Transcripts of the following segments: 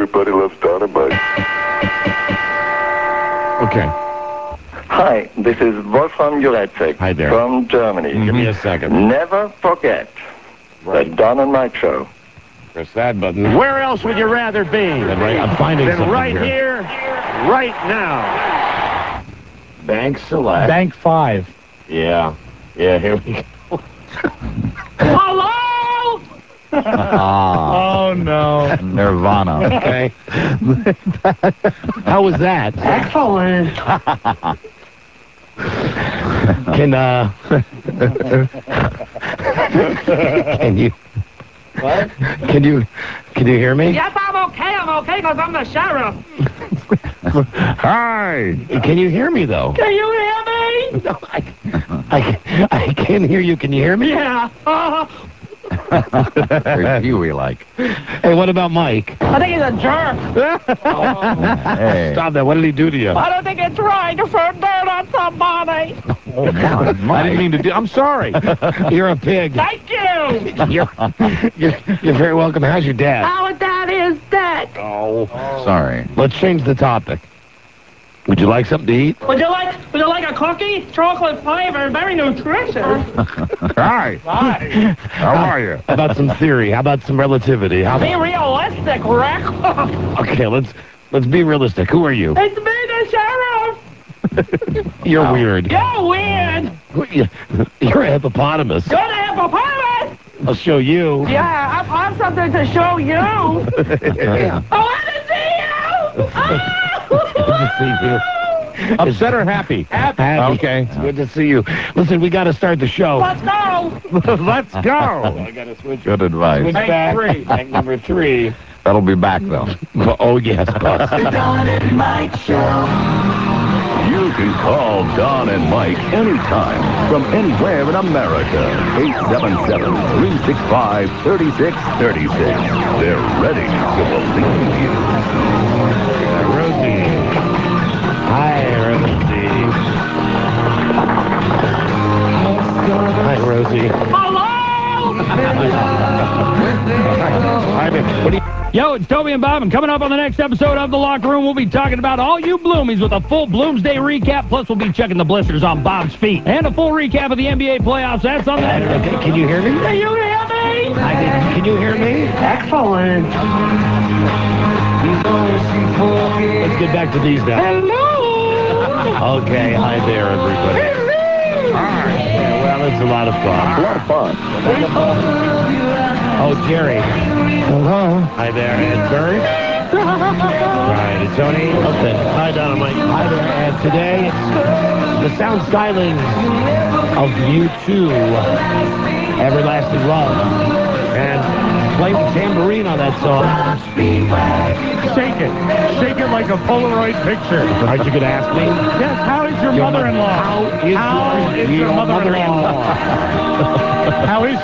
Everybody loves Don and Mike. Okay. Hi, this is Wolfram Jureczek. Hi there. From Germany. Give me a second. Never forget the Don and Mike Show. Press that button. Where else would you rather be? I'm finding Than something right here, right now. Bank select. Bank 5. Yeah. Yeah, here we go. Hello? Oh, no. Nirvana. Okay. How was that? Excellent. Can you... What? Can you hear me? Yes, I'm okay because I'm the sheriff. Hi. Can you hear me, though? Can you hear me? No, I can't hear you. Can you hear me? Yeah. There's you we like. Hey, what about Mike? I think he's a jerk. Hey. Stop that. What did he do to you? I don't think it's right to throw dirt on somebody. I didn't mean to do... I'm sorry. You're a pig. Thank you. You're very welcome. How's your dad? Our dad is dead. Oh. Sorry. Let's change the topic. Would you like something to eat? Would you like a cookie? Chocolate flavor, very nutritious. Hi. Hi. How are you? How about some theory? How about some relativity? Be realistic, Rick. Okay, let's be realistic. Who are you? It's me, the sheriff. You're weird. You're weird. You're a hippopotamus. You're the hippopotamus. I'll show you. Yeah, I've something to show you. Yeah. I want to see you. Good to see you. Upset or happy? Happy. Okay. It's good to see you. Listen, we got to start the show. Let's go. Let's go. I got to switch. Good advice. Switch back. Bank number 3. That'll be back, though. Oh, yes, boss. The Don and Mike Show. You can call Don and Mike anytime from anywhere in America. 877-365-3636. They're ready to believe you. Rosie. Hi, Rosie. Hi, Rosie. Hello. Hi, man. What do you... Yo, it's Toby and Bob, and coming up on the next episode of The Locker Room, we'll be talking about all you Bloomies with a full Bloomsday recap, plus we'll be checking the blisters on Bob's feet. And a full recap of the NBA playoffs. That's on that. Okay, can you hear me? Can you hear me? Can you hear me? Excellent. Let's get back to these now. Hello. Okay, hi there, everybody. Hi. Yeah, well, it's a lot of fun. A lot of fun. Oh, Jerry. Hello. Hi there, and Bert. Right, and Tony. Okay. Hi, Don and Mike. Hi there, and today it's the sound styling of U2, Everlasting Love. And play the tambourine on that song. Shake it like a Polaroid picture. Aren't you going to ask me? Yes, how is your mother-in-law? How is your mother-in-law? How is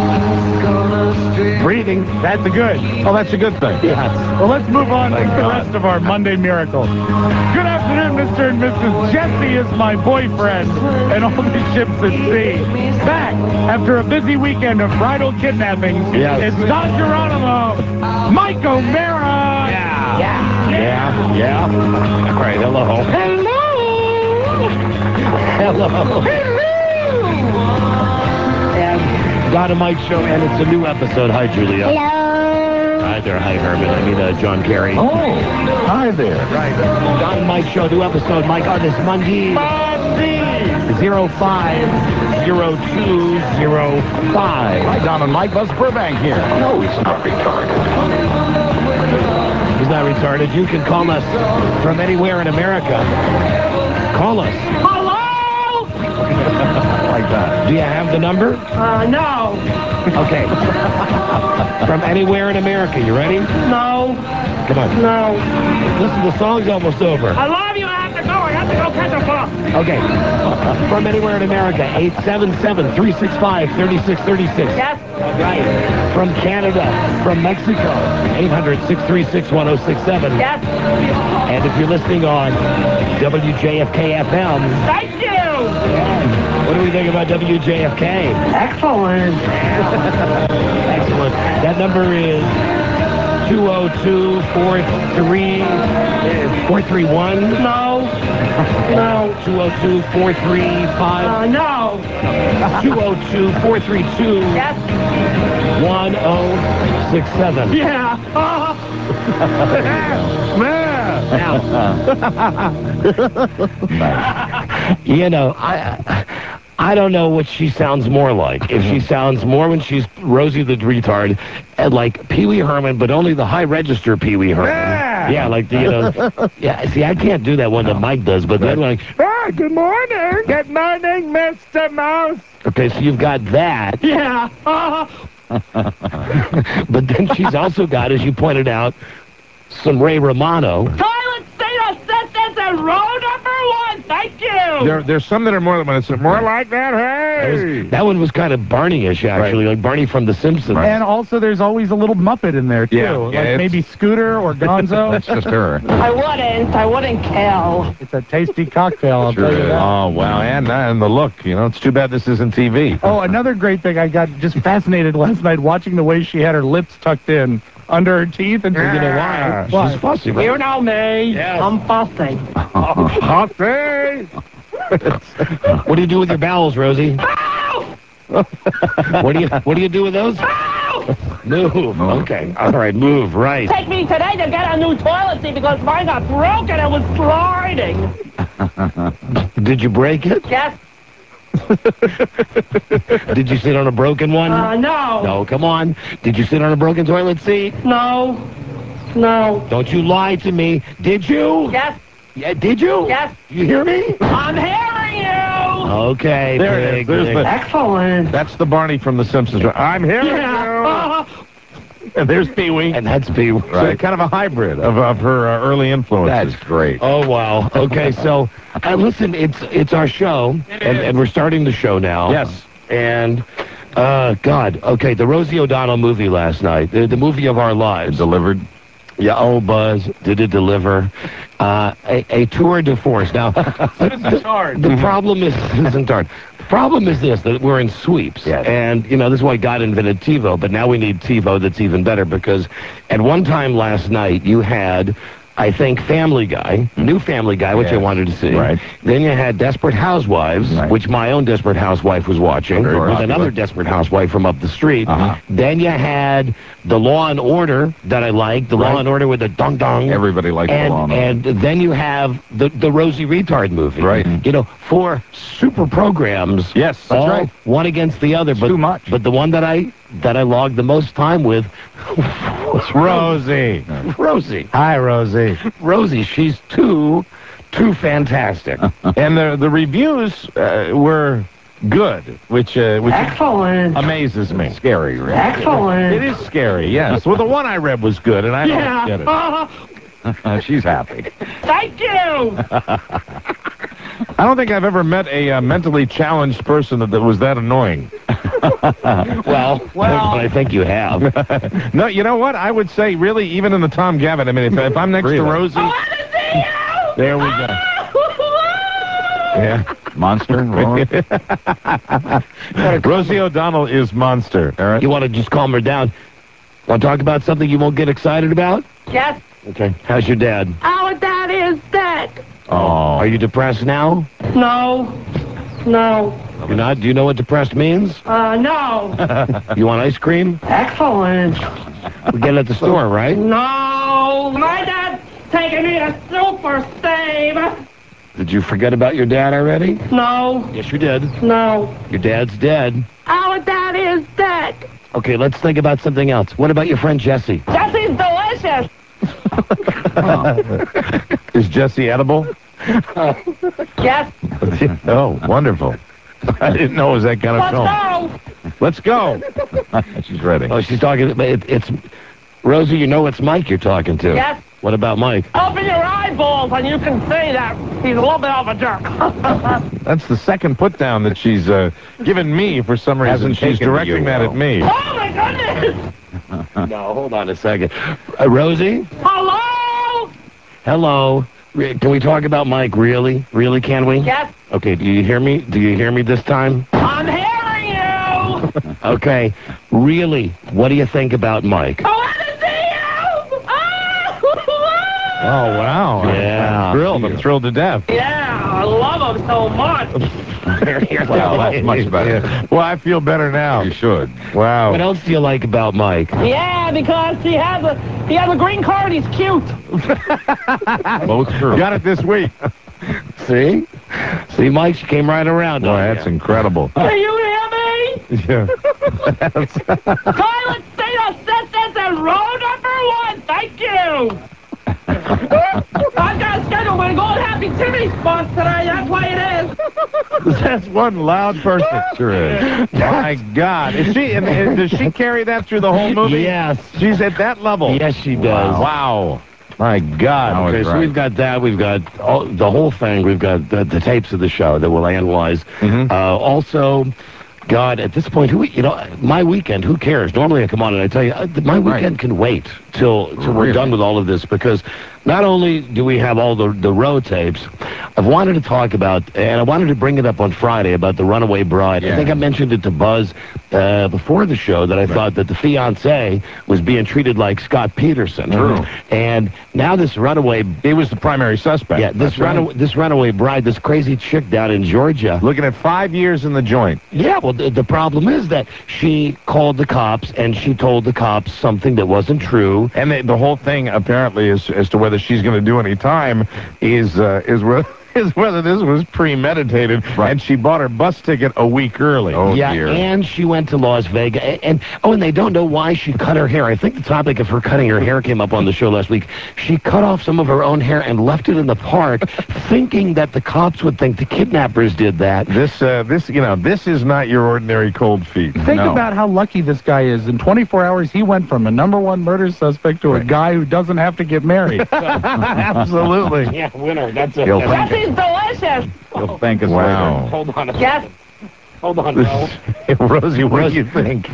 she? Breathing. That's a good. Oh, that's a good thing. Yes. Well, let's move on Thank to the God. rest of our Monday miracle. Good afternoon, Mr. and Mrs. Jesse is my boyfriend, and all the ships at sea. Back after a busy weekend of bridal kidnappings. Yes. It's Don Geronimo, Mike O'Mara. Yeah. All right, hello. Hello. And Don and Mike Show, and it's a new episode. Hi, Julia. Hello. Hi there. Hi, Herman. John Kerry. Oh, hi there. Right. Don and Mike Show, new episode. Mike, on this Monday. 050205. Hi, Don and Mike. Buzz Burbank here. No, he's not retarded. He's not retarded. You can call us from anywhere in America. Call us. Hello. Like that. Do you have the number? No. Okay. From anywhere in America. You ready? No. Come on. No. Listen, the song's almost over. I love you. I have to go. I have to go catch a bus. Okay. From anywhere in America, 877-365-3636. Yes. Right. From Canada, from Mexico, 800-636-1067. Yes. And if you're listening on WJFK-FM, Thank you. what do we think about WJFK? Excellent. Excellent. That number is 202-431. No. No. 202-435. No. 202-432. Yes. 1067. Yeah. Now, you know, I don't know what she sounds more like. If she sounds more when she's Rosie the retard, and like Pee Wee Herman, but only the high register Pee Wee Herman. Yeah, like the, you know, yeah. See, I can't do that one that Mike does, but then like, Good morning. Good morning, Mr. Mouse. okay, so you've got that, Yeah. but then she's also got, as you pointed out, some Ray Romano. Toilet seat assistance and row number 1. Thank you. There's some that are more when it's more like that. Hey. That one was kind of Barney-ish, actually, like Barney from The Simpsons. And also, there's always a little Muppet in there, too. Yeah, like maybe Scooter or Gonzo. That's just her. I wouldn't kill. It's a tasty cocktail, I'll tell you that. Oh, wow. And the look. You know, it's too bad this isn't TV. Oh, another great thing. I got just fascinated last night watching the way she had her lips tucked in under her teeth. And You know why? Why? She's fussy, right? You know me. Yes. I'm fussy. Huffy! What do you do with your bowels, Rosie? What do you do with those? Move. Okay. All right, move. Right. Take me today to get a new toilet seat because mine got broken and was sliding. Did you break it? Yes. Did you sit on a broken one? No. No, come on. Did you sit on a broken toilet seat? No. No. Don't you lie to me. Did you? Yes. Yeah, did you? Yes. You hear me? I'm hearing you. Okay, There it is. big, There's big. the- Excellent. That's the Barney from The Simpsons. I'm here. Yeah. And there's Pee-wee. And that's Pee. So Right. kind of a hybrid of her early influences. That's great. Oh, wow. Okay, so, listen, it's our show, and we're starting the show now. Yes. And, God, okay, the Rosie O'Donnell movie last night, the movie of our lives. Delivered. Yeah, oh, Buzz, did it deliver? A tour de force. Now, the problem isn't hard. The problem is this, that we're in sweeps. Yes. And, you know, this is why God invented TiVo, but now we need TiVo that's even better because at one time last night you had, I think, Family Guy, new Family Guy, which I Yes. wanted to see. Right. Then you had Desperate Housewives, Right. which my own Desperate Housewife was watching, Very with popular. another Desperate Housewife from up the street. Uh-huh. Then you had the Law and Order that I liked, the Law Right. and Order with the dong-dong. Everybody likes the Law and Order. And then you have the Rosie Retard movie. Right. You know, 4 super programs. Yes, that's all right. one against the other. But too much. But the one that I logged the most time with was Rosie. Rosie. Hi, Rosie. Rosie, she's too fantastic. And the reviews were good, which Excellent. amazes me. Scary, right? Excellent. It is scary, yes. Well, the one I read was good, and I don't get it. She's happy. Thank you. I don't think I've ever met a mentally challenged person that was that annoying. Well, I think you have. No, you know what? I would say, really, even in the Tom Gavin, I mean, if I'm next to Rosie, there we go. Yeah. Monster? Roar? Rosie O'Donnell is monster. All right. You want to just calm her down? Want to talk about something you won't get excited about? Yes. Okay. How's your dad? Our dad is dead. Oh. Are you depressed now? No. No. You're not? Do you know what depressed means? No. You want ice cream? Excellent. We get it at the store, right? No. My dad's taking me to Super Steve. Did you forget about your dad already? No. Yes, you did. No. Your dad's dead. Our dad is dead. Okay, let's think about something else. What about your friend Jesse? Jesse's delicious. Is Jesse edible? Yes. Oh, wonderful. I didn't know it was that kind of Let's film. go. Let's go. She's ready. Oh, she's talking. It's Rosie. You know it's Mike you're talking to. Yes. What about Mike? Open your eyeballs and you can see that he's a little bit of a jerk. That's the second put down that she's given me for some reason. Hasn't She's taken to directing you that well. at me. Oh my goodness. No, hold on a second. Rosie? Hello? Hello. Can we talk about Mike, really? Really, can we? Yes. Okay, do you hear me? Do you hear me this time? I'm hearing you. Okay, really, what do you think about Mike? I want to see you. Oh, wow. Yeah. I'm thrilled. I'm thrilled to death. Yeah, I love him so much. Well, that's much better. Well, I feel better now. You should. Wow. What else do you like about Mike? Yeah, because he has a green card. He's cute. Both true. Got it this week. See? See, Mike, she came right around. Boy, on that's you. incredible. Can you hear me? Yeah. Toilet seat assistance and row number 1. Thank you. I've got a schedule. We're going to Happy Timmy spots today. That's why it is. That's one loud person. Sure is. My God. Is she? And does she carry that through the whole movie? Yes. She's at that level. Yes, she does. Wow. My God. Okay, so right. we've got that. We've got the whole thing. We've got the tapes of the show that we'll analyze. Also, God, at this point, my weekend, who cares? Normally I come on and I tell you, my weekend can wait till we're done with all of this, because not only do we have all the road tapes, I've wanted to talk about, and I wanted to bring it up on Friday about the Runaway Bride. Yeah. I think I mentioned it to Buzz before the show that I thought that the fiancé was being treated like Scott Peterson. True. And now this runaway, He was the primary suspect. yeah, this That's right. runaway bride, this crazy chick down in Georgia. Looking at 5 years in the joint. Yeah, well, the problem is that she called the cops and she told the cops something that wasn't true. And the whole thing, apparently, is as to whether she's going to do any time is whether this was premeditated. Right. And she bought her bus ticket a week early. Oh, Yeah, dear. and she went to Las Vegas. And they don't know why she cut her hair. I think the topic of her cutting her hair came up on the show last week. She cut off some of her own hair and left it in the park, thinking that the cops would think the kidnappers did that. This is not your ordinary cold feet. Think No. about how lucky this guy is. In 24 hours, he went from a #1 murder suspect to a guy who doesn't have to get married. Absolutely. Yeah, winner. That's it. He'll That's- thank This is delicious. You'll thank us Wow. later. Hold on. Yes. Hold on, Mo. Rosie, what do you think?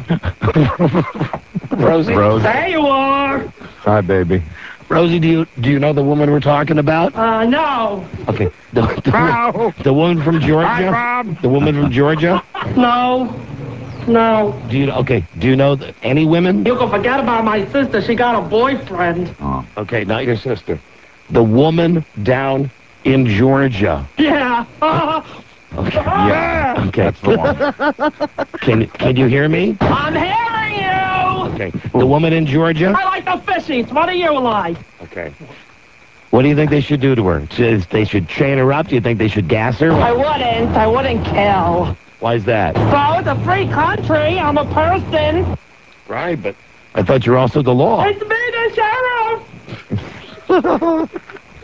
Rosie. There you are. Hi, baby. Rosie, do you know the woman we're talking about? No. Okay. The woman from Georgia? Hi, Bob. The woman from Georgia? No. No. Do you know any women? You can forget about my sister. She got a boyfriend. Okay, not your sister. The woman down in Georgia. Yeah. Okay. Yeah. Okay. That's the one. Can you hear me? I'm hearing you. Okay. The woman in Georgia? I like the fishies. What do you like? Okay. What do you think they should do to her? They should chain her up? Do you think they should gas her? I wouldn't kill. Why is that? So it's a free country. I'm a person. Right, but I thought you were also the law. It's me, the sheriff.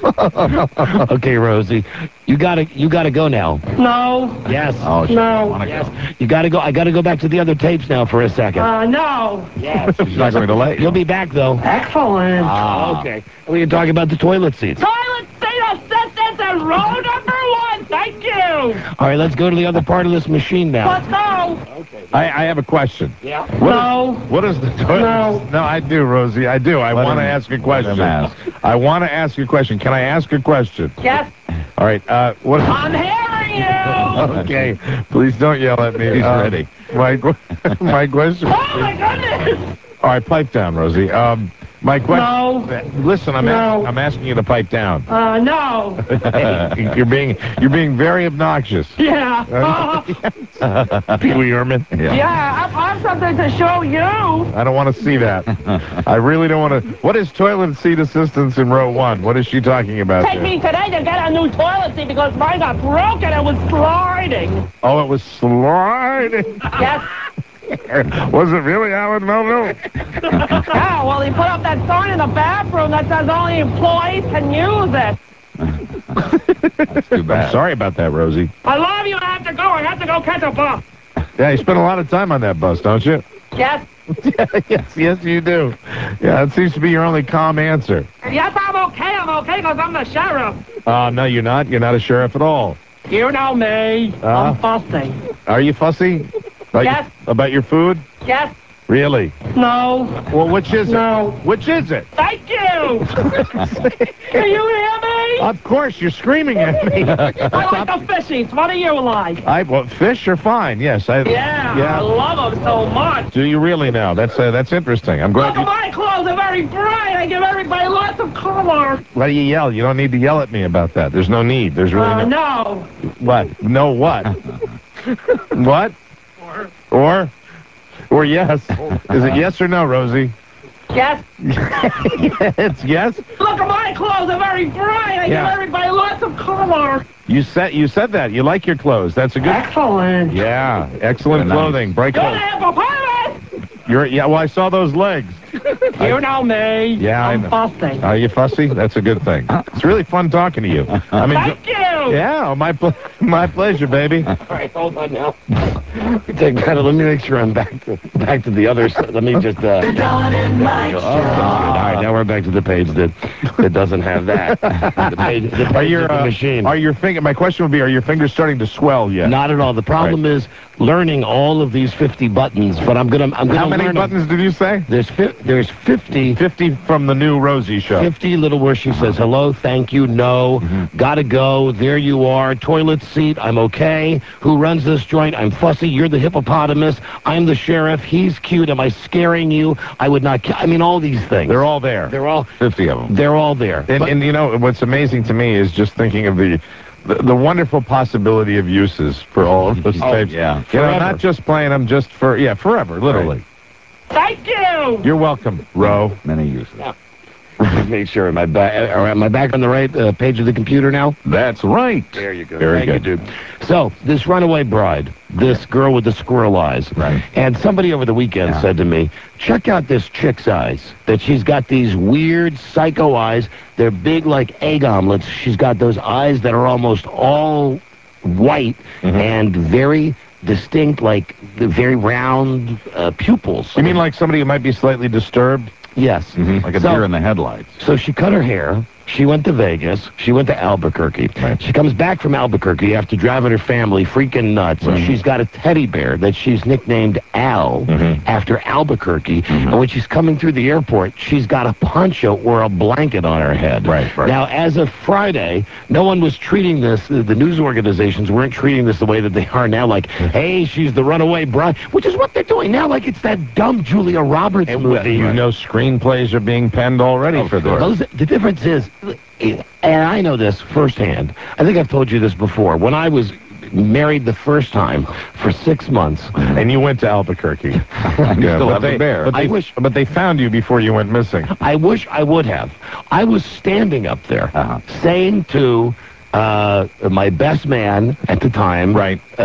Okay, Rosie, you gotta go now. No. Yes. Oh, she No. want to Yes. go. You gotta go. I gotta go back to the other tapes now for a second. No. Yes. She's not going to delay. You'll be back though. Excellent. Okay. We can talk about the toilet seats. Toilet seat assistance and row number 1. Thank you. All right, let's go to the other part of this machine now. Let's go. Okay. I have a question. Yeah. What is the toilet? No, I do, Rosie. I do. I want to ask a question. ask. I want to ask you a question. Can I ask a question? Yes. All right. What? I'm hearing you. Okay. Please don't yell at me. He's ready. My question. Oh, my goodness. All right, pipe down, Rosie. My question. No. Listen, I'm No. asking you to pipe down. No. You're being very obnoxious. Yeah. Pee Wee Herman. Yeah, I have something to show you. I don't want to see that. I really don't want to. What is toilet seat assistance in row 1? What is she talking about Take there? me today to get a new toilet seat because mine got broken and was sliding. Oh, it was sliding. Yes. Was it really, Alan Melville? Yeah, well, he put up that sign in the bathroom that says only employees can use it. That's too bad. I'm sorry about that, Rosie. I love you and I have to go. I have to go catch a bus. Yeah, you spend a lot of time on that bus, don't you? Yes. yes, you do. Yeah, it seems to be your only calm answer. Yes, I'm okay because I'm the sheriff. No, you're not. You're not a sheriff at all. You know me. I'm fussy. Are you fussy? Yes. About your food? Yes. Really? No. Well, which is it? No. Which is it? Thank you. Can you hear me? Of course, you're screaming at me. I like the fishies. What do you like? Well, fish are fine. Yes, I love them so much. Do you really now? That's interesting. I'm glad Look at my clothes are very bright. I give everybody lots of color. Why do you yell? You don't need to yell at me about that. There's no need. There's really No. What? No what? What? Or yes. Is it yes or no, Rosie? Yes. It's yes. Look at my clothes are very bright. I give everybody lots of color. You said that. You like your clothes. That's a good. Excellent. Yeah, excellent clothing. Bright You're clothes. the hippopotamus. Well, I saw those legs. You know me. Yeah, I'm fussy. Are you fussy? That's a good thing. It's really fun talking to you. I mean, Thank you. yeah, my pleasure, baby. All right, hold on now. Take that. Let me make sure I'm back to the other side. Let me just. Don and Mike Good. All right, now we're back to the page that doesn't have that. The page of the machine. My question would be: are your fingers starting to swell yet? Not at all. The problem is learning all of these 50 buttons. But I'm gonna. How many buttons did you say? There's 50. 50 from the new Rosie show. 50 little where she says hello, thank you, no, gotta go, there you are, toilet seat, I'm okay, who runs this joint, I'm fussy, you're the hippopotamus, I'm the sheriff, he's cute, am I scaring you, I would not, I mean, all these things. They're all there. They're all 50 of them. They're all there. And you know, what's amazing to me is just thinking of the wonderful possibility of uses for all of those tapes. Yeah. You know, not just playing them just for, forever, literally. Right. Thank you. You're welcome, Ro. Many uses. Make sure, am I back on the right page of the computer now? That's right. There you go. Very Thank good. you, dude. So, this runaway bride, this girl with the squirrel eyes. Right. And somebody over the weekend said to me, check out this chick's eyes, that she's got these weird psycho eyes. They're big like egg omelets. She's got those eyes that are almost all white and very distinct, like the very round pupils. You mean like somebody who might be slightly disturbed? Yes. Like a deer in the headlights. So she cut her hair. She went to Vegas. She went to Albuquerque. Right. She comes back from Albuquerque after driving her family freaking nuts. And she's got a teddy bear that she's nicknamed Al after Albuquerque. And when she's coming through the airport, she's got a poncho or a blanket on her head. Right. Now, as of Friday, no one was treating this, the news organizations weren't treating this the way that they are now, like, hey, she's the runaway bride, which is what they're doing now, like it's that dumb Julia Roberts movie. You know, screenplays are being penned already for this. The difference is, and I know this firsthand, I think I've told you this before, when I was married the first time for 6 months. And you went to Albuquerque. You still have the bear. But they found you before you went missing. I wish I would have. I was standing up there saying to my best man at the time,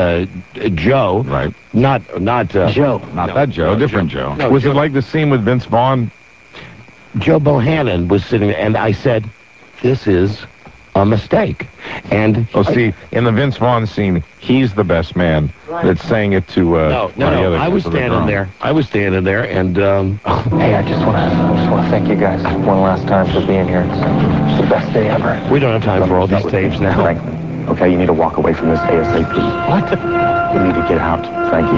Joe, not Joe, Not that Joe, different Joe. Was it like the scene with Vince Vaughn? Joe Bohannon was sitting there, and I said, this is a mistake. And see, in the Vince Vaughn scene, he's the best man that's saying it to no. I was standing there. I was standing there, and Hey, I just want to thank you guys one last time for being here. It's the best day ever. we don't have time for all these tapes now. Franklin, okay, you need to walk away from this ASAP. What? You need to get out, Frankie.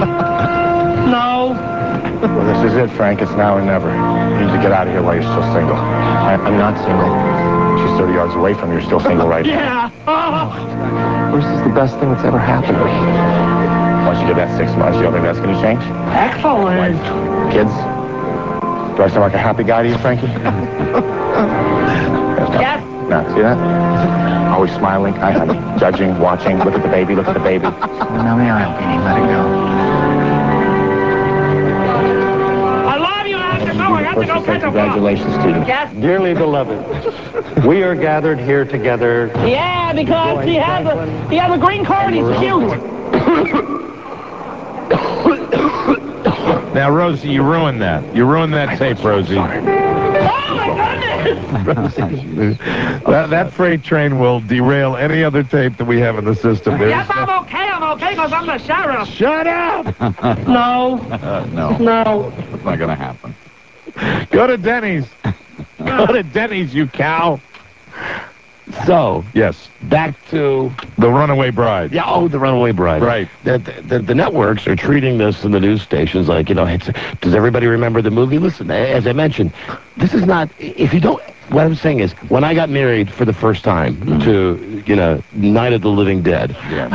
No. Well, this is it, Frank. It's now or never. You need to get out of here while you're still single. I'm not single. She's 30 yards away from you. You're still single right now. Yeah. This is the best thing that's ever happened to me. Once you get that 6 months, you don't think that's going to change? Excellent. Kids? Do I sound like a happy guy to you, Frankie? Yes. Now, see that? Always smiling. Hi, honey. Judging, watching. Look at the baby. Look at the baby. Now the aisle, Beanie. Let it go. I love you. I have to go. I have to go catch a ball. Congratulations to you. Yes. Dearly beloved, we are gathered here together. Yeah, because he has a green card. He's cute. Now, Rosie, you ruined that. You ruined that tape, Rosie. Oh my goodness. That freight train will derail any other tape that we have in the system. Yes, I'm okay because I'm the sheriff. Shut up! No. No. No. It's not going to happen. Go to Denny's. Go to Denny's, you cow. So, Yes, back to the runaway bride. the runaway bride. Right. The networks are treating this in the news stations like, does everybody remember the movie? Listen, as I mentioned, this is not, if you don't, what I'm saying is, when I got married for the first time to, Night of the Living Dead,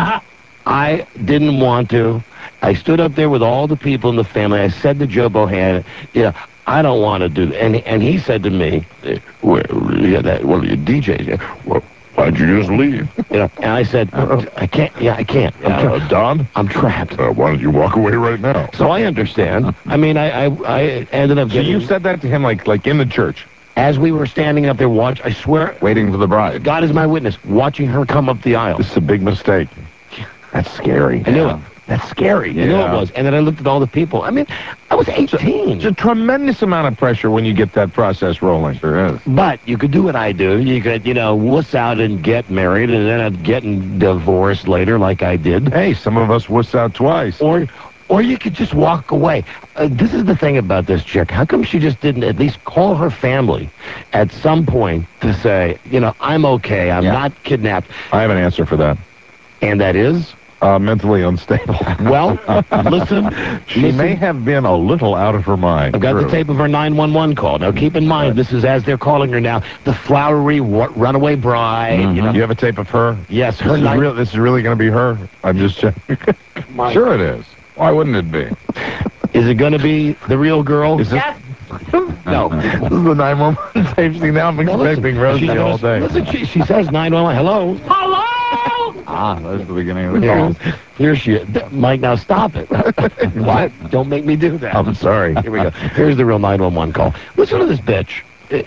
I didn't want to. I stood up there with all the people in the family. I said to Joe Bohan, I don't want to do that. And he said to me, one of your DJs, why'd you just leave? And I said, I can't. Yeah, I can't. Don? I'm trapped. Why don't you walk away right now? So I understand. I mean, I ended up So you said that to him like in the church? As we were standing up there, I swear, Waiting for the bride. God is my witness, watching her come up the aisle. This is a big mistake. That's scary. I knew it. That's scary. Yeah. I knew it was. And then I looked at all the people. I mean, I was 18. It's a tremendous amount of pressure when you get that process rolling. Sure is. But you could do what I do. You could, wuss out and get married and then end up getting divorced later like I did. Hey, some of us wuss out twice. Or you could just walk away. This is the thing about this chick. How come she just didn't at least call her family at some point to say, I'm okay. I'm not kidnapped. I have an answer for that. And that is? Mentally unstable. Well, listen. She may have been a little out of her mind. I've got the tape of her 911 call. Now, keep in mind, this is as they're calling her now, the flowery runaway bride. Mm-hmm. You have a tape of her? Yes, her. This is really going to be her? I'm just checking. Sure it is. Why wouldn't it be? Is it going to be the real girl? Is this? Yes. No. This is the 911 tape. See, now I'm expecting Rosie all day. Listen, she says 911. Hello? Hello? That's the beginning of the call. Here she is. Mike, now stop it. What? Don't make me do that. I'm sorry. Here we go. Here's the real 911 call. Listen to this bitch.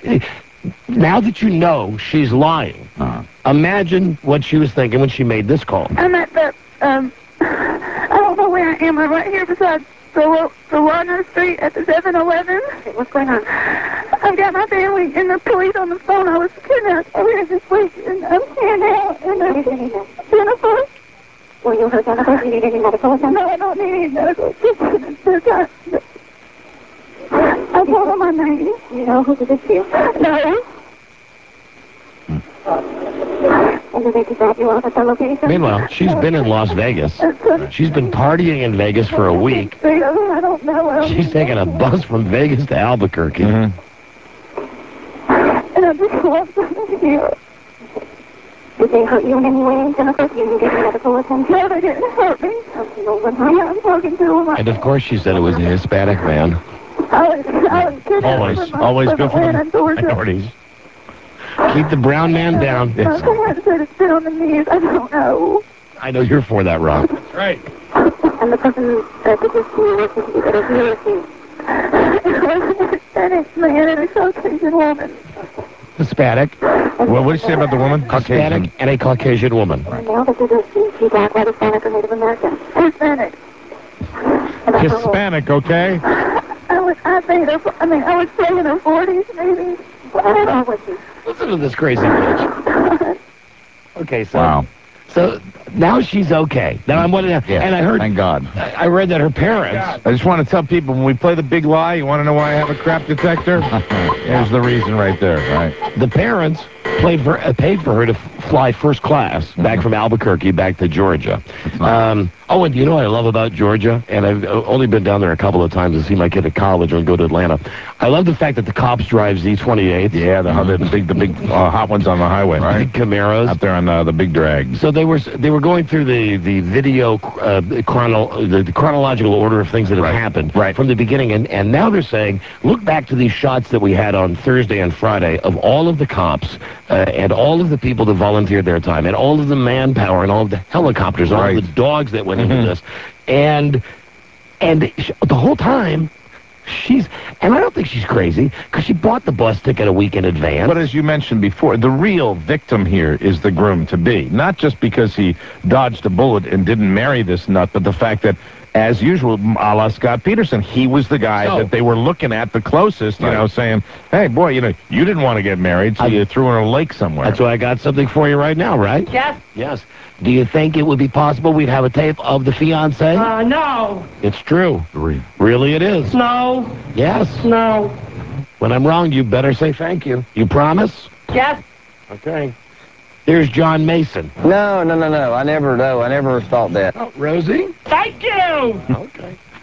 Now that you know she's lying, imagine what she was thinking when she made this call. I'm at the, I don't know where I am. I'm right here beside the Warner Street at the 7-Eleven. What's going on? I've got my family and the police on the phone. I was kidnapped earlier this week, and I'm here now. And Jennifer? Well, you heard Jennifer? Do you need any medical attention? No, I don't need any medical attention. I told them my name. You know who did this to you? No. And did they just drop you off at the location? Meanwhile, she's been in Las Vegas. She's been partying in Vegas for a week. I don't know. She's taking a bus from Vegas to Albuquerque. And I just love them here. Did they hurt you in any way, Jennifer? Did you get medical attention? No, they didn't hurt me. Yeah, I'm talking to them. And of course she said it was a Hispanic man. I was kidnapped. Always good for the minorities. Keep the brown man down. My parents said it's been on the news. I don't know. I know you're for that, Rob. Right. And the person that did this to you was here with you. It was a Hispanic man and a Caucasian woman. Hispanic. Well, what did you say about the woman? Hispanic and a Caucasian woman. And now that did this, she black, white, Hispanic, or Native American? Hispanic. Hispanic, okay? I was playing her 40s, maybe. How old was she? Listen to this crazy bitch. Okay, so... Wow. So now she's okay. Now I'm wondering, and I heard. Thank God. I read that her parents. I just want to tell people, when we play the big lie, you want to know why I have a crap detector? There's the reason right there. Right. The parents paid for her to fly first class back from Albuquerque back to Georgia. And you know what I love about Georgia? And I've only been down there a couple of times to see my kid at college and go to Atlanta. I love the fact that the cops drive Z28s. Yeah, the big hot ones on the highway. Right. Big Camaros. Out there on the big drag. So they were going through the video the chronological order of things that have happened from the beginning, and now they're saying, look back to these shots that we had on Thursday and Friday of all of the cops and all of the people that volunteered their time and all of the manpower and all of the helicopters, all of the dogs that went into this, and the whole time. And I don't think she's crazy, because she bought the bus ticket a week in advance. But as you mentioned before, the real victim here is the groom-to-be. Not just because he dodged a bullet and didn't marry this nut, but the fact that, as usual, a la Scott Peterson, he was the guy that they were looking at the closest, you know, saying, hey, boy, you didn't want to get married, so you threw her in a lake somewhere. That's why I got something for you right now, right? Yes. Yes. Do you think it would be possible we'd have a tape of the fiancé? No. It's true. Really it is. No. Yes. No. When I'm wrong, you better say thank you. You promise? Yes. Okay. Here's John Mason. No. I never thought that. Oh, Rosie? Thank you. Okay.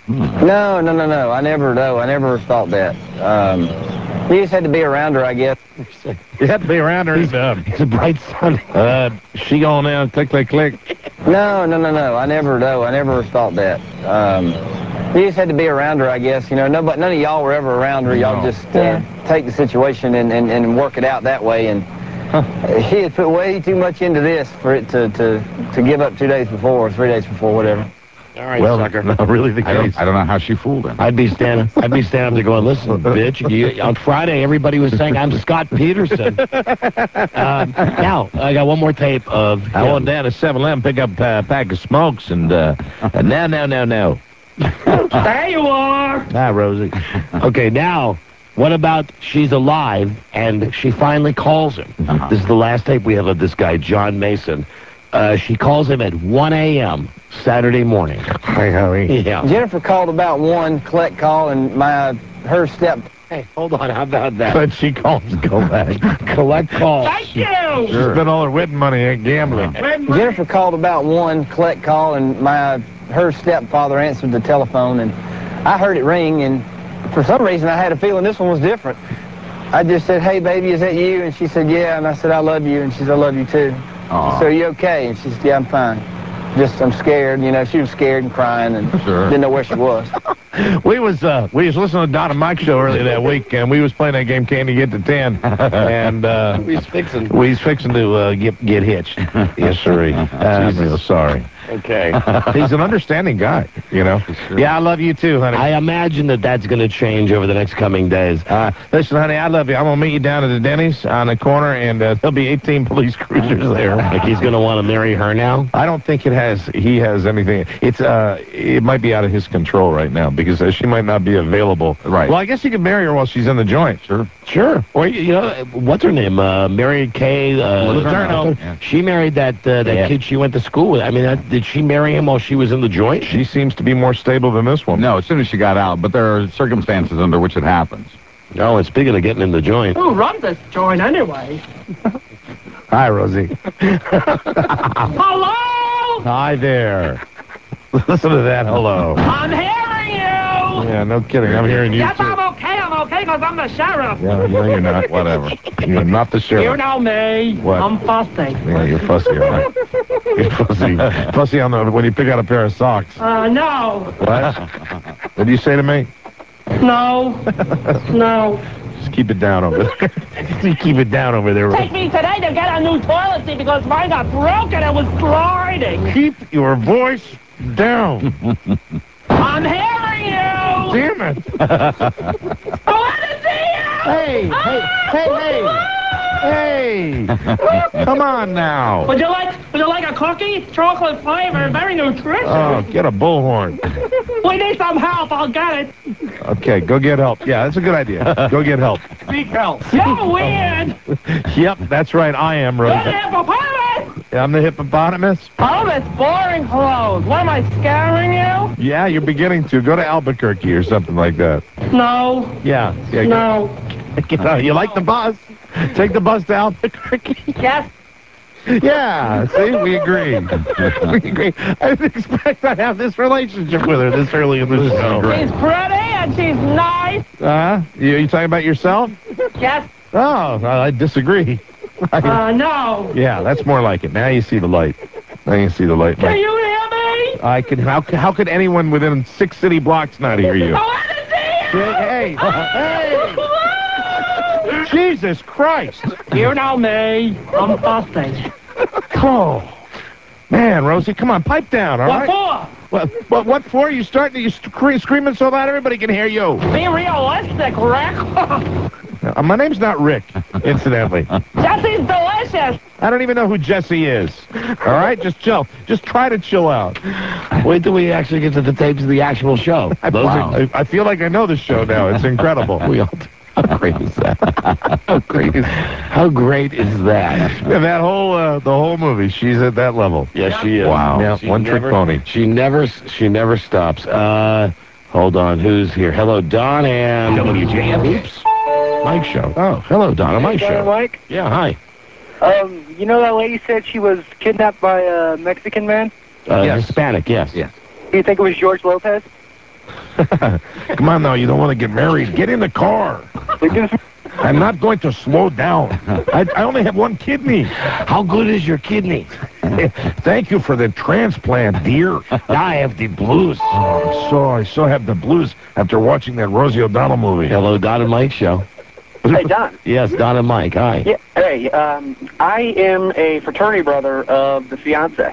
No. I never thought that. You just had to be around her, I guess. You had to be around her. He's a bright son. She going down, click, click, click. No. I never thought that. You just had to be around her, I guess. You know, none of y'all were ever around her. Y'all just take the situation and work it out that way. And he had put way too much into this for it to give up 2 days before or 3 days before, whatever. All right, Well, sucker. not really the case. I don't know how she fooled him. I'd be standing up there going, listen, bitch, on Friday everybody was saying I'm Scott Peterson. Now, I got one more tape of... I went down to 7-Eleven, pick up a pack of smokes, and no. There you are. Hi, Rosie. Okay, now, what about she's alive and she finally calls him? This is the last tape we have of this guy, John Mason. She calls him at 1 a.m. Saturday morning. Hi, Howie. Yeah. Jennifer called about 1, collect call, and her step... Hey, hold on, how about that? But she calls, go back. Collect calls. Thank you. She spent all her wedding money at gambling. Jennifer called about 1, collect call, and her stepfather answered the telephone, and I heard it ring, and for some reason I had a feeling this one was different. I just said, hey, baby, is that you? And she said, yeah, and I said, I love you, and she said, I love you too. She said, are you okay? And she said, yeah, I'm fine. I'm scared, you know, she was scared and crying and didn't know where she was. We was listening to the Don and Mike show earlier that week, and we was playing that game, Can You Get to 10? And He's fixing. we's fixing to get hitched. Yes, sir. I'm real sorry. Okay. He's an understanding guy, you know. Yeah, I love you too, honey. I imagine that's going to change over the next coming days. Listen, honey, I love you. I'm going to meet you down at the Denny's on the corner, and there'll be 18 police cruisers there. Like he's going to want to marry her now? I don't think he has anything. It might be out of his control right now because she might not be available. Right. Well, I guess he could marry her while she's in the joint. Sure. Or, you know, what's her name? Mary Kay Letourneau. Yeah. She married that kid she went to school with. I mean, did she marry him while she was in the joint? She seems to be more stable than this one. No, as soon as she got out, but there are circumstances under which it happens. No, and speaking of getting in the joint. Who runs this joint anyway? Hi, Rosie. Hello? Hi there. Listen to that hello. I'm hearing you. Yeah, no kidding. I'm hearing you Yes, too. I'm okay because I'm the sheriff. Yeah, no, you're not. Whatever. You're not the sheriff. You know me. What? I'm fussy. Yeah, you're fussy. Right? You're fussy. Fussy when you pick out a pair of socks. No. What? What did you say to me? No. No. Just keep it down over there. Just keep it down over there. Take me today to get a new toilet seat because mine got broken and was sliding. Keep your voice down. I'm hearing you. Damn it. I want to see you. Hey. Come on now. Would you like a cookie? It's chocolate flavor, very nutritious. Oh, get a bullhorn. We need some help. I'll get it. Okay, go get help. Yeah, that's a good idea. Go get help. Seek help. You're weird. Yep, that's right. I am, You're Rose. the hippopotamus. I'm the hippopotamus. Oh, that's boring clothes. What, am I scaring you? Yeah, you're beginning to. Go to Albuquerque or something like that. No. Yeah. No. You like the bus? Take the bus to Albuquerque. Yes. Yeah, see, we agree. We agree. I didn't expect I'd have this relationship with her this early in the show. She's pretty and she's nice. You talking about yourself? Yes. Oh, I disagree. No. Yeah, that's more like it. Now you see the light. Now you see the light. Can you hear me? I can. How could anyone within 6 city blocks not hear you? I want to see you. Hey. Jesus Christ. You know me. I'm fussy. Oh, man, Rosie, come on, pipe down, all right? What for? What for? You screaming so loud everybody can hear you. Be realistic, Rick. My name's not Rick, incidentally. Jesse's delicious. I don't even know who Jesse is. All right, just chill. Just try to chill out. Wait till we actually get to the tapes of the actual show. I feel like I know the show now. It's incredible. We all do. How great is that? How great is that? Yeah, that whole the whole movie. She's at that level. Yes, she is. Wow. Yeah, one trick pony. She never stops. Hold on. Who's here? Hello, Don and WJM. Oops. Mike show. Oh, hello, Don and Mike show. Mike? Yeah, hi. You know that lady said she was kidnapped by a Mexican man? Yes. Hispanic, yes. Do you think it was George Lopez? Come on now, you don't want to get married. Get in the car. I'm not going to slow down. I only have one kidney. How good is your kidney? Thank you for the transplant, dear. Now I have the blues. Oh, I so have the blues after watching that Rosie O'Donnell movie. Hello, Don and Mike show. Hey, Don. Yes, Don and Mike. Hi. Yeah, hey, I am a fraternity brother of the fiance.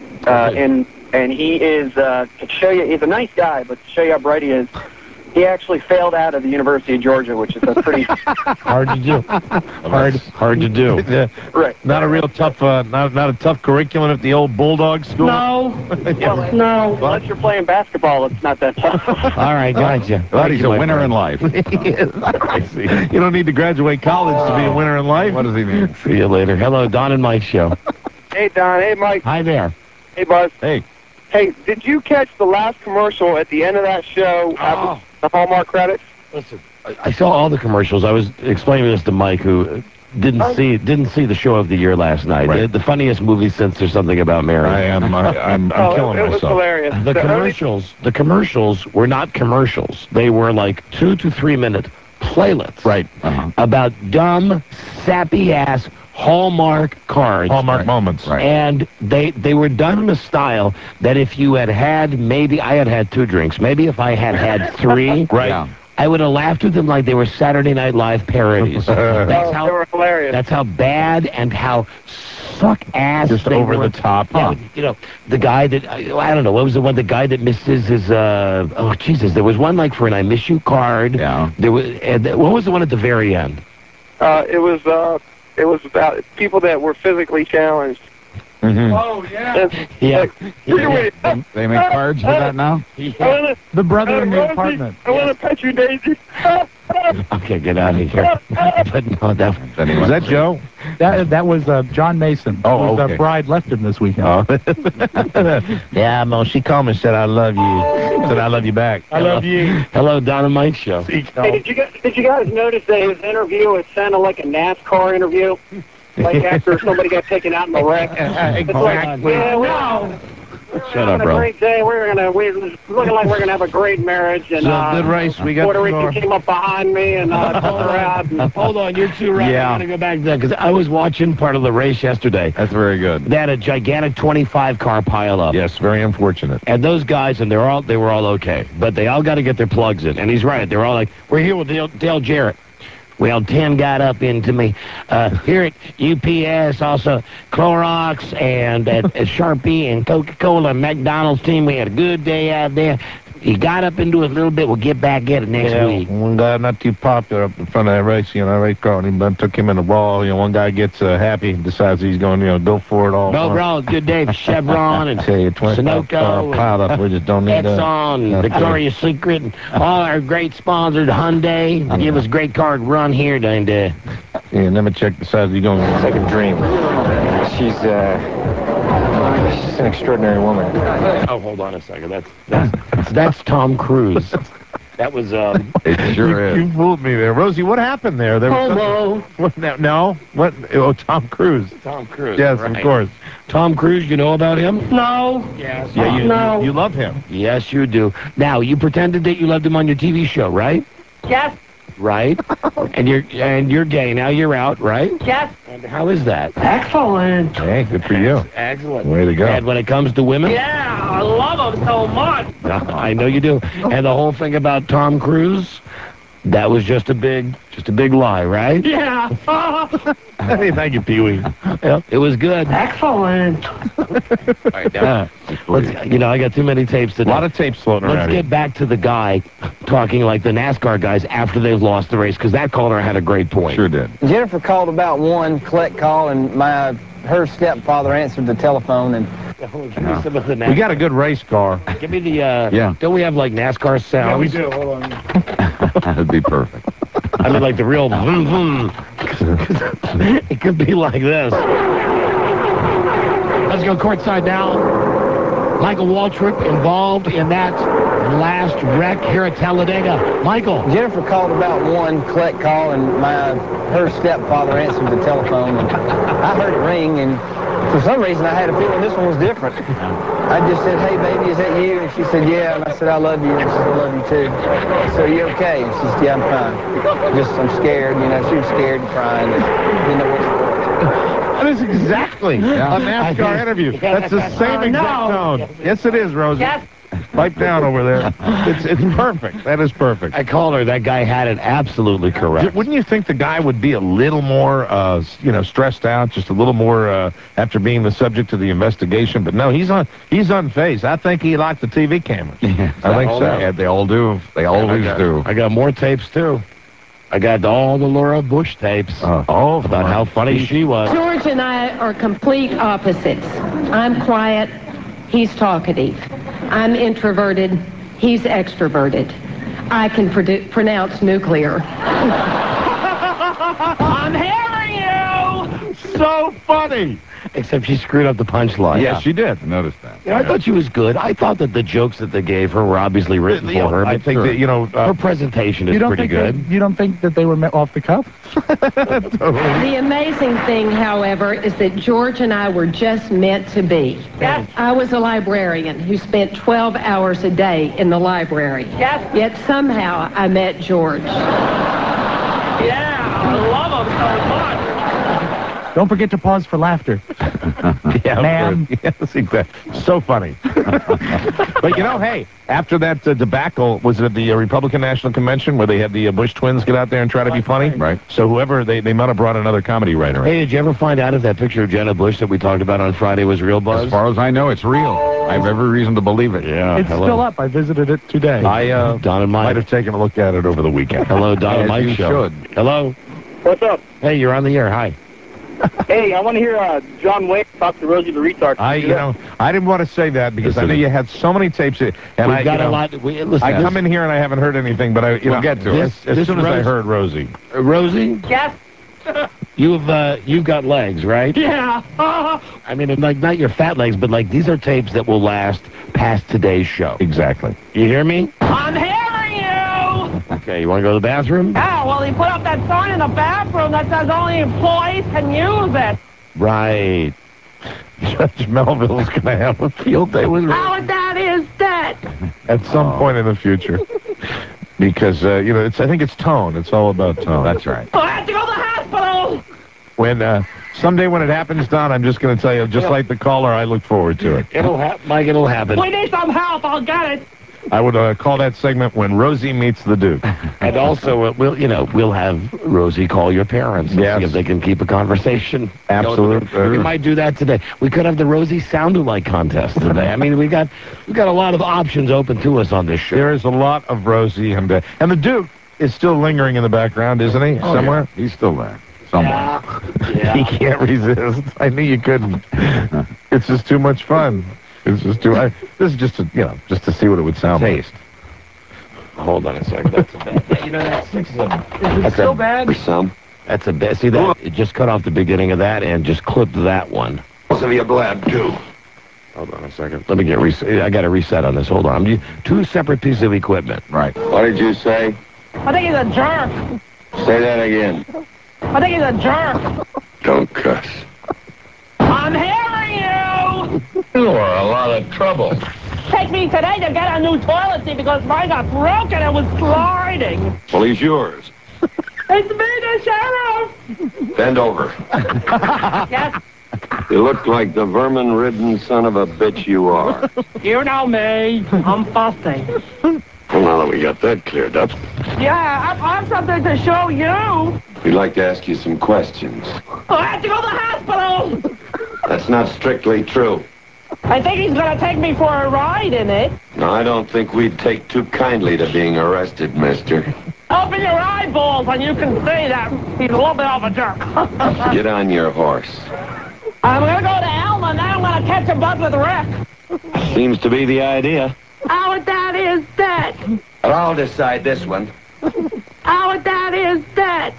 And he is, to show you, he's a nice guy, but to show you how bright he is, he actually failed out of the University of Georgia, which is a pretty hard to do. Hard to do. Right. Not a real tough, not a tough curriculum at the old Bulldog school. No. No. Unless you're playing basketball, it's not that tough. All right, gotcha. Glad he's a winner in life. I see. You don't need to graduate college to be a winner in life. What does he mean? See you later. Hello, Don and Mike show. Hey, Don. Hey, Mike. Hi there. Hey, Buzz. Hey. Hey, did you catch the last commercial at the end of that show after the Hallmark credits? Listen, I saw all the commercials. I was explaining this to Mike, who didn't see the show of the year last night. Right. The funniest movie since There's Something About Mary. I'm killing it myself. was hilarious. The commercials were not commercials. They were like 2 to 3 minute playlists. Right. About dumb, sappy-ass Hallmark cards. Hallmark moments. Right. And they were done in a style that if you had maybe I had 2 drinks, maybe if I had 3, Right. Yeah. I would have laughed at them like they were Saturday Night Live parodies. They were hilarious. That's how bad and how suck ass. Just they over were. the top. Yeah, you know, the guy that I don't know what was the one. The guy that misses his. Oh Jesus! There was one like for an "I miss you" card. Yeah. There was. What was the one at the very end? It was about people that were physically challenged. Mm-hmm. Oh, yeah. Yeah. They make cards for that now? The brother in the apartment. I want to pet you, Daisy. Okay, get out of here. But no, Was that Joe? That was John Mason. Oh, whose, okay. bride left him this weekend. Yeah, Mo, she called me and said, I love you. Said, I love you back. I love you. Hello, Don and Mike show. Hey, did you guys notice that his interview, it sounded like a NASCAR interview? Like after somebody got taken out in the wreck. Exactly. Shut up, bro. Great day. We're looking like we're gonna have a great marriage. And good race. We got Puerto Rican came up behind me and pulled her out. And, Hold on, you're too right. Yeah. I gotta go back to that because I was watching part of the race yesterday. That's very good. They had a gigantic 25 car pile up. Yes, very unfortunate. And those guys, and they were all okay, but they all got to get their plugs in. And he's right. They're all like, we're here with Dale Jarrett. Well, Tim got up into me. Here at UPS, also Clorox and at Sharpie and Coca-Cola and McDonald's team, we had a good day out there. He got up into it a little bit. We'll get back at it next week. One guy not too popular up in front of that race, race car, and he took him in the ball. One guy gets happy, decides he's going to, go for it all. Overall, good day for Chevron and Sunoco, piled up. We just don't need Exxon, and Victoria's Secret, and all our great sponsors, Hyundai, give us a great card run here, and Yeah, let me check the size. You're going. It's like a dream. She's an extraordinary woman. oh, hold on a second. That's Tom Cruise. That was It sure is. You fooled me there, Rosie. What happened there? Homo. No. What? Oh, Tom Cruise. Tom Cruise. Yes, right. of course. Tom Cruise. You know about him? No. Yes. Yeah, you love him. Yes, you do. Now, you pretended that you loved him on your TV show, right? Yes. Right. and you're gay now. You're out, right? Yes. And how is that? Excellent. Hey, good for you. Excellent. Way to go. And when it comes to women? Yeah, I love him so much. I know you do. And the whole thing about Tom Cruise, that was just a big lie, right? Yeah. Hey, thank you, Pee-wee. Yep. It was good. Excellent. All right, now, I got too many tapes today. A lot of tapes floating around. Let's get back to the guy talking like the NASCAR guys after they've lost the race, because that caller had a great point. Sure did. Jennifer called about 1 collect call, and her stepfather answered the telephone, and Give me some of the We got a good race car. Give me the, Yeah. Don't we have, like, NASCAR sounds? Yeah, we do. Hold on. That'd be perfect. I mean, like the real vroom, vroom. It could be like this. Let's go courtside now. Michael Waltrip involved in that last wreck here at Talladega. Michael. Jennifer called about 1 collect call, and her stepfather answered the telephone, and I heard it ring, and for some reason I had a feeling this one was different. I just said, hey, baby, is that you? And she said, yeah. And I said, I love you. And she said, I love you, too. I said, are you okay? And she said, yeah, I'm fine. I'm scared. You know, she was scared and crying. And didn't know what to do. That is exactly a NASCAR interview. That's the same exact tone. Yes, it is, Rosie. Yes. Pipe down over there. It's perfect. That is perfect. I called her. That guy had it absolutely correct. Wouldn't you think the guy would be a little more, stressed out, just a little more after being the subject of the investigation? But no, he's unfazed. I think he liked the TV cameras. I think so. Yeah, they all do. They always do. I got more tapes too. I got all the Laura Bush tapes. About how funny she was. George and I are complete opposites. I'm quiet. He's talkative. I'm introverted. He's extroverted. I can pronounce nuclear. I'm hearing you! So funny. Except she screwed up the punchline. Yes, she did. I noticed that. You know, I thought she was good. I thought that the jokes that they gave her were obviously written for her. I think that, her presentation is pretty good. You don't think that they were off the cuff? The amazing thing, however, is that George and I were just meant to be. Yes. I was a librarian who spent 12 hours a day in the library. Yes. Yet somehow I met George. Yeah, I love him so much. Don't forget to pause for laughter. Yeah, ma'am. Yes, exactly. So funny. But, hey, after that debacle, was it at the Republican National Convention where they had the Bush twins get out there and try to be funny? Right. So whoever, they might have brought another comedy writer in. Hey, did you ever find out if that picture of Jenna Bush that we talked about on Friday was real, Buzz? As far as I know, it's real. I have every reason to believe it. Yeah. It's still up. I visited it today. Don and Mike. Might have taken a look at it over the weekend. Hello, Don and Mike you show. should. Hello. What's up? Hey, you're on the air. Hi. Hey, I want to hear John Wayne talk to Rosie the retard. I didn't want to say that because I know you had so many tapes, and We've got a lot. Listen, I come in here and I haven't heard anything, but we'll get to it. As soon as I heard Rosie. Rosie, Yes. you've got legs, right? Yeah. I mean, like not your fat legs, but like these are tapes that will last past today's show. Exactly. You hear me? I'm hearing you! Okay, you want to go to the bathroom? Oh, well, he put up that sign in the bathroom that says only employees can use it. Right. Judge Melville's going to have a field day with Our dad is dead. at some point in the future. Because, I think it's tone. It's all about tone. That's right. I have to go to the hospital. When, someday when it happens, Don, I'm just going to tell you, just like the caller, I look forward to it. It'll happen, Mike. It'll happen. We need some help. I'll get it. I would call that segment When Rosie Meets the Duke. And also, we'll have Rosie call your parents and see if they can keep a conversation. Absolutely. We might do that today. We could have the Rosie Sound-Alike contest today. I mean, we got a lot of options open to us on this show. There is a lot of Rosie, and the Duke is still lingering in the background, isn't he? Somewhere? Yeah. He's still there. Somewhere. Yeah. He can't resist. I knew you couldn't. It's just too much fun. It's just too. This is just to see what it would sound like. Hold on a second. That's a bad. That's 6 of them. Is it still bad? Some. That's a bad. See that? It just cut off the beginning of that and just clipped that one. Most of you blab, too. Hold on a second. Let me get reset. I got to reset on this. Hold on. Two separate pieces of equipment. Right. What did you say? I think he's a jerk. Say that again. I think he's a jerk. Don't cuss. I'm hearing you. You are a lot of trouble. Take me today to get a new toilet seat because mine got broken and was sliding. Well, he's yours. It's me, the sheriff. Bend over. Yes. You look like the vermin-ridden son of a bitch you are. You know me. I'm fussy. Well, now that we got that cleared up, Yeah, I've something to show you. we'd like to ask you some questions. I have to go to the hospital. That's not strictly true. I think he's going to take me for a ride in it. No, I don't think we'd take too kindly to being arrested, mister. Open your eyeballs and you can see that he's a little bit of a jerk. Get on your horse. I'm going to go to Elm and then I'm going to catch a buzz with Rick. Seems to be the idea. Our dad is dead. But I'll decide this one. Our dad is dead.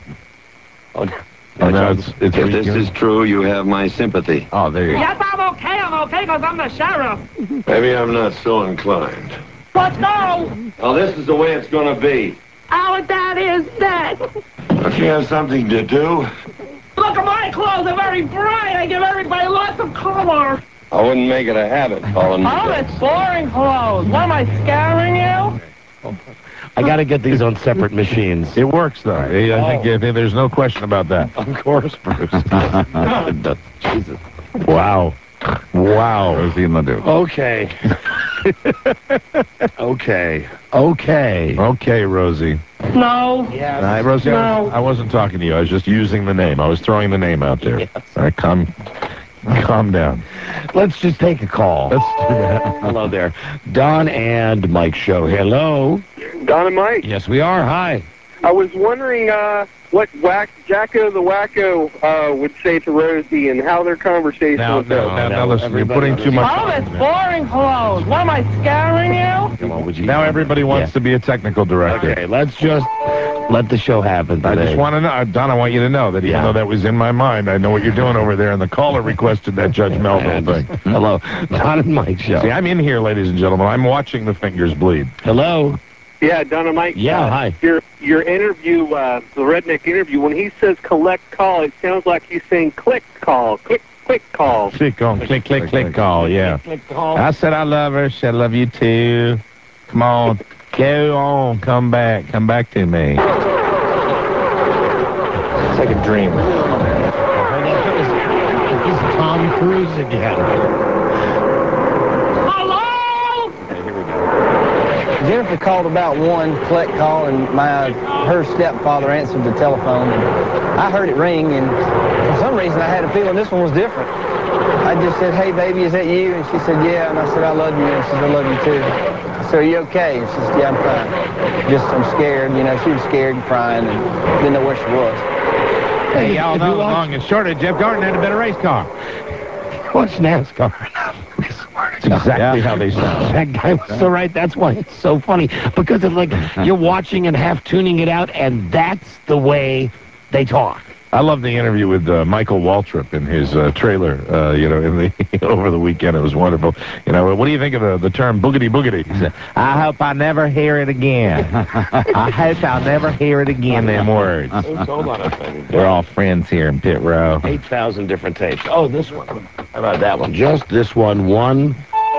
If this is true, you have my sympathy. Oh, there you go. Yes, I'm okay because I'm the sheriff. Maybe I'm not so inclined. Let's go. Well, this is the way it's going to be. Our dad is dead. Don't you have something to do? Look Look at my clothes. They're very bright. I give everybody lots of color. I wouldn't make it a habit calling me. Oh, that's boring clothes. What, am I scaring you? I got to get these on separate machines. It works, though. I think there's no question about that. Of course, Bruce. Jesus. Wow. Wow. Rosie and Ledoux. Okay. Okay. Okay, Rosie. No. Yeah. All right, Rosie, No. I wasn't talking to you. I was just using the name. I was throwing the name out there. Yes. All right, calm down. Let's just take a call. Let's do that. Hello there. Don and Mike show. Hello. Don and Mike, Yes, we are. Hi. I was wondering what Jacko the Wacko would say to Rosie and how their conversation would go. Now listen, you're putting too much Oh, on that's it. boring clothes. What, am I scaring you? Come on, would you? Now everybody wants to be a technical director. Okay, let's just let the show happen I today. just want to know, Don, I want you to know that even though that was in my mind, I know what you're doing over there, and the caller requested that Judge Melville thing. Hello. Don and Mike show. See, I'm in here, ladies and gentlemen. I'm watching the fingers bleed. Hello. Yeah, Don and Mike. Yeah, hi. Your interview, the redneck interview, when he says collect call, it sounds like he's saying click call, click call. Click on, click call, yeah. Click call. I said I love her. She said I love you too. Come on. Go on. Come back to me. It's like a dream. Hold on. This is Tom Cruise again. Hello? Okay, here we go. Jennifer called about 1, collect call, and her stepfather answered the telephone. And I heard it ring, and for some reason I had a feeling this one was different. I just said, "Hey, baby, is that you?" And she said, "Yeah." And I said, "I love you." And she said, "I love you too." I said, "Are you okay?" And she said, "Yeah, I'm fine. I'm scared." You know, she was scared and crying and didn't know where she was. Hey, y'all know the long and short of Jeff Gordon had a better race car. Watch NASCAR. That's exactly how they sound. That guy was so right. That's why it's so funny. Because it's like you're watching and half tuning it out, and that's the way they talk. I love the interview with Michael Waltrip in his trailer, over the weekend. It was wonderful. What do you think of the term boogity boogity? He said, I hope I never hear it again. I hope I'll never hear it again, them words. Hold on a second. We're all friends here in Pit Row. 8,000 different tapes. Oh, this one. How about that one? Just this one. One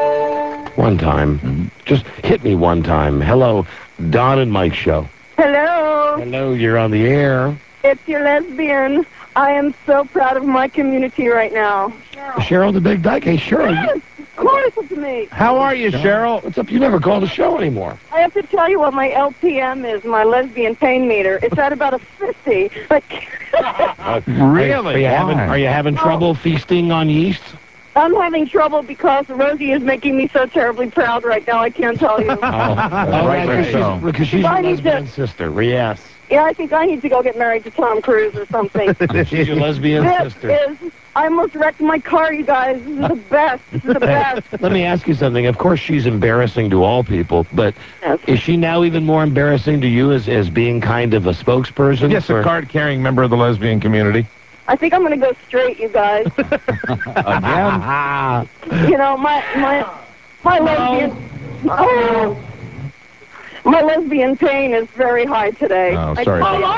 time. Just hit me one time. Hello, Don and Mike show. Hello. Hello, you're on the air. It's your lesbian. I am so proud of my community right now. Cheryl the Big Dyke. Hey, Cheryl. Yes, of course it's me. How are you, Cheryl? What's up? You never call the show anymore. I have to tell you what my LPM is, my lesbian pain meter. It's at about a 50. But Really? Are you having trouble feasting on yeast? I'm having trouble because Rosie is making me so terribly proud right now. I can't tell you. Because she's your lesbian sister. Yes. Yeah, I think I need to go get married to Tom Cruise or something. She's your lesbian sister. I almost wrecked my car, you guys. This is the best. This is the best. Let me ask you something. Of course, she's embarrassing to all people, but is she now even more embarrassing to you as being kind of a spokesperson? Yes, a card-carrying member of the lesbian community. I think I'm going to go straight, you guys. Again? You know, my lesbian... Oh, my lesbian pain is very high today. Oh, sorry. Hello?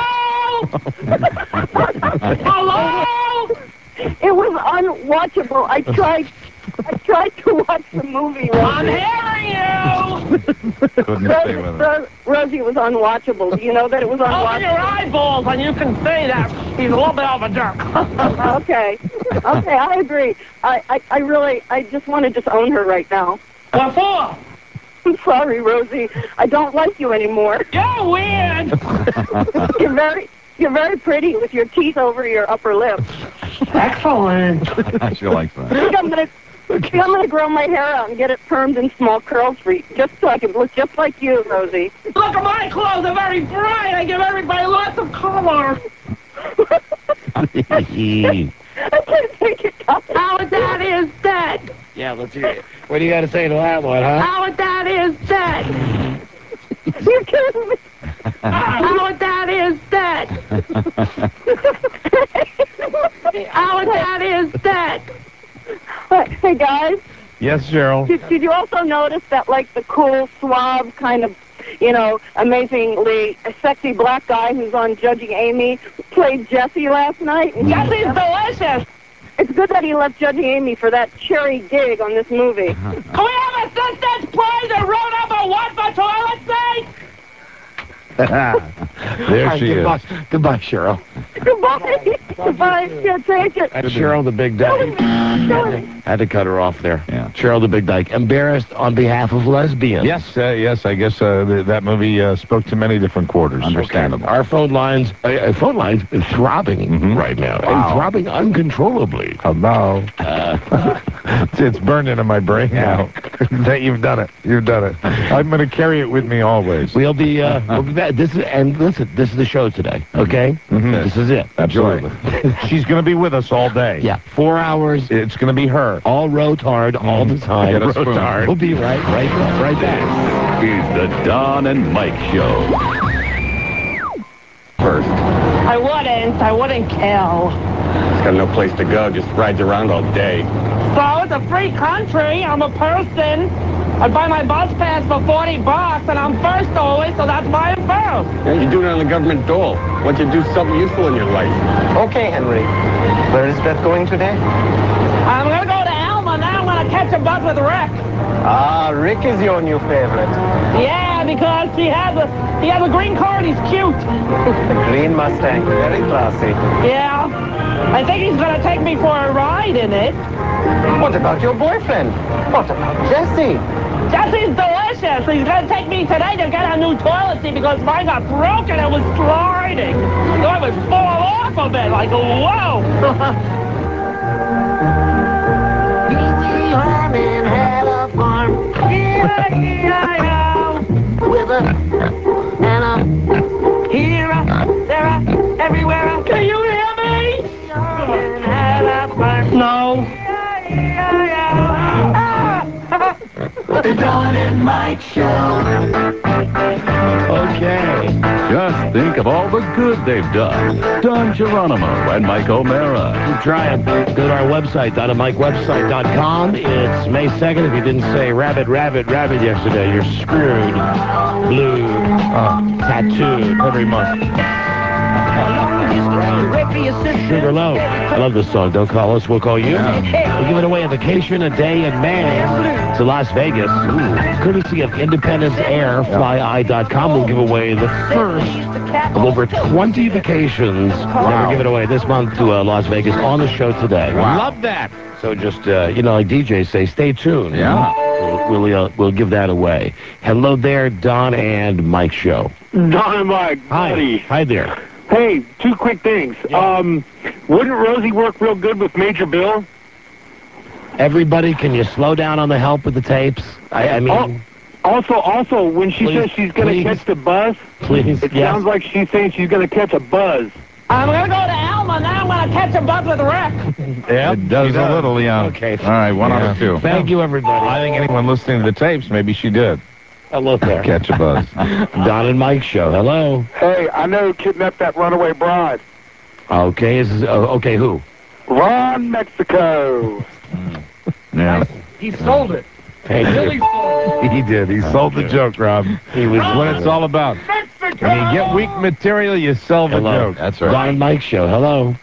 Hello? It was unwatchable. I tried to watch the movie, Rosie. I'm hearing you. Couldn't stay with it. Rosie, it was unwatchable. Do you know that it was Open unwatchable? your eyeballs and you can say that. He's a little bit of a jerk. Okay, I agree. I just want to disown her right now. What for? I'm sorry, Rosie. I don't like you anymore. You're weird. You're very pretty with your teeth over your upper lip. Excellent. She likes that. I think I'm gonna grow my hair out and get it permed in small curls just so I can look just like you, Rosie. Look at my clothes. They're very bright. I give everybody lots of color. I can't take it. Our dad is dead. Yeah, let's hear it. What do you got to say to that one, huh? Our dad is dead. You're kidding me. Our dad is dead. Our dad is dead. Hey, guys. Yes, Cheryl. Did you also notice that, like, the cool, suave, kind of, amazingly sexy black guy who's on Judging Amy played Jesse last night. Jesse's delicious. It's good that he left Judging Amy for that cherry gig on this movie. Can we have assistants play the row number 1 for toilet seat? There she is. Goodbye, Cheryl. Goodbye. Goodbye. Can't take it. That's Cheryl the Big Dyke. Had to cut her off there. Yeah. Cheryl the Big Dyke. Embarrassed on behalf of lesbians. Yes, I guess that movie spoke to many different quarters. Understandable. Our phone lines is throbbing right now. Wow. And throbbing uncontrollably. Hello. It's burned into my brain now. You've done it. You've done it. I'm going to carry it with me always. We'll be back. This is the show today, okay? This is it. Absolutely. She's going to be with us all day. Yeah, 4 hours. It's going to be her. All rotard, all the time. Get a spoon. Rotard. We'll be right back. Is the Don and Mike Show. First. I wouldn't kill. He's got no place to go, just rides around all day. So it's a free country. I'm a person. I buy my bus pass for $40, and I'm first always, so that's my first. Yeah, you do it on the government dole. Why don't you do something useful in your life? Okay, Henry. Where is Beth going today? I'm going to go to Alma. Now I'm going to catch a bus with Rick. Ah, Rick is your new favorite. Yeah, because he has a green car and he's cute. Green Mustang, very classy. Yeah. I think he's going to take me for a ride in it. What about your boyfriend? What about Jesse? Jesse's delicious. He's going to take me today to get a new toilet seat because mine got broken and was sliding. So I would fall off of it like, whoa. Lyman had a farm. E-I-E-I-O. With a and a here, there, everywhere. Can you hear me? Lyman had a farm. No. The Don and Mike Show. Okay. Just think of all the good they've done. Don Geronimo and Mike O'Mara. Keep trying. Go to our website, DonandMikeWebsite.com. It's May 2nd. If you didn't say rabbit yesterday, you're screwed. Blue. Tattooed. Every month. Sugar Low. I love this song. Don't call us, we'll call you. We're giving away a vacation, a day in May to Las Vegas. Courtesy of Independence Air, FlyEye.com. We'll give away the first of over 20 vacations that we're giving away this month to Las Vegas on the show today. Wow. Love that. So just, like DJs say, stay tuned. Yeah. We'll give that away. Hello there, Don and Mike Show. Don and Mike, buddy. Hi there. Hey, two quick things. Yeah. Wouldn't Rosie work real good with Major Bill? Everybody, can you slow down on the help with the tapes? I mean... Also, when she Please, says she's going to catch the buzz, Please, it sounds like she's saying she's going to catch a buzz. I'm going to go to Alma. Now I'm going to catch a bus with Rick. Yeah, it does a little, yeah. Okay. All right, one out of two. Thank you, everybody. I think anyone listening to the tapes, maybe she did. Hello there. Catch a buzz. Don and Mike Show. Hello. Hey, I know who kidnapped that runaway bride. Okay, okay, who? Ron Mexico. Yeah. He sold it. Thank you. Really sold it. He did. He sold the joke, Rob. He was What it's all about. Mexico! When you get weak material, you sell the Hello. joke. That's right. Don and Mike Show. Hello.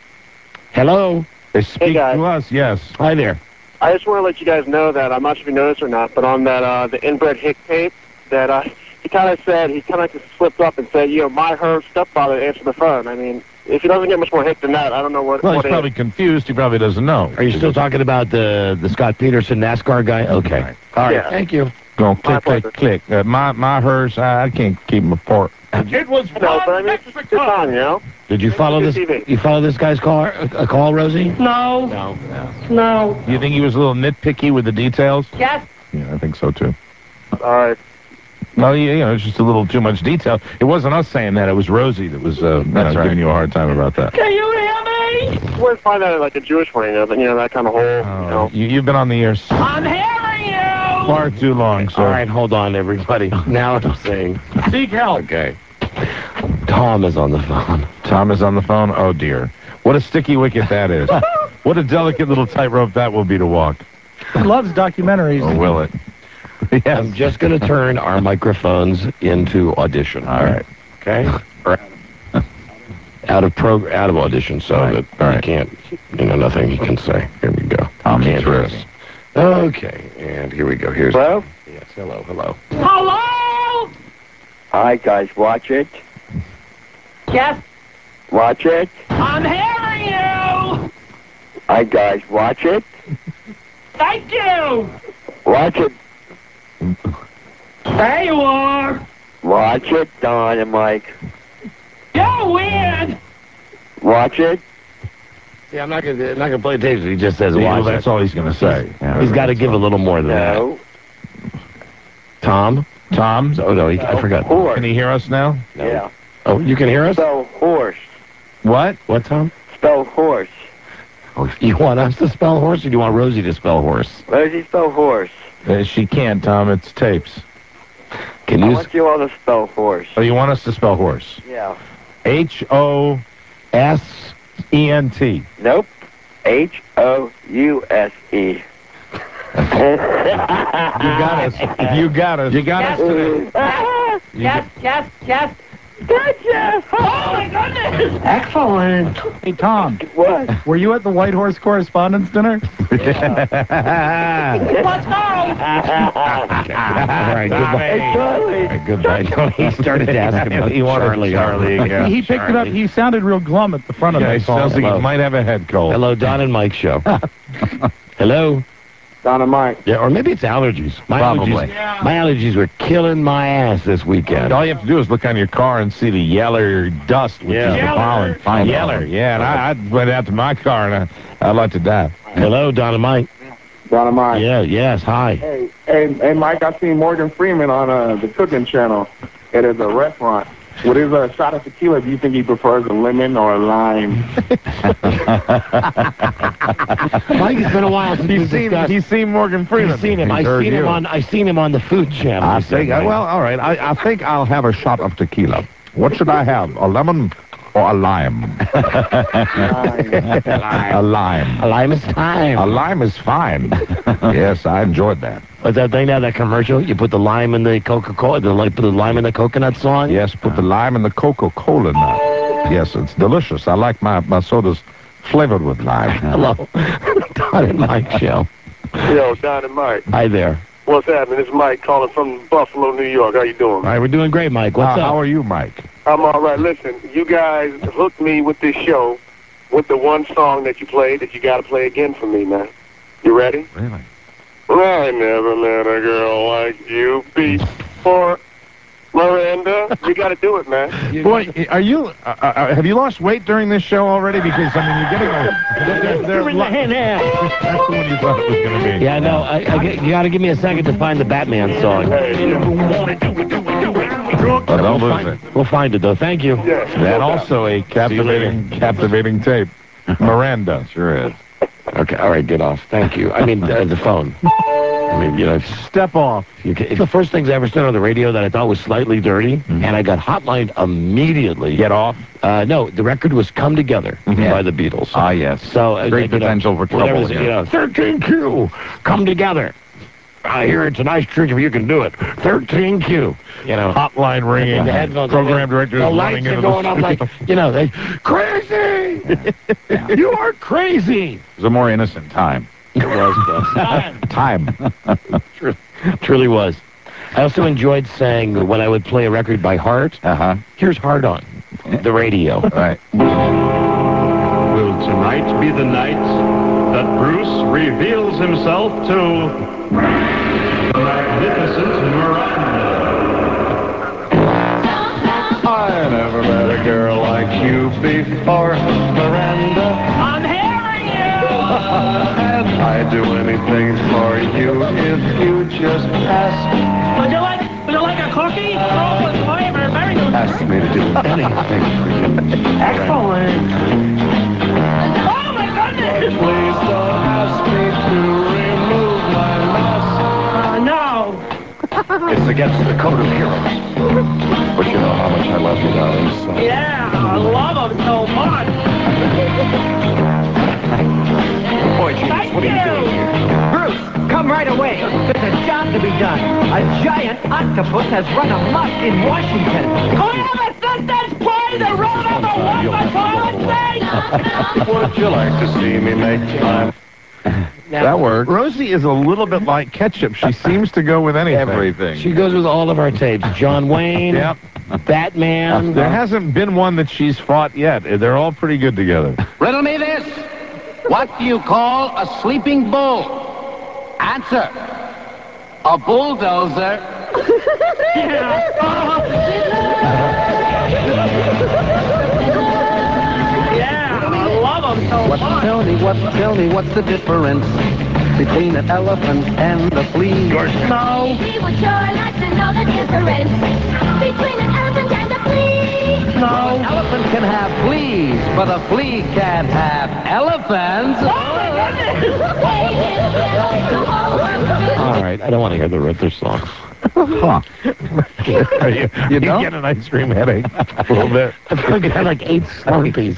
Hello. They speak guys. to us, yes. Hi there. I just want to let you guys know that, I'm not sure if you noticed or not, but on that the inbred hick tape, that he kind of just slipped up and said, her stepfather answered the phone. I mean, if he doesn't get much more hick than that, I don't know what. Well, he's what probably confused. He probably doesn't know. Are you still talking about the Scott Peterson NASCAR guy? Okay. All right. Yeah. Thank you. Go click, click, click. My, hers, I can't keep them apart. It was No, but I mean, it's Mexico. on, Did you follow this? TV. You follow this guy's call, Rosie? No. No. You think he was a little nitpicky with the details? Yes. Yeah, I think so, too. All right. Well, it's just a little too much detail. It wasn't us saying that. It was Rosie that was giving you a hard time about that. Can you hear me? I wouldn't find that like a Jewish way, that kind of whole, You've been on the air I'm hearing you. far too long, sir. All right, hold on, everybody. Now I'm saying. Seek help. Okay. Tom is on the phone. Tom is on the phone? Oh, dear. What a sticky wicket that is. What a delicate little tightrope that will be to walk. He loves documentaries. Or will it? Yes. I'm just going to turn our microphones into audition. All right. Okay? out of audition, so that he can't, nothing he can say. Here we go. Tommy Chris. Okay, and here we go. Here's Hello? Yes, hello. Hello? Hi, guys. Watch it. Yes, Watch it. I'm hearing you. Hi, guys. Watch it. Thank you. Watch it. There you are. Watch it, Don and Mike. You're weird. Watch it. Yeah, I'm not gonna play tapes. He just says Well, watch. that's all he's going to say. He's got to give a little more than No. that. Tom? Oh no, I forgot. Horse. Can he hear us now? Yeah. Oh, you can hear us? Spell horse. What? What, Tom? Spell horse. Oh, you want us to spell horse, or do you want Rosie to spell horse? Rosie, spell horse. She can't, Tom. It's tapes. Can I you? want you all to spell horse. Oh, you want us to spell horse? Yeah. H-O-S-E-N-T. Nope. H-O-U-S-E. You got us. You got us. You got us today. Yes. Gotcha. Oh, my goodness. Excellent. Hey, Tom. What? Were you at the White Horse Correspondence Dinner? Let's go. All right, goodbye. Hey, Charlie. Goodbye. No, he started to ask about He wanted Charlie again. He picked it up. He sounded real glum at the front of Yeah, the he sounds like Hello. he might have a head cold. Hello, Don and Mike show. Hello. Don and Mike. Yeah, or maybe it's allergies. Probably. My allergies were killing my ass this weekend. All you have to do is look on your car and see the yeller dust, which is the pollen. Fine yeller, yeah. And I went out to my car and I'd like to die. Hello, Don and Mike. Don and Mike. Yeah, yes, hi. Hey, Mike, I seen Morgan Freeman on the cooking channel at a restaurant. With his shot of tequila, do you think he prefers a lemon or a lime? Mike, it's been a while since we've discussed. He's seen Morgan Freeman. I've seen him. He's I heard seen you. him on. I seen him on the Food Channel. I think, well, all right. I think I'll have a shot of tequila. What should I have? A lemon or a lime? A lime. A lime is time. A lime is fine. Yes, I enjoyed that. But that thing now, that commercial, you put the lime in the Coca-Cola, put the lime in the coconut song? Yes, put the lime in the Coca-Cola nut. Yes, it's delicious. I like my sodas flavored with lime. Hello. Don and Mike show. Yo, Don and Mike. Hi there. What's happening? This is Mike calling from Buffalo, New York. How you doing? All right, we're doing great, Mike. What's up? How are you, Mike? I'm all right. Listen, you guys hooked me with this show with the one song that you played that you got to play again for me, man. You ready? Really? I never met a girl like you before. Miranda, you got to do it, man. Boy, are you? Have you lost weight during this show already? Because I mean, you're getting a. Bring the hand out. That's the one you thought it was going to be. Yeah, no, you got to give me a second to find the Batman song. But don't lose it. We'll find it though. Thank you. That also a captivating tape. Miranda, sure is. Okay, all right, get off. Thank you. I mean, the phone. I mean, Step off. It's the first things I ever said on the radio that I thought was slightly dirty, and I got hotlined immediately. Get off? No, the record was Come Together by the Beatles. Ah, yes. So Great potential for trouble. 13Q, Come Together. I hear it's a nice trick if you can do it. 13Q. Hotline ringing. The headphones. Program director The is lights running are into going the up like, they crazy. You are crazy. It was a more innocent time. It was. Time. Truly was. I also enjoyed saying when I would play a record by heart. Here's Hard On, the radio. Right. Will tonight be the night that Bruce reveals himself to magnificent Miranda? I never met a girl like you before, Miranda. I'm hearing you. And I'd do anything for you if you just ask. Would you like a cookie? Oh, with flavor. Very good. Ask me to do anything for you. Excellent. Oh, my goodness. Please don't ask me to remove my mask. No. It's against the code of heroes. But you know how much I love you, darling. So. Yeah, I love him so much. Boy, genius, what are you doing here? Bruce, come right away. There's a job to be done. A giant octopus has run amok in Washington. Clear the distance, please. play the roll number one by Twilight Would you like to see me make time? That works. Rosie is a little bit like ketchup. She seems to go with anything. Everything. She goes with all of our tapes. John Wayne. Yep. Batman. There hasn't been one that she's fought yet. They're all pretty good together. Riddle me this. What do you call a sleeping bull? Answer. A bulldozer. Yeah, I love them so much. Tell me, what's the difference between an elephant and a flea? No. We would sure like to know the difference between an elephant and a flea. An elephant can have fleas, but a flea can't have elephants. All right, I don't want to hear the Riddler song. Huh. you get an ice cream headache a little bit. I feel like I had like 8 Slurpees.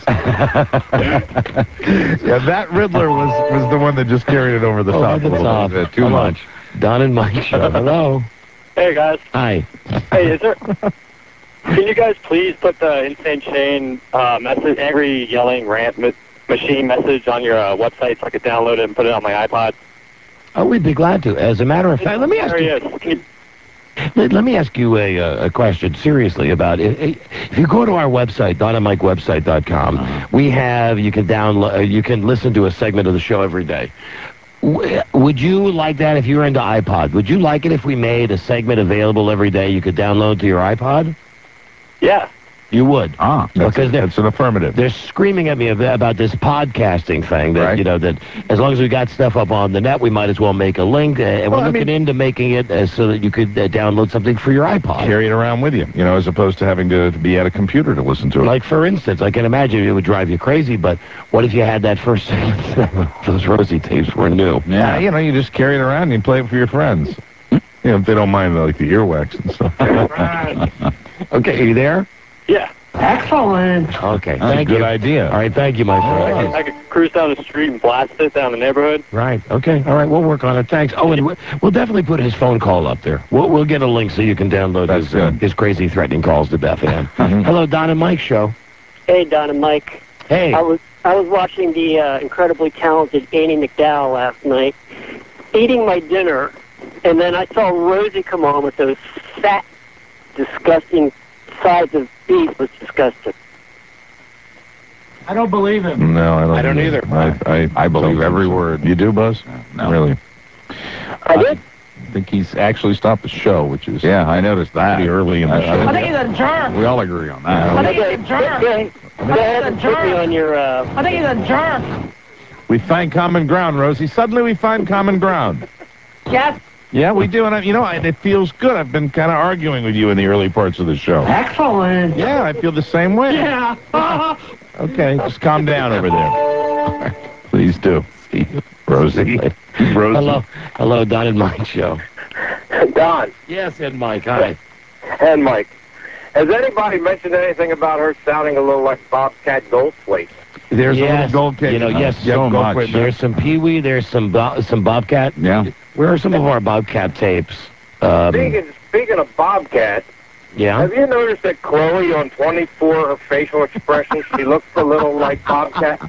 Yeah, that Riddler was the one that just carried it over the top. Over the top. Too Hello. much. Don and Mike show. Hello. Hey, guys. Hi. Hey, is there... Can you guys please put the Insane Shane message, angry yelling rant machine message on your website so I could download it and put it on my iPod? Oh, we'd be glad to. As a matter of fact, let me ask you a question seriously about it. If you go to our website, donandmikewebsite.com, we have, you can download, you can listen to a segment of the show every day. Would you like that if you were into iPod? Would you like it if we made a segment available every day you could download to your iPod? Yeah. You would? Because that's an affirmative. They're screaming at me about this podcasting thing. That Right. you know, that as long as we got stuff up on the net, we might as well make a link. And we're looking into making it so that you could download something for your iPod. Carry it around with you, as opposed to having to be at a computer to listen to it. Like, for instance, I can imagine it would drive you crazy, but what if you had that first those Rosie tapes were new? Yeah, you just carry it around and you play it for your friends. If they don't mind, like, the earwax and stuff. Okay, are you there? Yeah. Excellent. Okay, That's thank a good you. idea. All right, thank you, my friend. I could cruise down the street and blast it down the neighborhood. Right. Okay. All right. We'll work on it. Thanks. Oh, and we'll definitely put his phone call up there. We'll get a link so you can download his crazy threatening calls to Beth Ann. Hello, Don and Mike show. Hey, Don and Mike. Hey. I was watching the incredibly talented Annie McDowell last night, eating my dinner, and then I saw Rosie come on with those fat, disgusting sides of beef. It was disgusting. I don't believe him. No, I don't either. I believe every word. You do, Buzz? No. Really? I did? I think he's actually stopped the show, which is Yeah, I noticed that. pretty early in the show. I think he's a jerk. We all agree on that. I think he's a jerk. Go ahead and put me on your... I think he's a jerk. We find common ground, Rosie. Suddenly we find common ground. Yes. Yeah, we do, and it feels good. I've been kind of arguing with you in the early parts of the show. Excellent. Yeah, I feel the same way. Yeah. Okay, just calm down over there. Please do. Rosie. Hello, Don and Mike show. Don. Yes, and Mike. Hi. And Mike. Has anybody mentioned anything about her sounding a little like Bobcat Goldthwait? There's a little gold cake. Yes, so much. There's some Pee-wee. There's some Bobcat. Yeah. Where are some of our Bobcat tapes? Speaking of Bobcat, Yeah. have you noticed that Chloe on 24, her facial expression, she looks a little like Bobcat?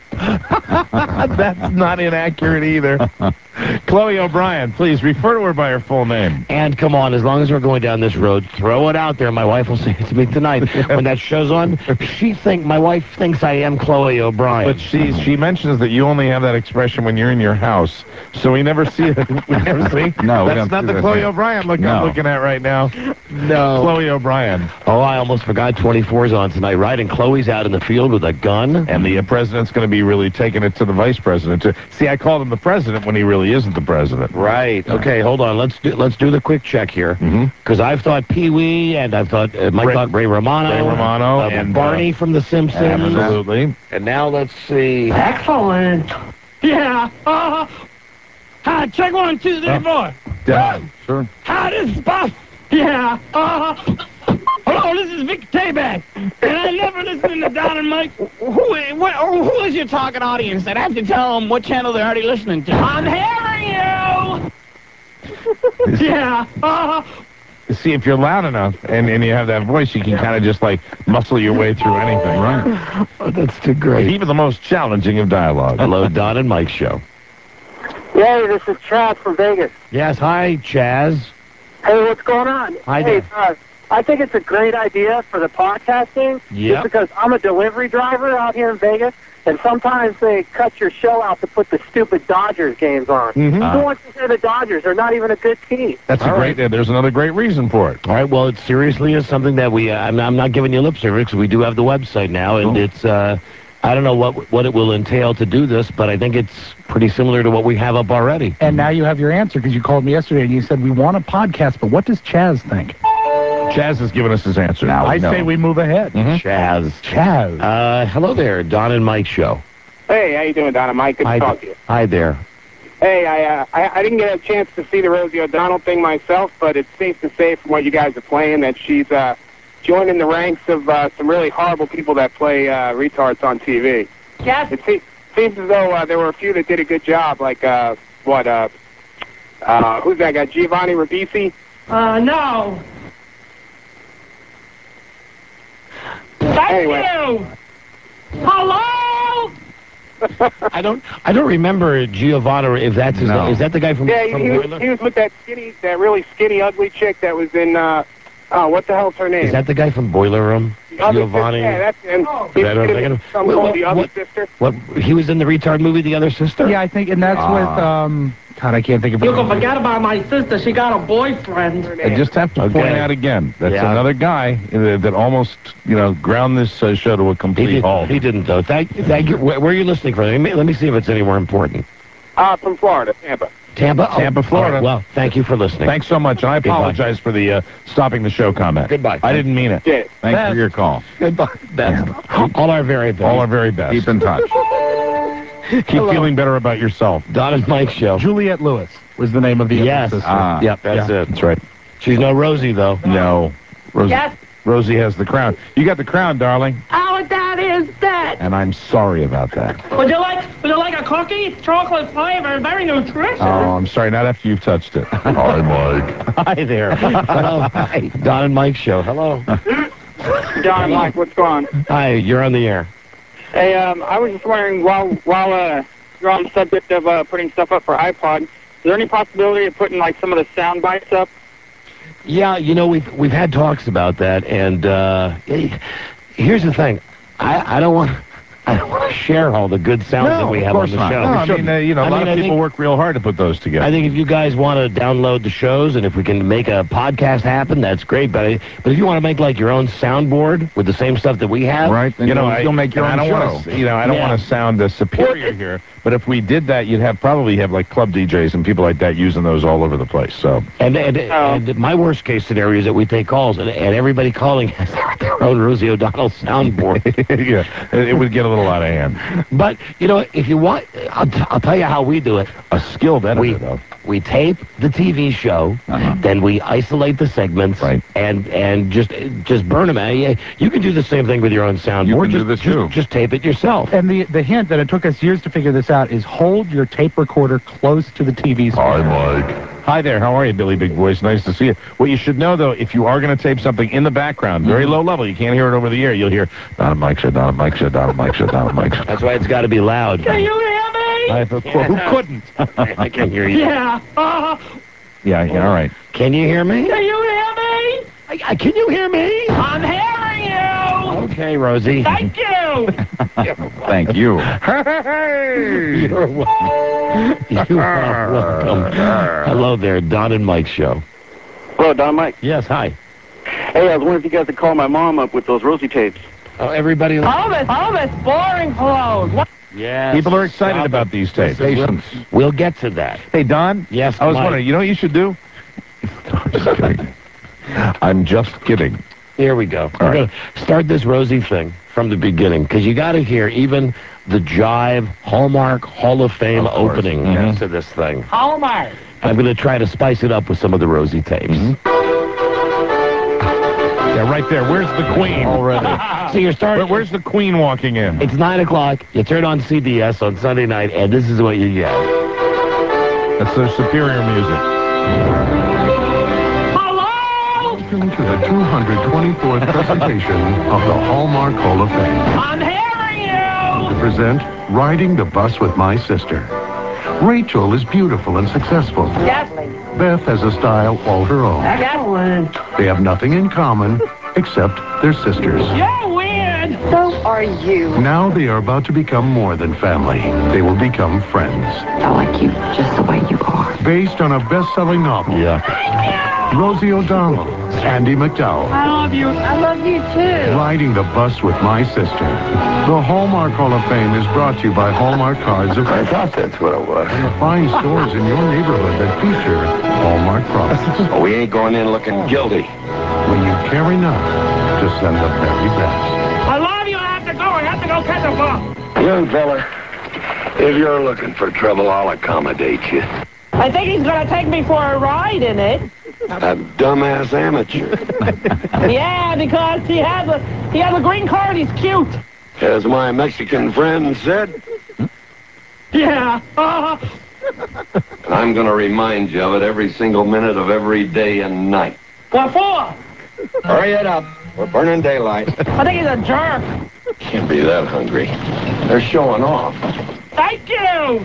That's not inaccurate either. Chloe O'Brien, please refer to her by her full name. And come on, as long as we're going down this road, throw it out there. My wife will say it to me tonight. When that show's on, my wife thinks I am Chloe O'Brien. But she mentions that you only have that expression when you're in your house, so we never see it. We never see. No, we that's don't not see the that. Chloe O'Brien look I'm looking at right now. No. Chloe O'Brien. Oh, I almost forgot 24's on tonight, right? And Chloe's out in the field with a gun. And the president's going to be really taking it to the vice president. See, I called him the president when he really isn't the president. Right. Okay, hold on. Let's do the quick check here. Because I've thought Pee-wee, and I've thought Mike thought Ray Romano. Ray Romano and Barney from The Simpsons. Absolutely. And now let's see. Excellent. Yeah. Hi, check 1, 2, 3, 4. Yeah, sure. Hi, this is Buff. Yeah. Hello, this is Vic Tayback. And I never listen to Don and Mike. Who is your target audience? I'd have to tell them what channel they're already listening to. I'm hearing you. Yeah. See, if you're loud enough and you have that voice, you can kind of just like muscle your way through anything. Right. Oh, that's too great. Even the most challenging of dialogue. Hello, Don and Mike Show. Hey, this is Chaz from Vegas. Yes, hi, Chaz. Hey, what's going on? Hi Hey, there. I think it's a great idea for the podcasting. Yep. Just because I'm a delivery driver out here in Vegas, and sometimes they cut your show out to put the stupid Dodgers games on. Mhm. Who wants to hear the Dodgers? They're not even a good team. That's a great. There's another great reason for it. All right, well, it seriously is something that we, I'm not giving you lip service, because we do have the website now, and it's, I don't know what it will entail to do this, but I think it's pretty similar to what we have up already. And now you have your answer, because you called me yesterday and you said, we want a podcast, but what does Chaz think? Chaz has given us his answer. Now I say we move ahead. Chaz. Hello there, Don and Mike Show. Hey, how you doing, Don and Mike? Good to talk to you. Hi there. Hey, I didn't get a chance to see the Rosie O'Donnell thing myself, but it's safe to say from what you guys are playing that she's joining the ranks of some really horrible people that play retards on TV. Yes. It seems as though there were a few that did a good job, like, who's that guy, Giovanni Ribisi? No. Thank you. Hello? I don't remember Giovanni, if that's his name. Is that the guy from Yeah, from he Boiler? was with that really skinny, ugly chick that was in, what the hell's her name? Is that the guy from Boiler Room? Other Giovanni? Sister, yeah, that's him. Is that what I'm thinking of? Something called The Other Sister. What, he was in the retard movie, The Other Sister? Yeah, I think, and that's with, God, I can't think of her You can name. forget about my sister. She got a boyfriend. I just have to point out again, that's another guy that almost, ground this show to a complete halt. He didn't, though. Thank you. Where are you listening from? Let me see if it's any more important. From Florida, Tampa. Tampa, Florida. Right, well, thank you for listening. Thanks so much, and I apologize for the stopping the show comment. Goodbye. I didn't mean it. Thanks for your call. Goodbye. All our very best. All our very best. Keep in touch. Keep feeling better about yourself. Don and Mike Show. Juliette Lewis was the name of the Yes. sister. Yep, that's it. That's right. She's no Rosie, though. No. Rosie, Yes. Rosie has the crown. You got the crown, darling. Oh, that is that. And I'm sorry about that. Would you like a cookie? Chocolate flavor, very nutritious. Oh, I'm sorry. Not after you've touched it. Hi, Mike. Hi there. Hello. Hi. Don and Mike Show. Hello. Don and Mike, what's going on? Hi, you're on the air. Hey, I was just wondering, while you're on the subject of putting stuff up for iPod, is there any possibility of putting like some of the sound bites up? Yeah, we've had talks about that, and here's the thing. I don't want to share all the good sounds that we have on the show. No, a lot of people work real hard to put those together. I think if you guys want to download the shows, and if we can make a podcast happen, that's great. But if you want to make like your own soundboard with the same stuff that we have, Right? Then you'll make your own show. I don't want to sound superior here, but if we did that, you'd probably have like club DJs and people like that using those all over the place. So, and my worst case scenario is that we take calls, and everybody calling has their own Rosie O'Donnell soundboard. yeah, it would get a little out of hand. But if you want, I'll tell you how we do it. A skilled editor, though. We tape the TV show, then we isolate the segments, and just burn them. You can do the same thing with your own soundboard. You can do this too. Just tape it yourself. And the hint that it took us years to figure this out is hold your tape recorder close to the TV screen. Hi, Mike. Hi there. How are you, Billy Big Voice? Nice to see you. What you should know, though, if you are going to tape something in the background, very low level, you can't hear it over the air. You'll hear Don and Mike Show, Don and Mike Show, Don and Mike Show, Don and Mike Show. That's why it's got to be loud. Can you hear me? Who couldn't? I can hear you. Yeah. Yeah, all right. Can you hear me? Can you hear me? Can you hear me? I'm hearing you. Okay, Rosie. Thank you. Thank you. Hey! You are welcome. Hello there, Don and Mike Show. Hello, Don and Mike. Yes, hi. Hey, I was wondering if you guys could call my mom up with those Rosie tapes. Oh, everybody. All this boring clothes. What? Yes. People are excited about these tapes. We'll get to that. Hey, Don? Yes, I was Mike. wondering, you know what you should do? I'm just kidding. I'm just kidding. Here we go. All We're going to start this Rosie thing from the beginning, because you got to hear even the Jive Hallmark Hall of Fame opening to this thing. Hallmark. I'm going to try to spice it up with some of the Rosie tapes. Yeah, right there. Where's the Queen? Already. So you're starting. Where's the Queen walking in? It's 9 o'clock. You turn on CBS on Sunday night, and this is what you get. That's their superior music. Hello? Welcome to the 224th presentation of the Hallmark Hall of Fame. I'm hearing you! To present Riding the Bus with My Sister. Rachel is beautiful and successful. Definitely. Beth has a style all her own. I got one. They have nothing in common except they're sisters. You're weird! So are you. Now they are about to become more than family. They will become friends. I like you just the way you are. Based on a best-selling novel. Rosie O'Donnell, Andie MacDowell. I love you. I love you too. Riding the Bus with My Sister. The Hallmark Hall of Fame is brought to you by Hallmark Cards of... I thought that's what it was. And the fine stores in your neighborhood that feature Hallmark products. Oh, we ain't going in looking guilty. When you care enough to send the very best. I love you. I have to go. I have to go catch a bus. Young fella, if you're looking for trouble, I'll accommodate you. I think he's going to take me for a ride in it. A dumbass amateur. Yeah, because he has a green card. He's cute. As my Mexican friend said. Yeah. And I'm going to remind you of it every single minute of every day and night. What for? Hurry it up. We're burning daylight. I think he's a jerk. Can't be that hungry. They're showing off. Thank you.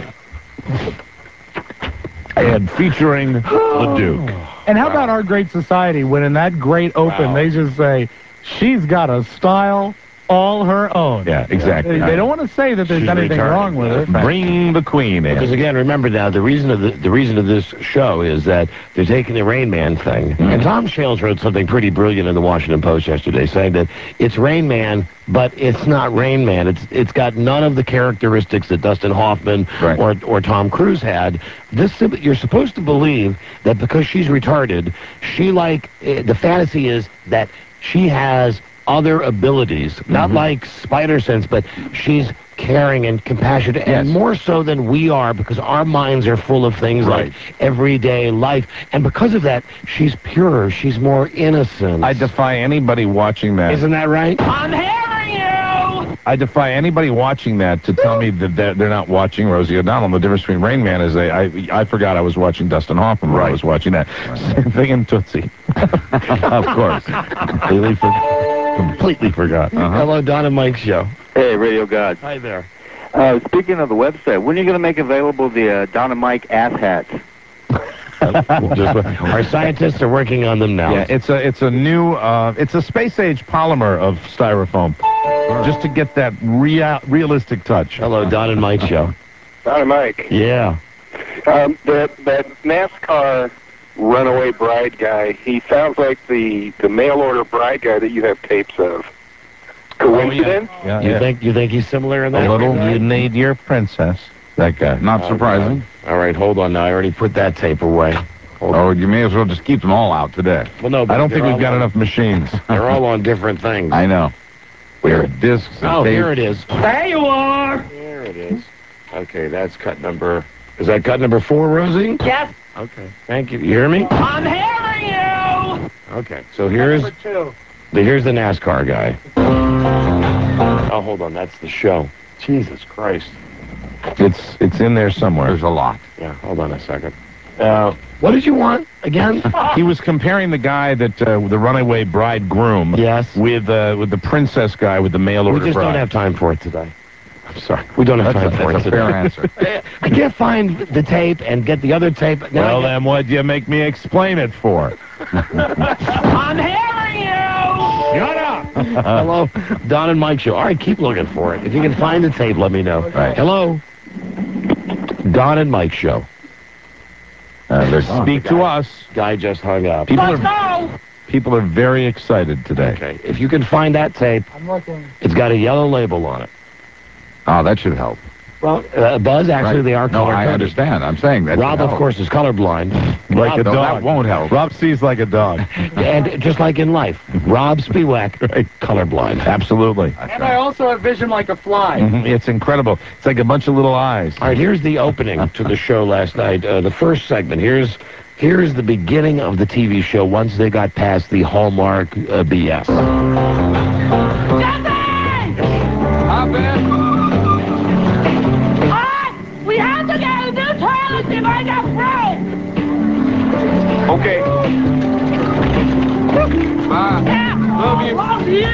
And featuring the Duke. And how about our great society when in that great open they just say, she's got a style all her own. Yeah, exactly. They don't want to say that there's She's anything retarded. wrong with it. Bring the queen in. Because again, remember now, the reason of this show is that they're taking the Rain Man thing. And Tom Shales wrote something pretty brilliant in the Washington Post yesterday, saying that it's Rain Man, but it's not Rain Man. It's got none of the characteristics that Dustin Hoffman or Tom Cruise had. You're supposed to believe that because she's retarded, the fantasy is that she has other abilities, not like spider sense, but she's caring and compassionate, and more so than we are, because our minds are full of things like everyday life, and because of that, she's purer, she's more innocent. I defy anybody watching that. Isn't that right? I'm hearing you. I defy anybody watching that to tell me that they're not watching Rosie O'Donnell. The difference between Rain Man is I forgot I was watching Dustin Hoffman when I was watching that. Same thing in Tootsie. Of course. Completely forgot. Hello, Don and Mike Show. Hey, Radio God. Hi there. Speaking of the website, when are you going to make available the Don and Mike ass hats? Our scientists are working on them now. Yeah, it's a new it's a space age polymer of styrofoam, just to get that realistic touch. Hello, Don and Mike Show. Don and Mike. Yeah. That NASCAR runaway bride guy, he sounds like the mail order bride guy that you have tapes of. Coincidence? Yeah, You think he's similar in that? A little, you need your princess. That guy. Not surprising. All right, hold on now. I already put that tape away. You may as well just keep them all out today. Well, no, but I don't think we've got enough machines. They're all on different things. I know. There are discs and Oh, tapes. here it is. There you are. There it is. Okay, that's cut number... Is that cut number 4, Rosie? Yes. Okay, thank you. You hear me? I'm hearing you. Okay, so here's the NASCAR guy. Oh, hold on, that's the show. Jesus Christ. It's in there somewhere. There's a lot. Yeah, hold on a second. What did you want again? He was comparing the guy that the runaway bridegroom. Yes. With the princess guy with the mail order. We just bride. don't have time for it today. I'm sorry. We don't have time for it That's a today. fair answer. I can't find the tape and get the other tape. Well, then what'd you make me explain it for? I'm hearing you. Shut up. Hello, Don and Mike Show. All right, keep looking for it. If you can find the tape, let me know. Right. Hello, Don and Mike Show. Speak to us. Guy just hung up. People are very excited today. Okay, if you can find that tape, I'm looking. it's got a yellow label on it. Oh, that should help. Well, Buzz, actually, they are No, color-coded. I understand. I'm saying that. Rob, of course, is colorblind. Like a no, dog. that won't help. Rob sees like a dog. And just like in life, Rob Spiewak, colorblind. Absolutely. And I also have vision like a fly. It's incredible. It's like a bunch of little eyes. All right, here's the opening to the show last night. The first segment. Here's the beginning of the TV show once they got past the Hallmark BS. Hi, Ben. We have to get a new toilet if I got broke. Okay. Love you. Love you.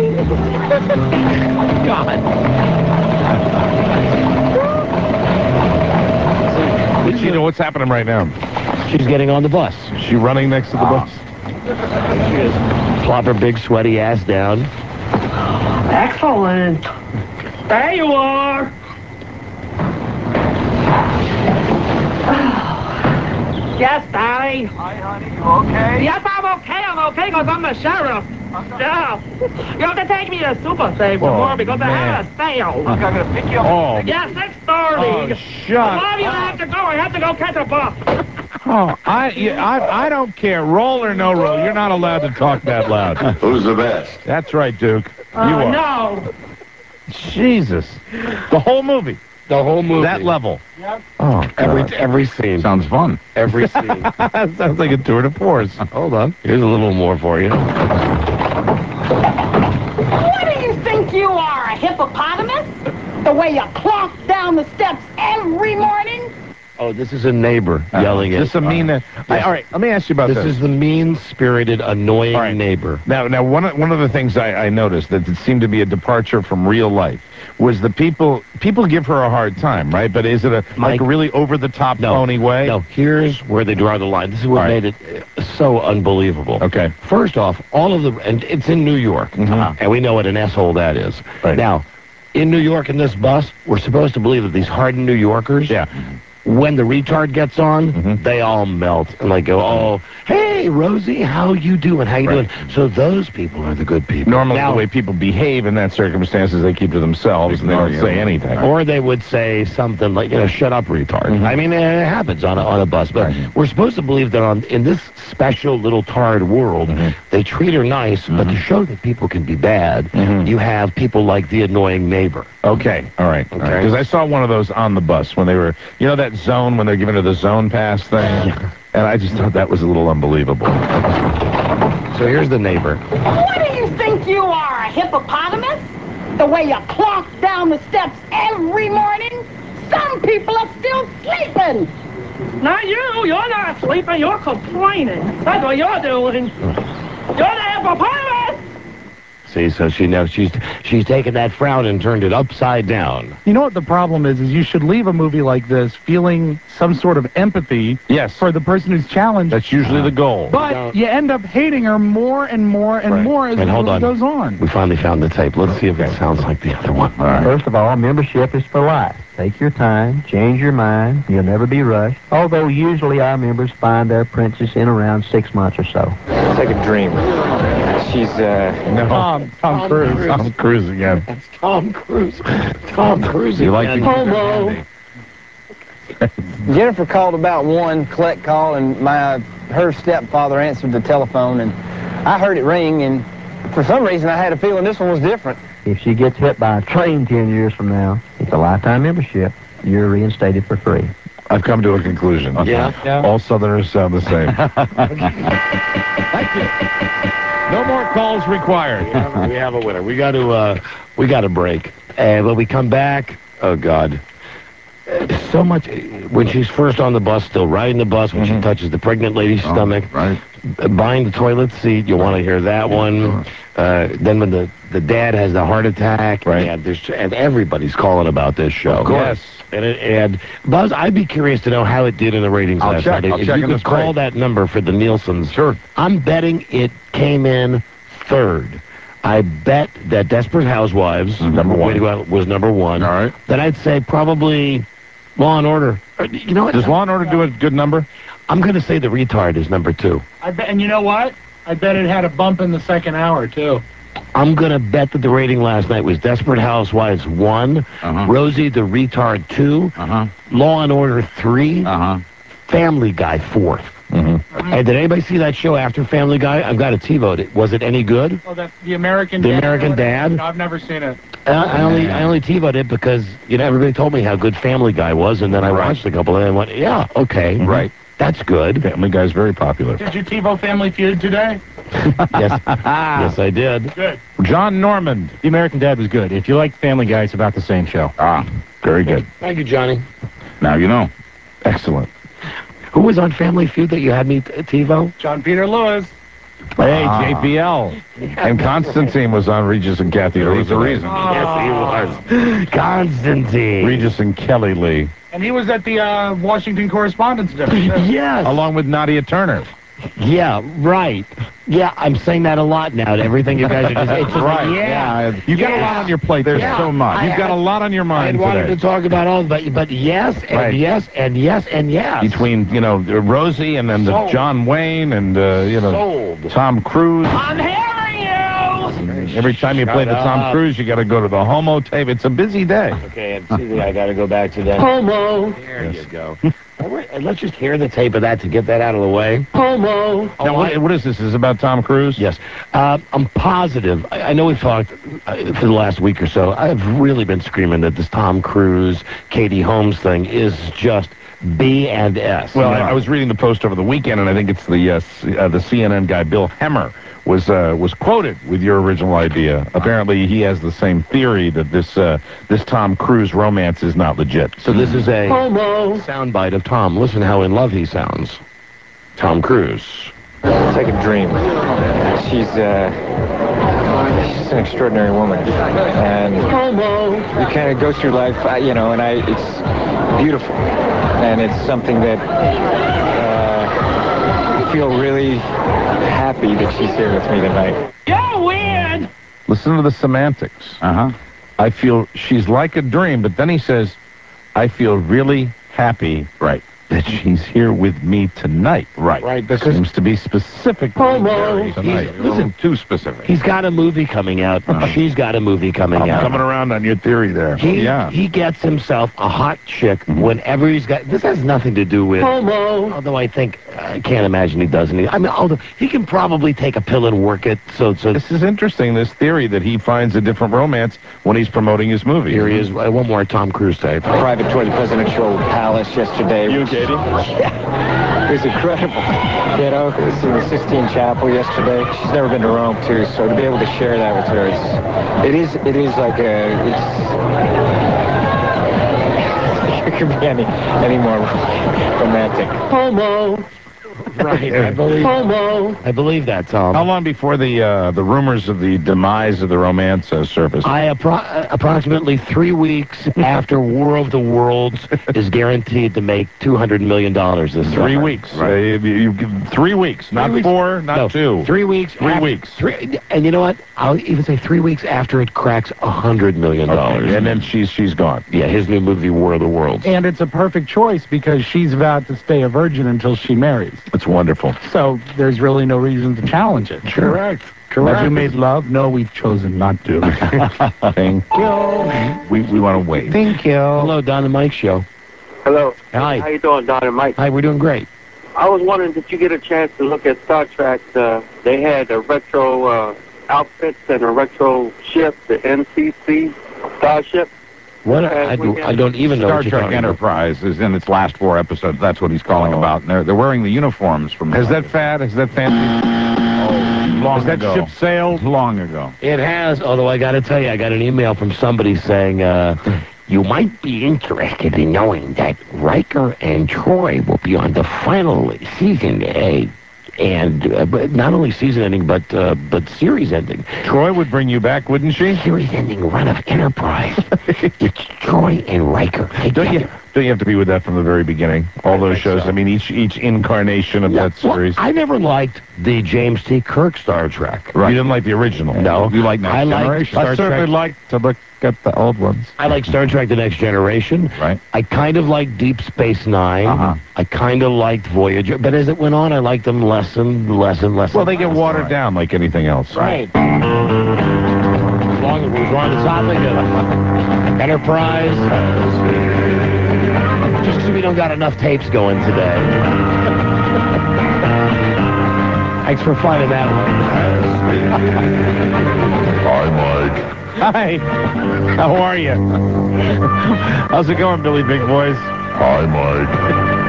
God. You know what's happening right now? She's getting on the bus. Is she running next to the bus? She is. Plop her big sweaty ass down. Excellent. There you are. Yes, Daddy. Hi, honey. You okay? Yes, I'm okay. I'm okay because I'm the sheriff. Yeah. You have to take me to Super Save tomorrow because I have a sale. Look, I'm going to pick you up. Oh. Yes, 6:30. Oh, shut Mom, you have to go. I have to go catch a bus. Oh, I don't care. Roll or no roll. You're not allowed to talk that loud. Who's the best? That's right, Duke. You are. No. Jesus. The whole movie. The whole movie. That level. Yep. Oh, God. Every scene. Sounds fun. Every scene. Sounds like a tour de force. Hold on. Here's a little more for you. What do you think you are, a hippopotamus? The way you clomp down the steps every morning? Oh, this is a neighbor yelling at. This is a mean. All right, let me ask you about this. This is the mean-spirited, annoying neighbor. Now, one of the things I noticed that it seemed to be a departure from real life was the people give her a hard time, right? But is it like a really over-the-top phony way? No, here's where they draw the line. This is what made it so unbelievable. Okay. First off, and it's in New York, and we know what an asshole that is. Right. Now, in New York, in this bus, we're supposed to believe that these hardened New Yorkers, when the retard gets on, they all melt and like go, oh, hey, Rosie, how you doing? How you doing? So those people are the good people. Normally, the way people behave in that circumstances, they keep to themselves and they don't say anything. Or they would say something like, shut up, retard. I mean, it happens on a bus. But we're supposed to believe that in this special little tard world, they treat her nice, but to show that people can be bad, you have people like the annoying neighbor. Okay, all right. Because I saw one of those on the bus when they were, that zone, when they're giving her the zone pass thing. And I just thought that was a little unbelievable. So here's the neighbor. What do you think you are, a hippopotamus? The way you clomp down the steps every morning? Some people are still sleeping. Not you. You're not sleeping. You're complaining. That's what you're doing. You're the hippopotamus. See, so she knows she's taken that frown and turned it upside down. You know what the problem is you should leave a movie like this feeling some sort of empathy for the person who's challenged. That's usually the goal. But you end up hating her more and more and more as the movie goes on. We finally found the tape. Let's see if it sounds like the other one. All right. First of all, membership is for life. Take your time, change your mind. You'll never be rushed. Although usually our members find their princess in around 6 months or so. It's like a dream. She's, Tom Cruise. Tom Cruise again. That's Tom Cruise. Tom Cruise. You like the Homo. Jennifer called about 1 collect call, and her stepfather answered the telephone, and I heard it ring, and for some reason I had a feeling this one was different. If she gets hit by a train 10 years from now, it's a lifetime membership. You're reinstated for free. I've come to a conclusion. Yeah. All Southerners sound the same. Thank you. No more calls required. We have a winner. We got to break. When we come back, oh God, so much. When she's first on the bus, still riding the bus, when she touches the pregnant lady's stomach, buying the toilet seat, you want to hear that one. Then when the dad has the heart attack, and everybody's calling about this show. Of course. And Buzz, I'd be curious to know how it did in the ratings last night. I'll if check you could call that number for the Nielsen's, I'm betting it came in 3rd. I bet that Desperate Housewives number 1 was number 1. All right. Then I'd say probably Law and Order. You know what? Does Law and Order do a good number? I'm going to say The Retard is number 2. I bet, and you know what? I bet it had a bump in the second hour too. I'm going to bet that the rating last night was Desperate Housewives 1, Rosie the Retard 2, Law and Order 3, Family Guy 4th. And did anybody see that show after Family Guy? I've got to T-vote it. Was it any good? Oh, the American The Dad. American Dad? No, I've never seen it. I only T-voted it because, everybody told me how good Family Guy was, and then I watched a couple, and I went, yeah, okay, right. That's good. Family Guy's very popular. Did you TiVo Family Feud today? Yes. Yes, I did. Good. John Normand. The American Dad was good. If you like Family Guy, it's about the same show. Very good. Thank you, Johnny. Now you know. Excellent. Who was on Family Feud that you had me TiVo? John Peter Lewis. Hey, JPL. And Constantine was on Regis and Kathy Lee. was a reason. Yes, he was. Constantine. Regis and Kelly Lee. And he was at the Washington Correspondence Dinner. Yes. Along with Nadia Turner. Yeah, right. Yeah, I'm saying that a lot now. To everything you guys are just... It's just Right. Like, yeah. You got a lot on your plate. There's so much. You've got a lot on your mind I wanted today. to talk about all, but yes, and Right. yes, and yes, and yes. Between, Rosie and then the Sold. John Wayne and, Sold. Tom Cruise. I'm hearing you! Every time you play the Tom up. Cruise, you got to go to the homo tape. It's a busy day. Okay, and see, I got to go back to that. Homo. There you go. All right, and let's just hear the tape of that to get that out of the way. Homo. Now, what is this? Is this about Tom Cruise? Yes. I'm positive. I know we've talked for the last week or so. I've really been screaming that this Tom Cruise, Katie Holmes thing is just B and S. Well, I was reading the Post over the weekend, and I think it's the CNN guy, Bill Hemmer, was quoted with your original idea. Apparently, he has the same theory that this Tom Cruise romance is not legit. So this is a soundbite of Tom. Listen how in love he sounds. Tom Cruise. It's like a dream. She's an extraordinary woman, and you kind of go through life, and it's beautiful, and it's something that I feel really happy that she's here with me tonight. You're weird! Listen to the semantics. I feel she's like a dream, but then he says, I feel really happy. Right. That she's here with me tonight. Right. Right, because... Seems to be specific. Listen, too specific. He's got a movie coming out. She's got a movie coming out. I'm coming around on your theory there. He gets himself a hot chick whenever he's got... This has nothing to do with... Although I can't imagine he does any... I mean, although he can probably take a pill and work it, so... This is interesting, this theory that he finds a different romance when he's promoting his movie. Here he is, one more Tom Cruise tape. Private tour of the presidential palace yesterday. You, Katie? Yeah. It was incredible. It was in the Sistine Chapel yesterday. She's never been to Rome, too, so to be able to share that with her, it is like it could be any more romantic. Homo. Right, I believe. Homo. I believe that, Tom. How long before the rumors of the demise of the romance surfaced? Approximately 3 weeks after War of the Worlds is guaranteed to make $200 million this summer. 3 weeks. Right. 3 weeks, not 3 weeks. 4, not 2. 3 weeks. 3 weeks. And you know what? I'll even say 3 weeks after it cracks $100 million. Okay. And then she's gone. Yeah, his new movie, War of the Worlds. And it's a perfect choice because she's vowed to stay a virgin until she marries. It's wonderful. So there's really no reason to challenge it. Correct. Have you made love? No, we've chosen not to. Thank you. We want to wait. Thank you. Hello, Don and Mike Show. Hello. Hi. How you doing, Don and Mike? Hi, we're doing great. I was wondering, did you get a chance to look at Star Trek? They had a retro outfits and a retro ship, the NCC Starship. What? I don't even know Star what you're Trek talking about. Enterprise is in its last 4 episodes. That's what he's calling about. And they're wearing the uniforms from... Has that fancy? Long Has that ago. ship sailed? Long ago. It has, although I got to tell you, I got an email from somebody saying, you might be interested in knowing that Riker and Troy will be on the final season, but not only season ending, but series ending. Troy would bring you back, wouldn't she? Series ending run of Enterprise. It's Troy and Riker. Don't you have to be with that from the very beginning? All those shows. So. I mean, each incarnation of that series. Well, I never liked the James T. Kirk Star Trek. Right. You didn't like the original. No. You like Next Generation. I certainly like to look at the old ones. I like Star Trek The Next Generation. Right. I kind of liked Deep Space Nine. I kind of liked Voyager. But as it went on, I liked them less and less. Well, they get watered down like anything else. Right. As long as we're on the topic of Enterprise. Just because we don't got enough tapes going today. Thanks for finding that one. Hi, Mike. Hi. How are you? How's it going, Billy Big Boys? Hi, Mike.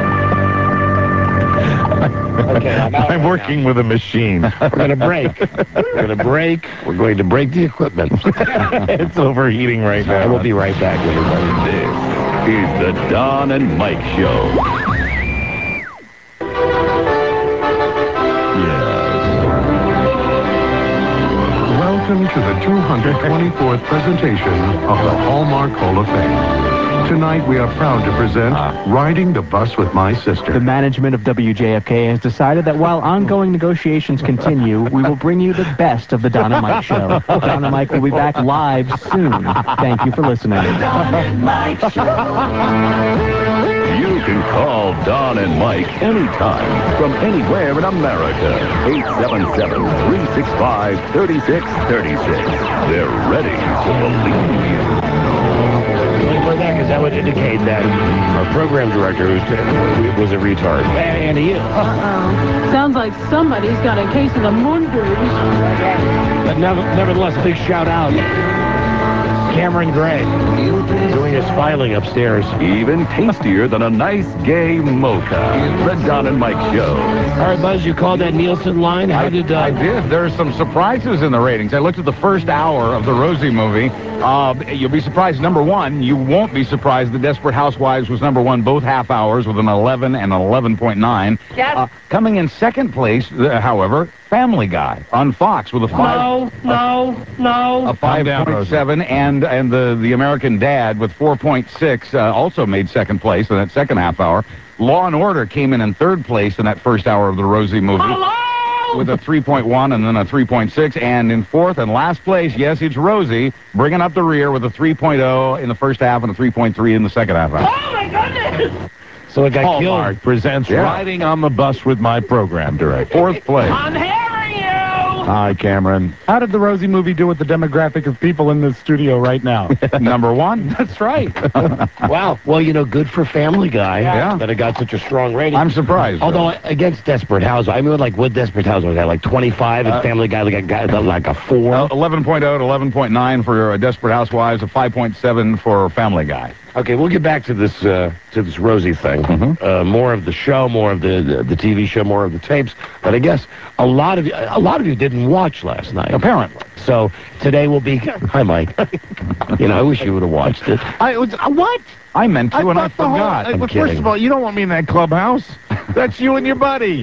Okay, I'm working with a machine. We're going to break. We're going to break the equipment. It's overheating right now. We'll be right back, everybody. This is the Don and Mike Show. Yes. Welcome to the 224th presentation of the Hallmark Hall of Fame. Tonight, we are proud to present Riding the Bus with My Sister. The management of WJFK has decided that while ongoing negotiations continue, we will bring you the best of the Don and Mike Show. Don and Mike will be back live soon. Thank you for listening. Don and Mike You can call Don and Mike anytime from anywhere in America. 877-365-3636. They're ready to believe you. For that, because that would indicate that our program director was a retard. And he is. Sounds like somebody's got a case of the Munders. But nevertheless, a big shout out. Cameron Gray doing his filing upstairs. Even tastier than a nice gay mocha. The Don and Mike Show. All right, Buzz, you called that Nielsen line. How did I did. There are some surprises in the ratings. I looked at the first hour of the Rosie movie. You'll be surprised. Number one, you won't be surprised. The Desperate Housewives was number one both half hours with an 11 and an 11.9. Yes. Coming in second place, however, Family Guy on Fox with a 5. No. A 5.7, and the American Dad with 4.6 also made second place in that second half hour. Law and Order came in third place in that first hour of the Rosie movie. Hello? With a 3.1 and then a 3.6, and in fourth and last place, yes, it's Rosie, bringing up the rear with a 3.0 in the first half and a 3.3 in the second half hour. Oh, my goodness! So it got Hallmark killed. presents Riding on the Bus with My program director. Fourth place. I'm hearing you! Hi, Cameron. How did the Rosie movie do with the demographic of people in the studio right now? Number one. That's right. Wow. Well, good for Family Guy that it got such a strong rating. I'm surprised. Although, against Desperate Housewives, I mean, what Desperate Housewives got, like 25, and Family Guy like a 4? 11.0 to 11.9 for Desperate Housewives, a 5.7 for Family Guy. Okay, we'll get back to this Rosie thing. More of the show, more of the TV show, more of the tapes. But I guess a lot of you didn't watch last night. Apparently. So today will be. Hi, Mike. I wish you would have watched it. What? I meant to, and I forgot. I'm First kidding. of all, you don't want me in that clubhouse. That's you and your buddy.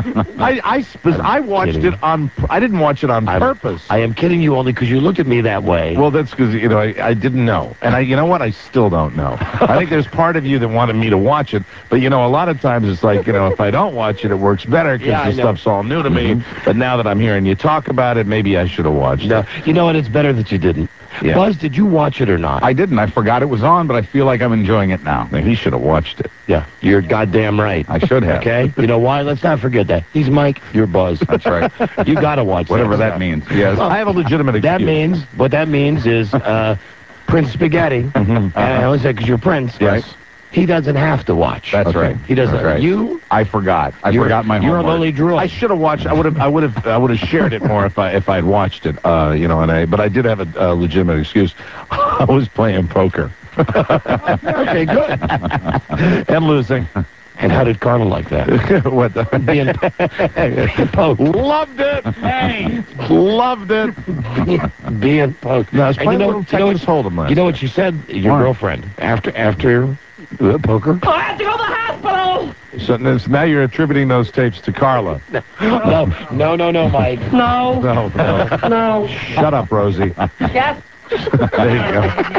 I watched it on. I didn't watch it on purpose. I am kidding you only because you looked at me that way. Well, that's because I didn't know, and you know what? I still don't know. I think there's part of you that wanted me to watch it, but a lot of times it's like if I don't watch it, it works better because the stuff's all new to me. But now that I'm hearing you talk about it, maybe I should have watched it. You know what? It's better that you didn't. Yeah. Buzz, did you watch it or not? I didn't. I forgot it was on, but I feel like I'm enjoying it now. He should have watched it. Yeah, you're goddamn right. I should have. Okay? You know why? Let's not forget that. He's Mike, you're Buzz. That's right. You got to watch whatever that means. Yes. I have a legitimate excuse. What that means is Prince Spaghetti, and I only say because you're Prince, yes. right? He doesn't have to watch. That's right. He doesn't. Right. I forgot. I forgot my homework. You're a lonely droid. I should have watched. I would have shared it more if I had watched it. But I did have a legitimate excuse. I was playing poker. Okay, good. And losing. And how did Carla like that? What? Being poked. Loved it. Hey. Loved it. Being poked. No, I was playing little Texas Hold'em last You know what she said? Your girlfriend after poker. I have to go to the hospital! So now you're attributing those tapes to Carla. No, Mike. No. No. Shut up, Rosie. Yes. There you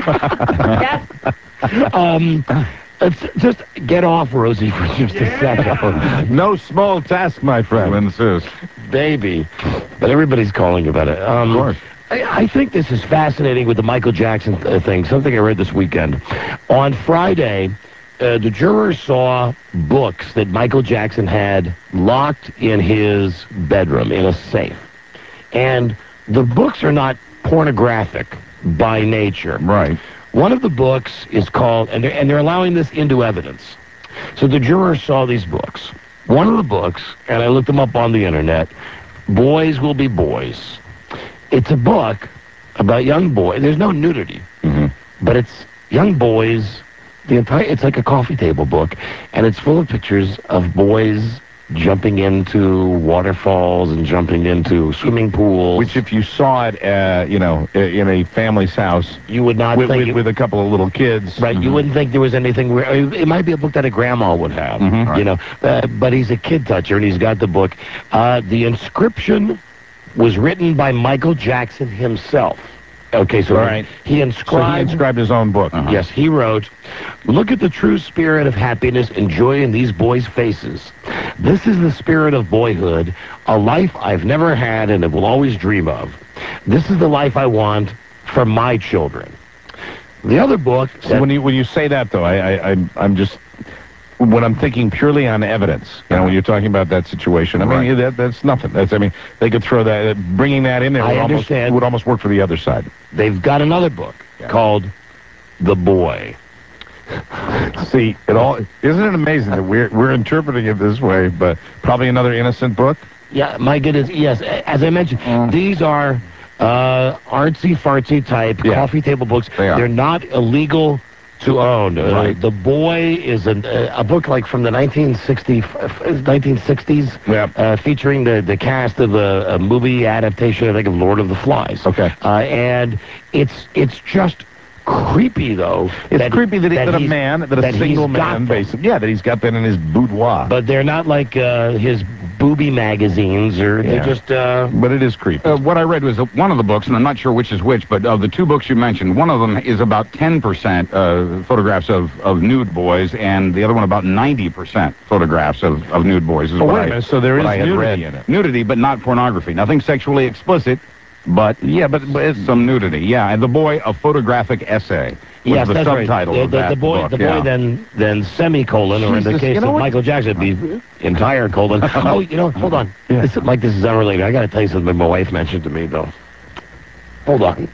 go. Yes. Let's just get off Rosie for just a second. No small task, my friend. Insist. Baby. But everybody's calling about it. Of course. I think this is fascinating with the Michael Jackson thing, something I read this weekend. On Friday, the jurors saw books that Michael Jackson had locked in his bedroom in a safe. And the books are not pornographic by nature. Right. One of the books is called, and they're allowing this into evidence. So the jurors saw these books. One of the books, and I looked them up on the internet, Boys Will Be Boys. It's a book about young boys. There's no nudity, but it's young boys. It's like a coffee table book, and it's full of pictures of boys jumping into waterfalls and jumping into swimming pools. Which, if you saw it, in a family's house, you would not think with a couple of little kids, right? You wouldn't think there was anything. It might be a book that a grandma would have, right. But he's a kid toucher, and he's got the book. The inscription was written by Michael Jackson himself. Okay, so Right. he inscribed his own book. Yes, he wrote, "Look at the true spirit of happiness and joy in these boys' faces. This is the spirit of boyhood, a life I've never had and will always dream of. This is the life I want for my children." The other book... See, when you say that, though, I'm just... When I'm thinking purely on evidence, when you're talking about that situation, I mean, that's nothing. They could throw that... Bringing that in there would almost work for the other side. They've got another book called The Boy. See, isn't it amazing that we're interpreting it this way, but probably another innocent book? Yeah, my goodness, yes. As I mentioned, these are artsy-fartsy type coffee table books. They're not illegal to own. The Boy is a book like from the 1960s, featuring the cast of a movie adaptation, I think, of Lord of the Flies. Okay. And it's just creepy, though. It's creepy that a single man, basically. Yeah, that he's got that in his boudoir. But they're not like his booby magazines, or they're just... But it is creepy. What I read was one of the books, and I'm not sure which is which, but of the two books you mentioned, one of them is about 10% photographs of nude boys, and the other one about 90% photographs of nude boys. Is wait a minute, so there is nudity in it. Nudity, but not pornography. Nothing sexually explicit. But it's some nudity. Yeah, and The Boy, a photographic essay. Yes, the that's subtitle right. of that the boy, book. The Boy, then semicolon, or in the case of Michael Jackson, it'd be entire colon. Oh, hold on. Mike, this is unrelated. I got to tell you something my wife mentioned to me, though. Hold on.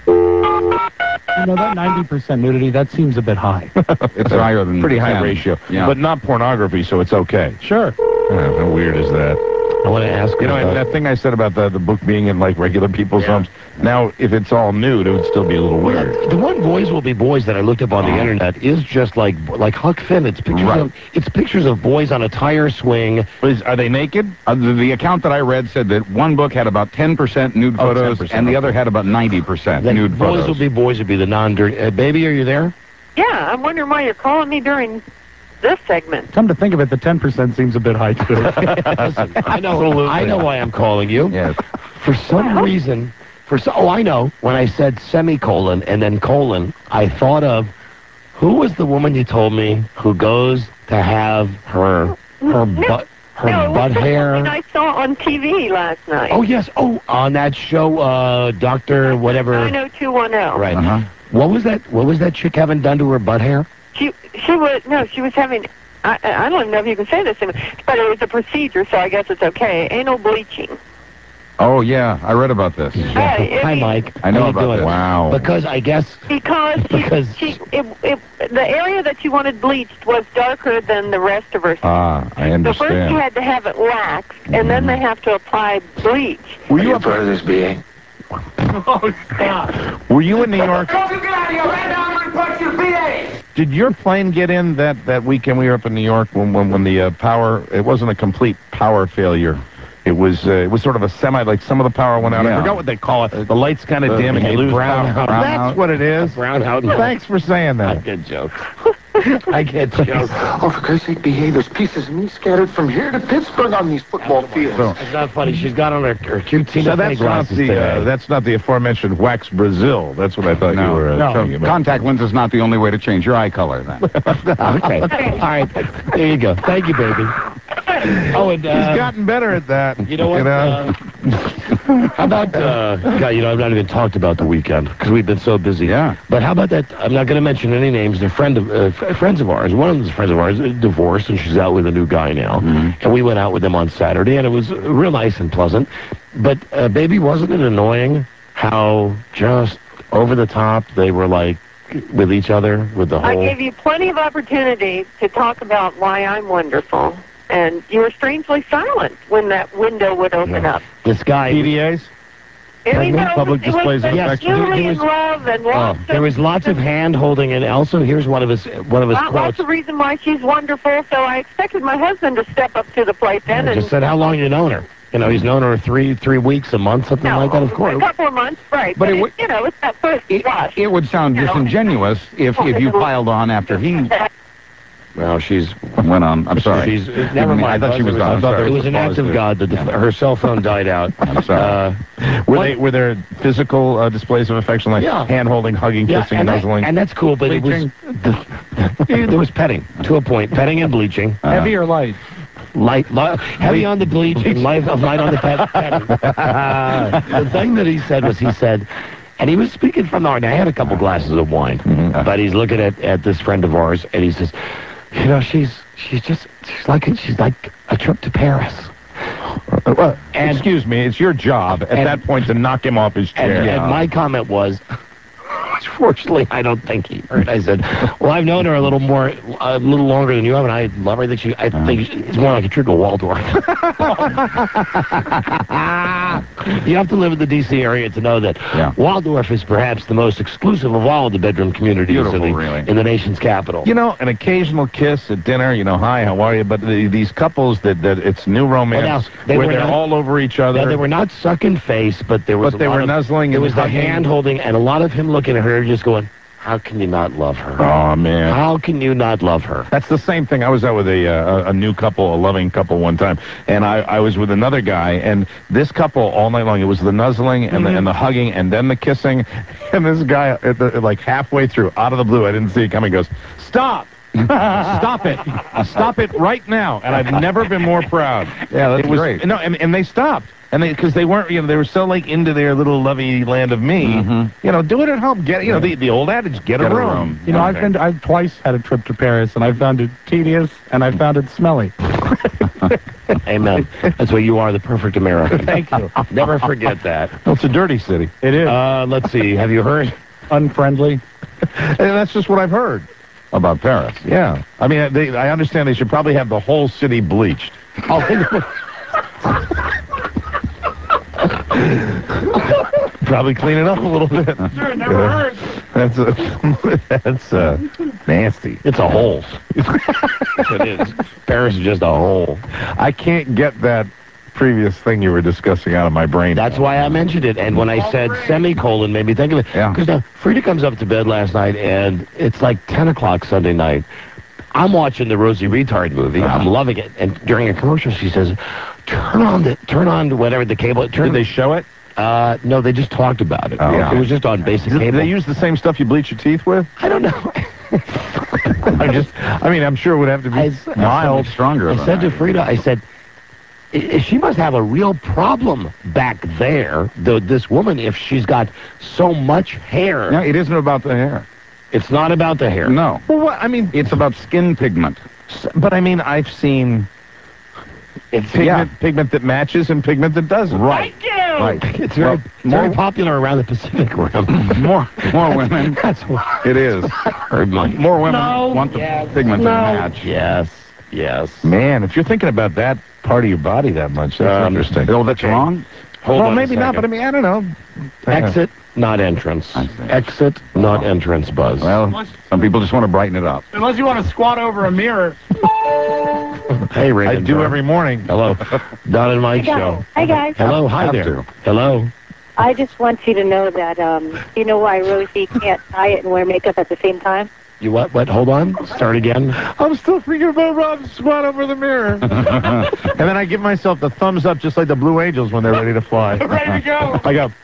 That 90% nudity, that seems a bit high. It's higher than pretty high 10. ratio. Yeah. But not pornography, so it's okay. Sure. How weird is that? I want to ask and that thing I said about the book being in like regular people's homes. Now, if it's all nude, it would still be a little weird. The one Boys Will Be Boys that I looked up on the internet is just like Huck Finn. It's pictures of boys on a tire swing. Are they naked? The account that I read said that one book had about 10% nude photos, 10%, and the other had about 90% nude photos. Boys Will Be Boys would be the non-dirty. Baby, are you there? Yeah, I'm wondering why you're calling me during this segment. Come to think of it, the 10% seems a bit high, too. Listen, I know why I'm calling you. Yes. For some reason, I know. When I said semicolon and then colon, I thought of who was the woman you told me who goes to have her butt hair. And I saw on TV last night. Oh yes. Oh, on that show, Dr. whatever. 90210. Right. What was that chick having done to her butt hair? She was having, I don't know if you can say this, but it was a procedure, so I guess it's okay. Anal bleaching. Oh, yeah, I read about this. Hi, Mike. I know How about you doing? this. Wow. Because I guess... Because the area that she wanted bleached was darker than the rest of her skin. I understand. So first she had to have it waxed, and then they have to apply bleach. Were you part of this being? Oh, stop. Were you in New York? Don't you get out of here right now, I'm going to punch your BA! Did your plane get in that weekend we were up in New York when the power, it wasn't a complete power failure. It was sort of a semi, like some of the power went out. I forgot what they call it. The lights kind of dim and you lose power. That's what it is. Brownout. Thanks for saying that. I get jokes. I get jokes. Oh, for Christ's sake, behave. There's pieces of me scattered from here to Pittsburgh on these football fields. It's not funny. She's got on her cute Tina Fey glasses that's not the aforementioned Wax Brazil. That's what I thought you were talking about. Contact lens is not the only way to change your eye color, then. Okay. All right. There you go. Thank you, baby. Oh, and he's gotten better at that. You know what? How about I've not even talked about the weekend because we've been so busy. Yeah. But how about that? I'm not going to mention any names. They're friends of ours. One of them is friends of ours, divorced, and she's out with a new guy now. And we went out with them on Saturday, and it was real nice and pleasant. But baby, wasn't it annoying how just over the top they were like with each other with the whole? I gave you plenty of opportunity to talk about why I'm wonderful. And you were strangely silent when that window would open up. This guy... PDAs? Public displays of affection. In love and there was lots of hand-holding, and also here's one of his quotes. That's the reason why she's wonderful, so I expected my husband to step up to the plate then. I just said, how long you known her? He's known her three weeks, a month, something like that, of course. A couple of months, right. But it's that first flush. It would sound disingenuous if you piled on after he... Well, she's went on. I'm sorry. She's never mind. I thought she was done. It was an act of God that her cell phone died out. I'm sorry. Were there physical displays of affection, like hand holding, hugging, kissing, and nuzzling? and that's cool, but Bleaching. there was petting to a point. Petting and bleaching. Heavy or light? Light, heavy on the bleach and light on the petting. The thing that he said was, and he was speaking from the heart. I had a couple glasses of wine, but he's looking at this friend of ours, and he says, you know, she's like a trip to Paris. Well, excuse me, it's your job at that point to knock him off his chair. And my comment was, fortunately, I don't think he heard. I said, well, I've known her a little longer than you have, and I love her. I think it's more like a trip to Waldorf. You have to live in the D.C. area to know that Waldorf is perhaps the most exclusive of all of the bedroom communities in the nation's capital. You know, an occasional kiss at dinner, you know, hi, how are you? But these couples that it's new romance, where they're all over each other. Now, they were not sucking face, but there was they were nuzzling. There was the hand holding, and a lot of him looking at her just going, how can you not love her? Oh, man. How can you not love her? That's the same thing. I was out with a new couple, a loving couple one time, and I was with another guy, and this couple all night long, it was the nuzzling and the hugging and then the kissing, and this guy, like halfway through, out of the blue, I didn't see it coming, goes, stop! Stop it! Stop it right now! And I've never been more proud. Yeah, that's great. No, and they stopped. And because they weren't, they were so like into their little lovey land of me. You know, do it at home. Get, the old adage, get a room. You know, I've twice had a trip to Paris, and I found it tedious, and I found it smelly. Amen. That's why you are the perfect American. Thank you. Never forget that. Well, it's a dirty city. It is. Let's see. Have you heard? Unfriendly. And that's just what I've heard about Paris. Yeah. I mean, I understand they should probably have the whole city bleached. Probably clean it up a little bit. Sure, never heard. That's nasty. It's a hole. It is. Paris is just a hole. I can't get that previous thing you were discussing out of my brain. That's why I mentioned it. And when I said semicolon, made me think of it. Yeah. Because now Frida comes up to bed last night, and it's like 10 o'clock Sunday night. I'm watching the Rosie Retard movie. I'm loving it. And during a commercial, she says, turn on whatever the cable. Did they show it? No, they just talked about it. Oh, yeah. It was just on basic cable. Did they use the same stuff you bleach your teeth with? I don't know. I'm sure it would have to be mild, stronger. I said to Frida, I said, she must have a real problem back there, this woman, if she's got so much hair. No, it isn't about the hair. It's not about the hair. No. Well, what? I mean, it's about skin pigment. But I mean, I've seen pigment that matches and pigment that doesn't. Right. Thank you. Right. It's very popular around the Pacific Rim. more women. That's why. It is. More women want the pigment to match. Yes. Man, if you're thinking about that part of your body that much, that's interesting. Oh, that's wrong? Well, maybe not, but I mean, I don't know. Exit, not entrance. Exit, not entrance, Buzz. Well, some people just want to brighten it up. Unless you want to squat over a mirror. Hey, Rick. I do every morning. Hello. Don and Mike show. Hi, guys. Hello. Hi there. Hello. I just want you to know that, you know why Rosie can't diet and wear makeup at the same time? You what? Hold on. Start again. I'm still thinking about Rob's squat over the mirror. And then I give myself the thumbs up just like the Blue Angels when they're ready to fly. Ready to go. I go.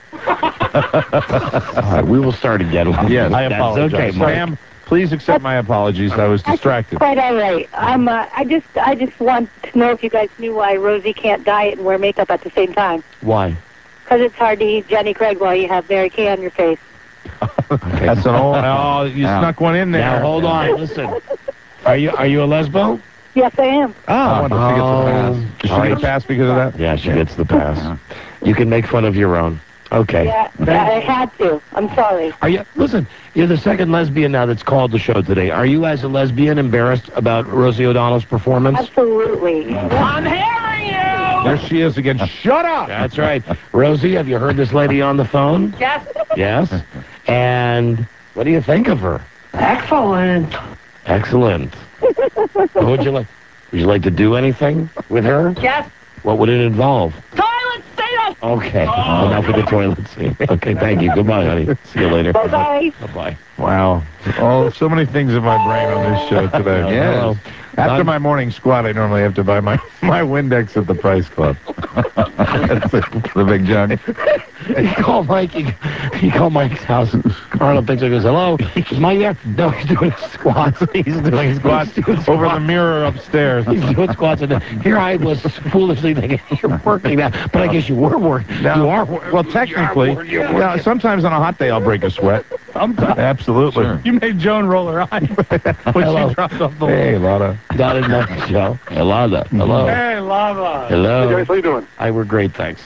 All right, we will start again. Yes, I apologize. Okay, ma'am, please accept my apologies. I was distracted. Quite all right. I just want to know if you guys knew why Rosie can't diet and wear makeup at the same time. Why? Because it's hard to eat Jenny Craig while you have Mary Kay on your face. Okay. That's an old. Oh, you snuck one in there. Now hold on. Listen. Are you a lesbo? Yes, I am. Oh, she gets the pass. Does she get a pass because of that? Yeah, she gets the pass. You can make fun of your own. Okay. Yeah, I had to. I'm sorry. Listen, you're the second lesbian now that's called the show today. Are you, as a lesbian, embarrassed about Rosie O'Donnell's performance? Absolutely. I'm hearing you! There she is again. Shut up! That's right. Rosie, have you heard this lady on the phone? Yes. Yes? And what do you think of her? Excellent. Excellent. Would you like to do anything with her? Yes. What would it involve? Toilet, stay Okay. Enough with the toilet scene. Okay, thank you. Goodbye, honey. See you later. Bye-bye. Bye-bye. Wow. Oh, so many things in my brain on this show today. Yeah. Hello. After my morning squat, I normally have to buy my Windex at the Price Club. That's the big jug. You call Mike. You call Mike's house. Carla picks up and goes, hello. Is Mike there? No, he's doing squats. He's doing squats over the mirror upstairs. He's doing squats. And here I was foolishly thinking, you're working now. But I guess you were working. Now, you are working. Well, technically, yeah, sometimes on a hot day I'll break a sweat. Sometimes. Absolutely. Sure. You made Joan roll her eyes when Hello. she dropped off the Hey, Lotta. Not in my show. Hello. Hello. Hey, Lava. Hello. Hey guys, how you doing? We're great, thanks.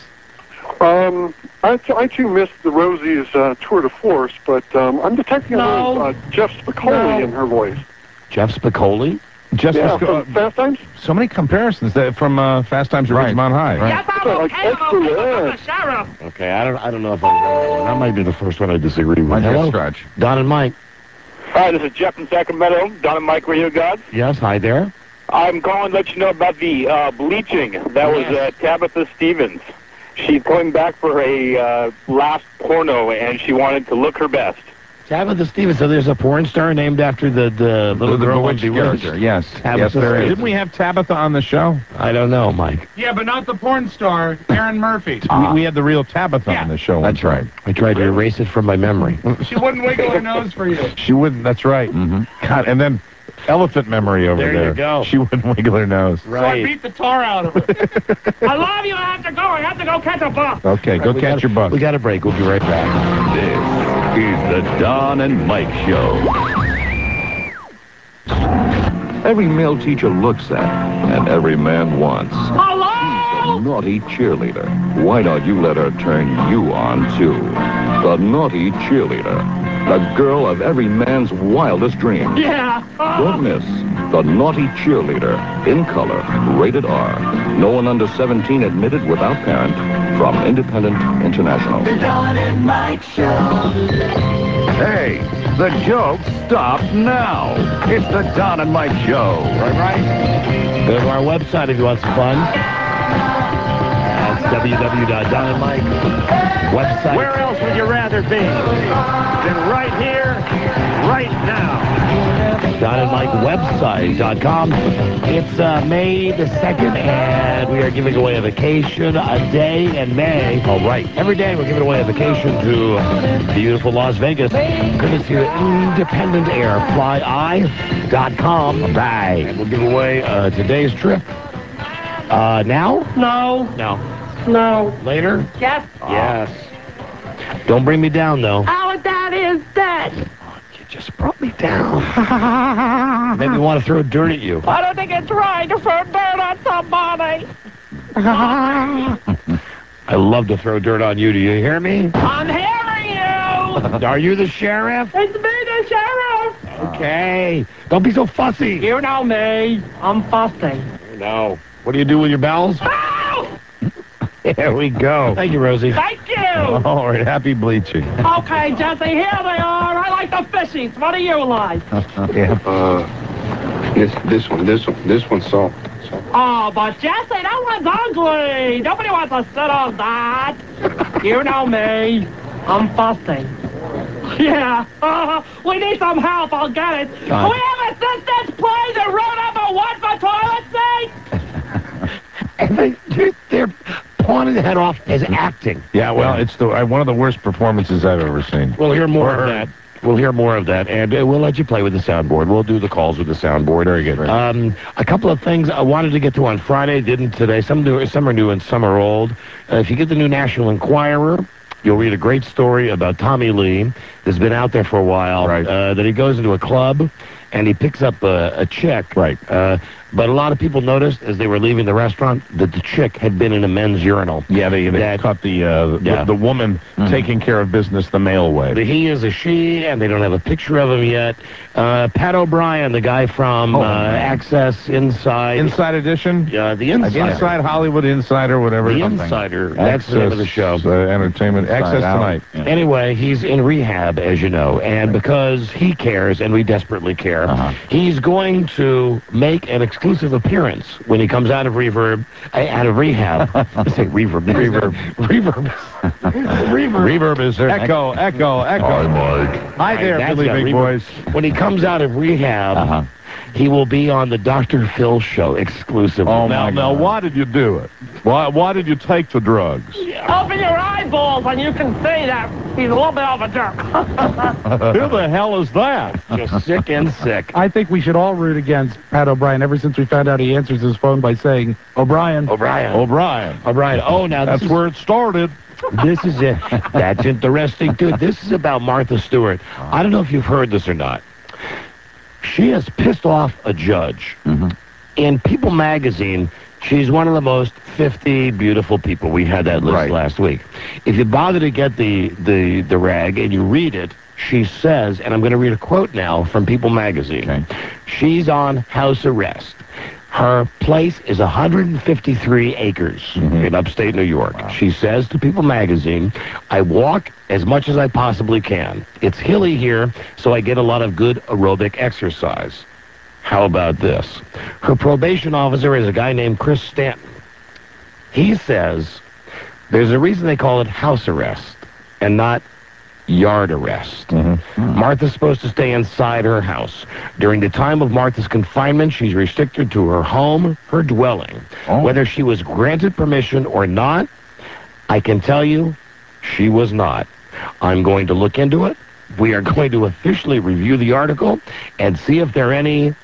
I too missed the Rosie's tour de force, but I'm detecting a little Jeff Spicoli in her voice. Jeff Spicoli? Just from Fast Times? So many comparisons from Fast Times at Ridgemont High. Yes, I'm okay. I'm the sheriff. Okay, I don't know if I'm that. That might be the first one I disagree with. Hello, Stretch. Don and Mike. Hi, this is Jeff in Sacramento. Don and Mike Radio Gods. Yes, hi there. I'm calling to let you know about the bleaching. That was Tabitha Stevens. She's going back for a last porno, and she wanted to look her best. Tabitha Stevens. So there's a porn star named after the little girl on Bewitched character. Yes. Tabitha There is. Stevens. Didn't we have Tabitha on the show? I don't know, Mike. Yeah, but not the porn star, Aaron Murphy. We had the real Tabitha on the show. That's right. I tried to erase it from my memory. She wouldn't wiggle her nose for you. She wouldn't. That's right. Mm-hmm. God, and then elephant memory over there. There you go. She wouldn't wiggle her nose. So I beat the tar out of her. I love you. I have to go. I have to go catch a bus. Okay, go catch your bus. We got a break. We'll be right back. This is the Don and Mike Show. Every male teacher looks at, and every man wants. Hello? The naughty cheerleader. Why don't you let her turn you on, too? The naughty cheerleader. The girl of every man's wildest dream. Yeah. Don't miss The Naughty Cheerleader, in color, rated R. No one under 17 admitted without parent, from Independent International. The Don and Mike Show. Hey, the jokes stop now. It's the Don and Mike Show. Right? Go to our website if you want some fun. That's www.donandmike website. Where else would you rather be than right here, right now? DonandMikeWebsite.com. It's May the 2nd, and we are giving away a vacation a day in May. All right. Every day we're giving away a vacation to beautiful Las Vegas. Courtesy of Independent Air. FlyEye.com. Bye. And we'll give away today's trip. Now? No. No. Later? Yes. Yes. Don't bring me down, though. Our dad is dead. You just brought me down. Maybe want to throw dirt at you. I don't think it's right to throw dirt on somebody. I love to throw dirt on you. Do you hear me? I'm hearing you. Are you the sheriff? It's me, the sheriff. Okay. Don't be so fussy. You know me. I'm fussy. No. What do you do with your bells? Oh! Here we go. Thank you, Rosie. Thank you. All right, happy bleaching. Okay, Jesse, here they are. I like the fishies. What do you like? This one's salt. Oh, but Jesse, that one's ugly. Nobody wants to sit on that. You know me. I'm fussy. Yeah. We need some help. I'll get it. God. We have assistants, please, and row number 1 for toilet seats. And they're pawning the head off as acting. Yeah, well, it's one of the worst performances I've ever seen. We'll hear more of that. We'll hear more of that, and we'll let you play with the soundboard. We'll do the calls with the soundboard. Very good. A couple of things I wanted to get to on Friday, didn't today. Some are new and some are old. If you get the new National Enquirer, you'll read a great story about Tommy Lee that's been out there for a while. Right. That he goes into a club and he picks up a chick. Right. But a lot of people noticed as they were leaving the restaurant that the chick had been in a men's urinal. Yeah, they caught the woman taking care of business the male way. The he is a she, and they don't have a picture of him yet. Pat O'Brien, the guy from Access Inside. Inside Edition? Yeah, the Insider. Inside Hollywood Insider, whatever. The Insider. That's the name of the show. Entertainment. Access Tonight. Yeah. Anyway, he's in rehab, as you know, and because he cares, and we desperately care, he's going to make an exclusive appearance when he comes out of rehab. Let's say reverb. Reverb is there. Echo. Hi, Mike. Hi there, That's Billy got Big reverb. Boys. When he comes out of rehab, he will be on the Dr. Phil show exclusively. Oh, now, why did you do it? Why did you take the drugs? Open your eyeballs and you can see that he's a little bit of a jerk. Who the hell is that? Just sick and sick. I think we should all root against Pat O'Brien ever since we found out he answers his phone by saying, O'Brien. O'Brien. Oh, now that's where it started. This is it. That's interesting, too. This is about Martha Stewart. I don't know if you've heard this or not. She has pissed off a judge. In People magazine, she's one of the most 50 beautiful people. We had that list last week. If you bother to get the rag and you read it, she says, and I'm going to read a quote now from People magazine. She's on house arrest. Her place is 153 acres in upstate New York. She says to People magazine, I walk as much as I possibly can. It's hilly here, so I get a lot of good aerobic exercise. How about this? Her probation officer is a guy named Chris Stanton. He says there's a reason they call it house arrest and not yard arrest. Martha's supposed to stay inside her house. During the time of Martha's confinement, she's restricted to her home, her dwelling. Whether she was granted permission or not, I can tell you she was not. I'm going to look into it. We are going to officially review the article and see if there are any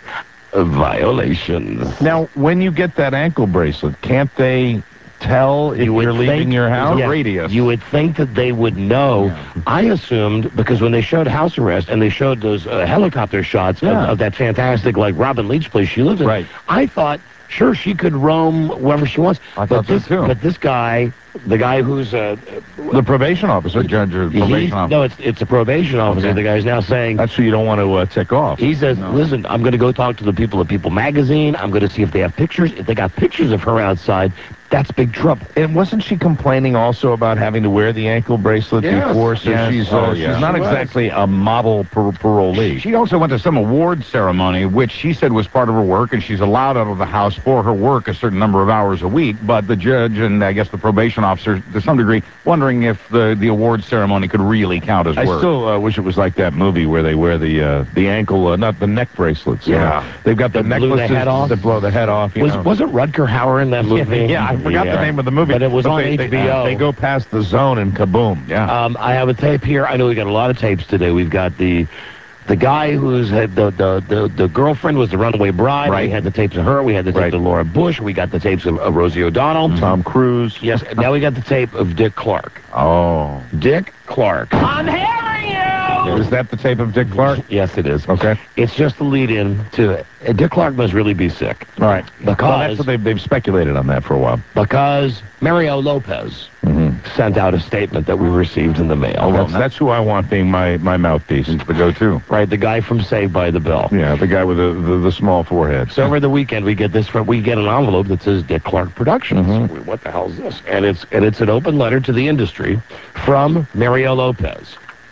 violations. Now, when you get that ankle bracelet, can't they tell if you're leaving your house? Radius. You would think that they would know. I assumed, because when they showed house arrest and they showed those helicopter shots of that fantastic, like, Robin Leach place she lives in, I thought, sure, she could roam wherever she wants. But this guy, the guy who's the probation officer, judge or probation officer. No, it's a probation officer. The guy's now saying that's who you don't want to tick off. He says, listen, I'm going to go talk to the people at People magazine. I'm going to see if they have pictures. If they got pictures of her outside, that's big trouble. And wasn't she complaining also about having to wear the ankle bracelet before? So she's not exactly a model parolee. She also went to some award ceremony, which she said was part of her work, and she's allowed out of the house for her work a certain number of hours a week. But the judge and I guess the probation officer, to some degree, wondering if the award ceremony could really count as work. I still wish it was like that movie where they wear the ankle, not the neck bracelets. They've got the necklaces that blow the head off. Wasn't Rutger Hauer in that movie? I forgot the name of the movie. But it was on HBO. They go past the zone and kaboom. I have a tape here. I know we got a lot of tapes today. We've got the guy who's had the girlfriend was the runaway bride. We had the tapes of her. We had the tape of Laura Bush. We got the tapes of Rosie O'Donnell. Tom Cruise. Yes. Now we got the tape of Dick Clark. Oh. Dick Clark. I'm hearing you! Is that the tape of Dick Clark? Yes, it is. Okay. It's just the lead-in to it. Dick Clark must really be sick. All right. Because that's what they've speculated on that for a while. Because Mario Lopez sent out a statement that we received in the mail. Oh, that's who I want being my mouthpiece. The go-to. Right, the guy from Saved by the Bell. Yeah, the guy with the small forehead. So over the weekend we get an envelope that says Dick Clark Productions. What the hell is this? And it's an open letter to the industry from Mario Lopez.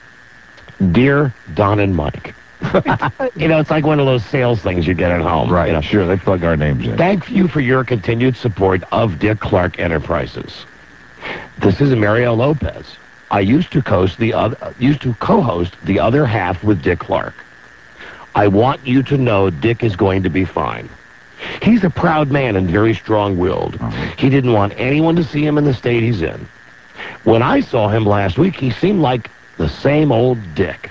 Dear Don and Mike. It's like one of those sales things you get at home. Right, sure, they plug our names in. Thank you for your continued support of Dick Clark Enterprises. This is Mario Lopez. I used to co-host the other half with Dick Clark. I want you to know Dick is going to be fine. He's a proud man and very strong-willed. He didn't want anyone to see him in the state he's in. When I saw him last week, he seemed like the same old Dick.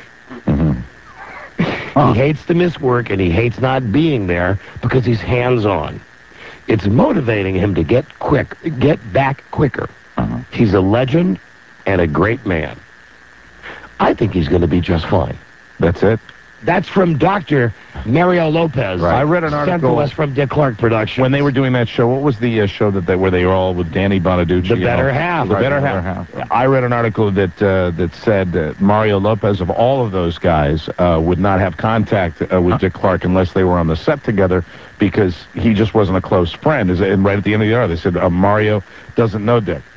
He hates to miss work, and he hates not being there because he's hands-on. It's motivating him to get back quicker. He's a legend and a great man. I think he's going to be just fine. That's it? That's from Dr. Mario Lopez. I read an article sent to us from Dick Clark Productions. When they were doing that show, what was the show where they were all with Danny Bonaducci? The Better Half. The Better Half. I read an article that said Mario Lopez, of all of those guys, would not have contact with Dick Clark unless they were on the set together because he just wasn't a close friend. And right at the end of the hour, they said Mario doesn't know Dick.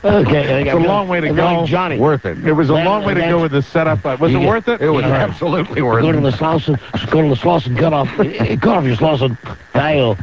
Okay. It's a long way to and they're go. like Johnny. Worth it. It was a long way to go with the setup. Was it worth it? It was Yeah. absolutely worth Go it. to the sluice and cut off your sluice and ayo.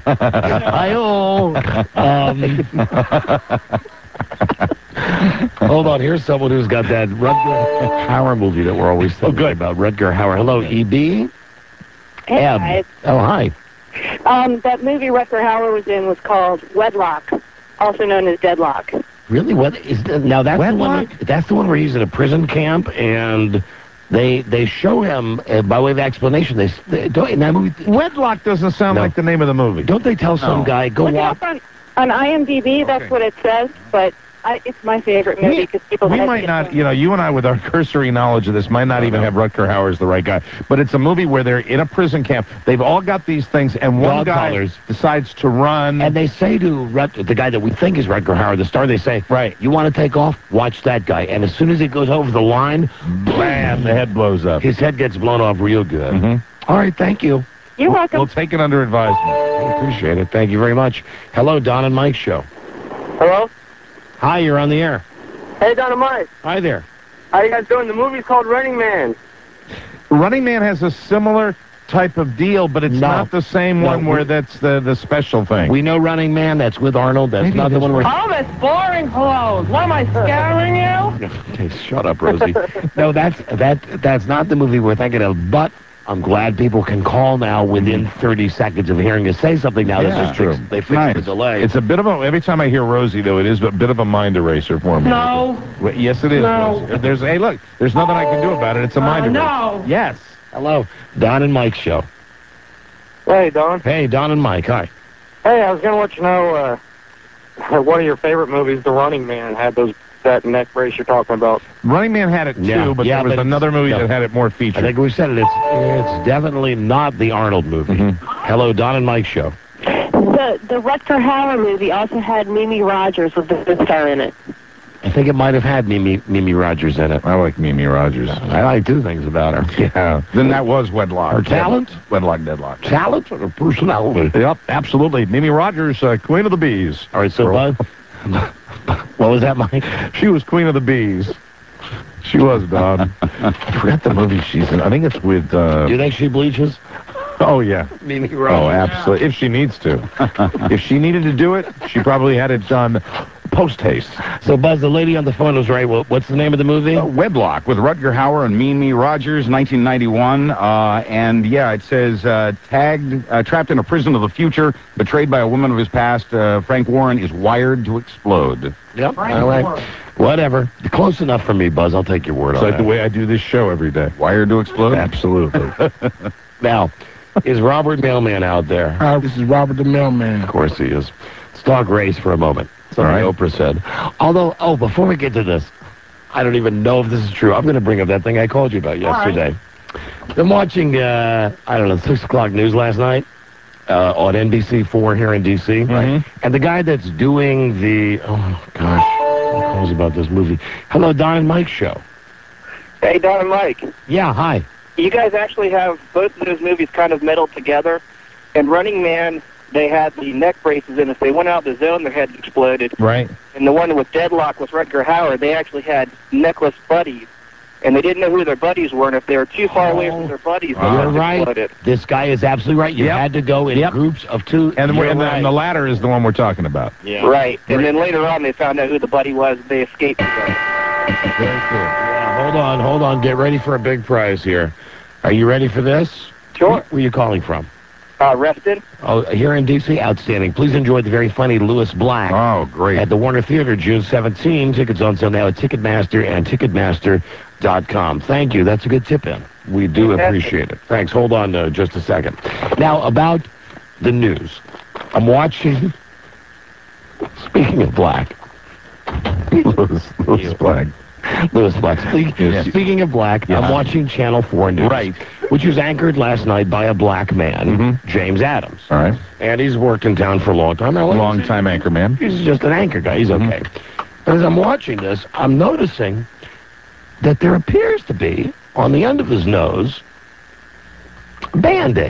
Hold on, here's someone who's got that Rutger Hauer movie that we're always thinking about. Rutger Hauer. Hello, EB. Hey, Eb. guys. Oh, hi. That movie Rutger Hauer was in was called Wedlock, also known as Deadlock. Really? What is that? Now that's the one. That's the one where he's in a prison camp and they show him by way of explanation. They don't in that movie. Wedlock doesn't sound like the name of the movie. Don't they tell some guy go Look it walk? up on IMDb. That's what it says, but it's my favorite movie because people. We might not, you and I, with our cursory knowledge of this, might not even have Rutger Hauer as the right guy. But it's a movie where they're in a prison camp. They've all got these things, and one Dog guy collars. decides to run. And they say to the guy that we think is Rutger Hauer, the star, they say, right, you want to take off? Watch that guy. And as soon as he goes over the line, bam, the head blows up. His head gets blown off real good. All right, thank you. You're welcome. We'll take it under advisement. I appreciate it. Thank you very much. Hello, Don and Mike Show. Hello? Hi, you're on the air. Hey, Don and Mike. Hi there. How you guys doing? The movie's called Running Man. Running Man has a similar type of deal, but it's not the same one where that's the special thing. We know Running Man. That's with Arnold. That's not the one where... Oh, that's boring clothes. What am I scaring you? Okay, shut up, Rosie. No, that's not the movie we're thinking of, but I'm glad people can call now within 30 seconds of hearing us say something now. Yeah, This is true. They fixed the delay. It's a bit of a, every time I hear Rosie, though, it is a bit of a mind eraser for me. No. Well, yes, it is. No. Rosie. Hey, look, there's nothing I can do about it. It's a mind eraser. No. Yes. Hello, Don and Mike Show. Hey, Don. Hey, Don and Mike. Hi. Hey, I was going to let you know one of your favorite movies, The Running Man, had that neck brace you're talking about. Running Man had it too, but there was another movie that had it more featured. I think we said it. It's definitely not the Arnold movie. Hello, Don and Mike Show. The Rutger Hauer movie also had Mimi Rogers with the star in it. I think it might have had Mimi Rogers in it. I like Mimi Rogers. I like two things about her. Yeah. Then that was Wedlock. Her talent? Wedlock, Deadlock. Talent or her personality? Yep, absolutely. Mimi Rogers, Queen of the Bees. All right, so Bud, what was that, Mike? She was Queen of the Bees. She was, Don. I forgot the movie she's in. I think it's with... Do you think she bleaches? Oh, yeah. Mimi Rogers. Oh, absolutely. If she needs to. If she needed to do it, she probably had it done post-haste. So, Buzz, the lady on the phone was right. What's the name of the movie? Wedlock with Rutger Hauer and Mimi Rogers, 1991. And, yeah, it says, trapped in a prison of the future, betrayed by a woman of his past, Frank Warren is wired to explode. Yep. All right. Whatever. Close enough for me, Buzz. I'll take your word on It's like that. the way I do this show every day. Wired to explode? Absolutely. Now, is Robert Mailman out there? This is Robert the Mailman. Of course he is. Let's talk race for a moment. Something Oprah said. Although, before we get to this, I don't even know if this is true. I'm going to bring up that thing I called you about yesterday. I'm watching, 6 o'clock news last night on NBC4 here in D.C. Right? And the guy that's doing the, what calls about this movie? Hello, Don and Mike Show. Hey, Don and Mike. Yeah, hi. You guys actually have both of those movies kind of melded together. In Running Man, they had the neck braces in. If they went out of the zone, their heads exploded. Right. And the one with Deadlock with Rutger Hauer, they actually had necklace buddies. And they didn't know who their buddies were, and if they were too far away from their buddies, their You're heads right. exploded. This guy is absolutely right. You had to go in groups of two. And You're the latter is the one we're talking about. Yeah. Right. And then later on, they found out who the buddy was. They escaped together. Very cool. Yeah, hold on. Get ready for a big prize here. Are you ready for this? Sure. Where are you calling from? Reston. Oh, here in D.C. Outstanding. Please enjoy the very funny Lewis Black. Oh, great. At the Warner Theater, June 17. Tickets on sale now at Ticketmaster and Ticketmaster.com. Thank you. That's a good tip-in. We do appreciate it. Thanks. Hold on just a second. Now, about the news. I'm watching... Speaking of Black. Lewis Black. Lewis Black. Speaking of Black, I'm watching Channel 4 News. Right. Which was anchored last night by a black man, James Adams. All right. And he's worked in town for a long time. Long-time anchor man. He's just an anchor guy. He's okay. But as I'm watching this, I'm noticing that there appears to be, on the end of his nose, a Band-Aid.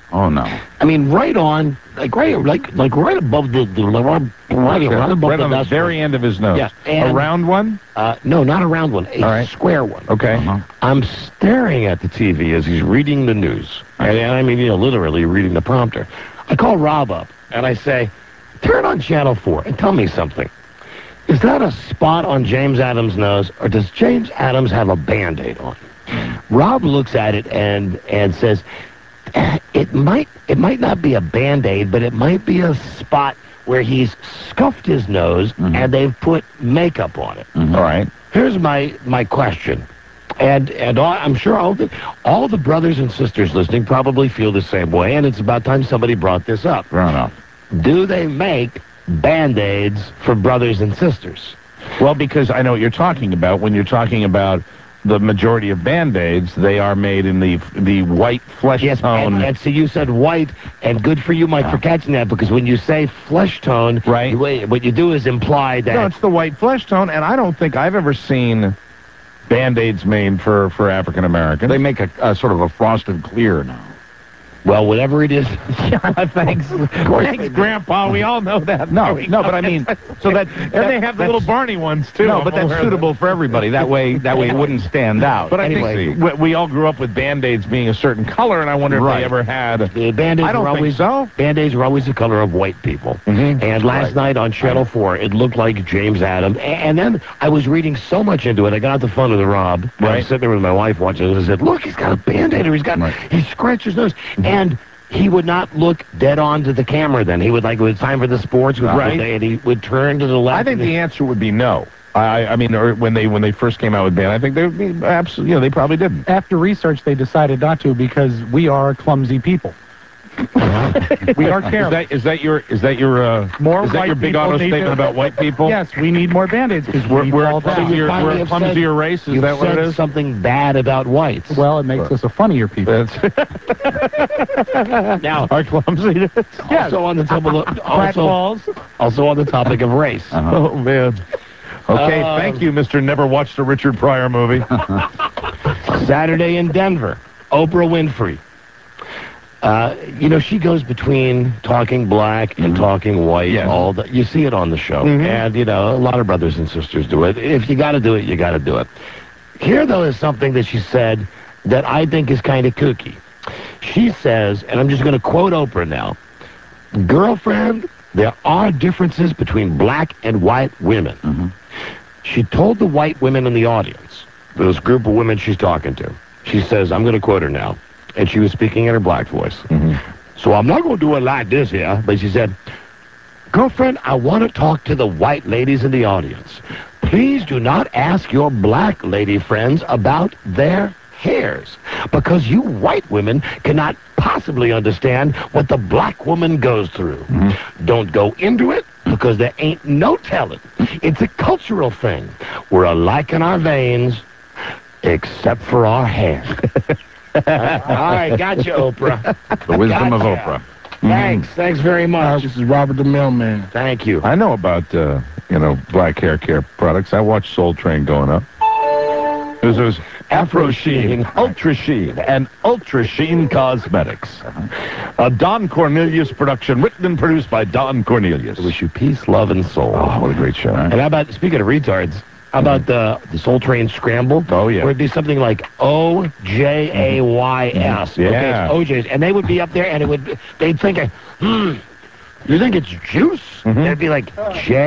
Oh, no. I mean, right on, like right above the right above right the on the dust very end of his nose. Yeah, a round one? No, not a round one. A square one. Okay. I'm staring at the TV as he's reading the news, and I mean, literally reading the prompter. I call Rob up and I say, "Turn on Channel 4 and tell me something. Is that a spot on James Adams' nose, or does James Adams have a Band-Aid on?" Rob looks at it and says, it might not be a Band-Aid, but it might be a spot where he's scuffed his nose and they've put makeup on it. All right. Here's my question. And I'm sure all the brothers and sisters listening probably feel the same way, and it's about time somebody brought this up. Fair enough. Do they make Band-Aids for brothers and sisters? Well, because I know what you're talking about. When you're talking about the majority of Band-Aids, they are made in the white flesh tone. And so you said white, and good for you, Mike, for catching that, because when you say flesh tone, right, what you do is imply that... No, it's the white flesh tone, and I don't think I've ever seen Band-Aids made for African Americans. They make a sort of a frosted clear now. Well, whatever it is. Thanks. Thanks, Grandpa. We all know that. No, but I mean, so that... And they have the little Barney ones, too. No, but that's suitable for everybody. That way it wouldn't stand out. But I think we all grew up with Band-Aids being a certain color, and I wonder if they ever had... Band-Aids I don't think so. Band-Aids were always the color of white people. And last night on Channel 4, it looked like James Adams. And then I was reading so much into it, I got off the phone with Rob. I was sitting there with my wife watching it, and I said, look, he's got a Band-Aid, or he scratched his nose. And he would not look dead on to the camera then. He would, like, it was time for the sports, and he would turn to the left. I think the answer would be no. I mean, or when they first came out with Band, I think they would be absolutely, they probably didn't. After research, they decided not to because we are clumsy people. We are careless. Is that your big auto statement about white people? Yes, we need more Band-Aids because we're all down. We're a clumsier race. Is that what it is? Something bad about whites. Well, it makes us a funnier people. Now, our clumsiness. Also on the topic of race. Oh man. Okay, thank you, Mr. Never Watched a Richard Pryor movie. Saturday in Denver, Oprah Winfrey. She goes between talking black and talking white. Yes. You see it on the show. And, a lot of brothers and sisters do it. If you got to do it, you got to do it. Here, though, is something that she said that I think is kind of kooky. She says, and I'm just going to quote Oprah now, "Girlfriend, there are differences between black and white women." She told the white women in the audience, this group of women she's talking to, she says, I'm going to quote her now, and she was speaking in her black voice. So I'm not going to do it like this here, but she said, "Girlfriend, I want to talk to the white ladies in the audience. Please do not ask your black lady friends about their hairs, because you white women cannot possibly understand what the black woman goes through. Don't go into it, because there ain't no telling. It's a cultural thing. We're alike in our veins, except for our hair." All right, gotcha, Oprah. The wisdom of Oprah. Thanks very much. This is Robert the Mailman. Thank you. I know about, black hair care products. I watched Soul Train going up. There's Afro Sheen, Ultra Sheen, and Ultra Sheen Cosmetics. A Don Cornelius production, written and produced by Don Cornelius. I wish you peace, love, and soul. Oh, what a great show. And how about, speaking of retards, how about the Soul Train Scramble? Oh, yeah. Where it'd be something like OJAYS. Yeah. Okay, it's OJ's. And they would be up there, and they'd think, you think it's juice? They'd be like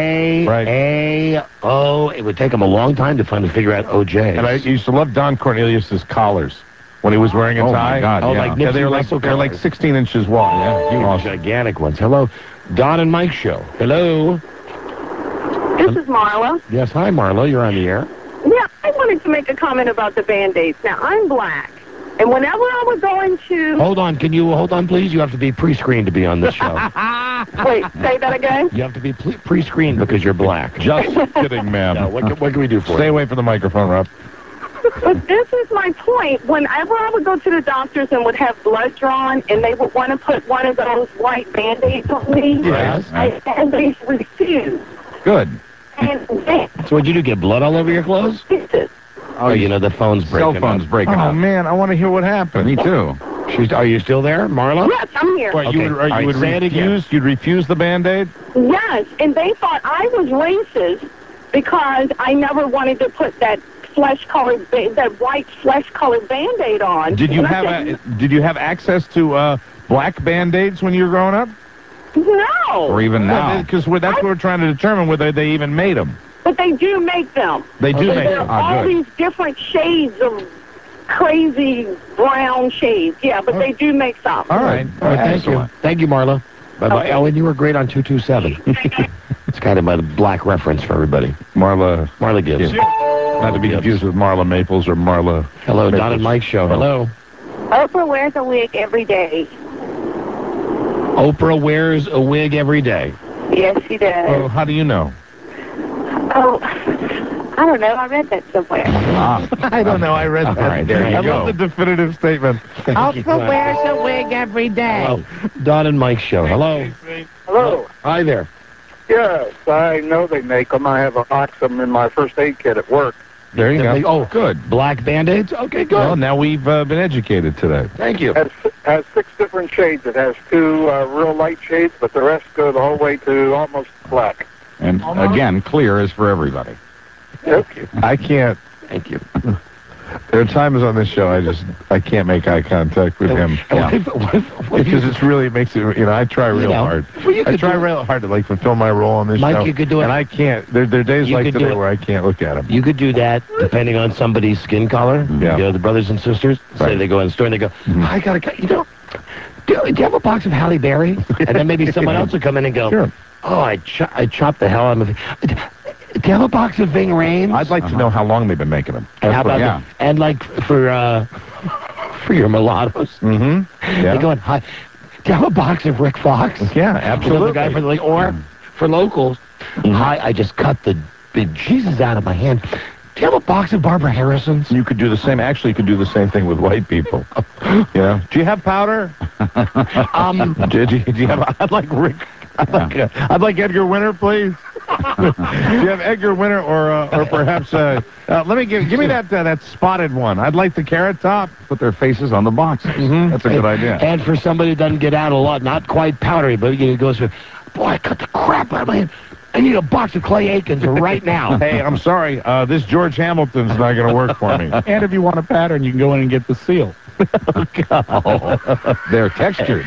J-A-O. It would take them a long time to figure out OJ. And I used to love Don Cornelius's collars when he was wearing a tie. My God, like Nipsey they're Russell like 16 inches wide. Yeah, huge, gigantic ones. Hello, Don and Mike show. Hello. This is Marla. Yes, hi, Marla. You're on the air. Yeah, I wanted to make a comment about the Band-Aids. Now, I'm black, and whenever I would go into... Hold on, please? You have to be pre-screened to be on this show. Wait, say that again? You have to be pre-screened because you're black. Just kidding, ma'am. No, what can we do for you? Stay away from the microphone, Rob. But this is my point. Whenever I would go to the doctors and would have blood drawn, and they would want to put one of those white Band-Aids on me, I always refused. Good. So what'd you do, get blood all over your clothes? Oh, the phone's breaking Cell phone's breaking up. up. Oh, man, I want to hear what happened. Me too. Are you still there, Marla? Yes, I'm here. What, you would, All right, say it again. You'd refuse the Band-Aid? Yes, and they thought I was racist because I never wanted to put that that white flesh-colored Band-Aid on. Did you And I have said, did you have access to black Band-Aids when you were growing up? No. Or even now? Because that's what we're trying to determine, whether they even made them. But they do make them. They do make them. All these different shades of crazy brown shades. Yeah, but they do make some. All right. Thank you. Thank you, Marla. Bye-bye. Okay. Oh, and you were great on 227. It's kind of a black reference for everybody. Marla Gibbs. Not to be confused with Marla Maples or Marla... Hello, Maples. Don and Mike Show. Hello. Oprah wears a wig every day. Oprah wears a wig every day. Yes, she does. Oh, how do you know? Oh, I don't know. I read that somewhere. I don't know. I read that. All right, there you I go. love the definitive statement. Oprah wears a wig every day. Hello. Don and Mike Show. Hello. Hello. Hi there. Yes, I know they make them. I have a box of them in my first aid kit at work. There you go. Oh, Good. Black Band-Aids? Okay, good. Well, now we've been educated today. Thank you. Has 6 different shades. It has 2 real light shades, but the rest go the whole way to almost black. And again, clear is for everybody. Yep. I can't. Thank you. There are times on this show I can't make eye contact with him. Because it's really makes it, I try real hard. I try real hard to fulfill my role on this Mike, show. you could do it. And I can't. There are days You like could do today it. where I can't look at him. You could do that depending on somebody's skin color. Yeah. The brothers and sisters. Say they go in the store and they go, I got to, do you have a box of Halle Berry? And then maybe someone else will come in and go, Sure. oh, I chopped the hell out of it. Do you have a box of Ving Rhames? I'd like to know how long they've been making them. And how about and for your mulattoes? Mm-hmm. They go in, hi. Do you have a box of Rick Fox? Yeah, absolutely. The guy for or for locals. Hi, I just cut the bejesus out of my hand. Do you have a box of Barbara Harrison's? You could do the same. Actually, you could do the same thing with white people. Do you have powder? Do you have? I'd like Rick. I'd like Edgar Winter, please. Do you have Edgar Winter or perhaps let me give me that spotted one. I'd like the Carrot Top. Put their faces on the boxes. That's a good idea. And for somebody who doesn't get out a lot, not quite powdery, but he goes with, boy, I cut the crap out of my hand. I need a box of Clay Aikens right now. Hey, I'm sorry. This George Hamilton's not going to work for me. And if you want a pattern, you can go in and get the seal. They're textured.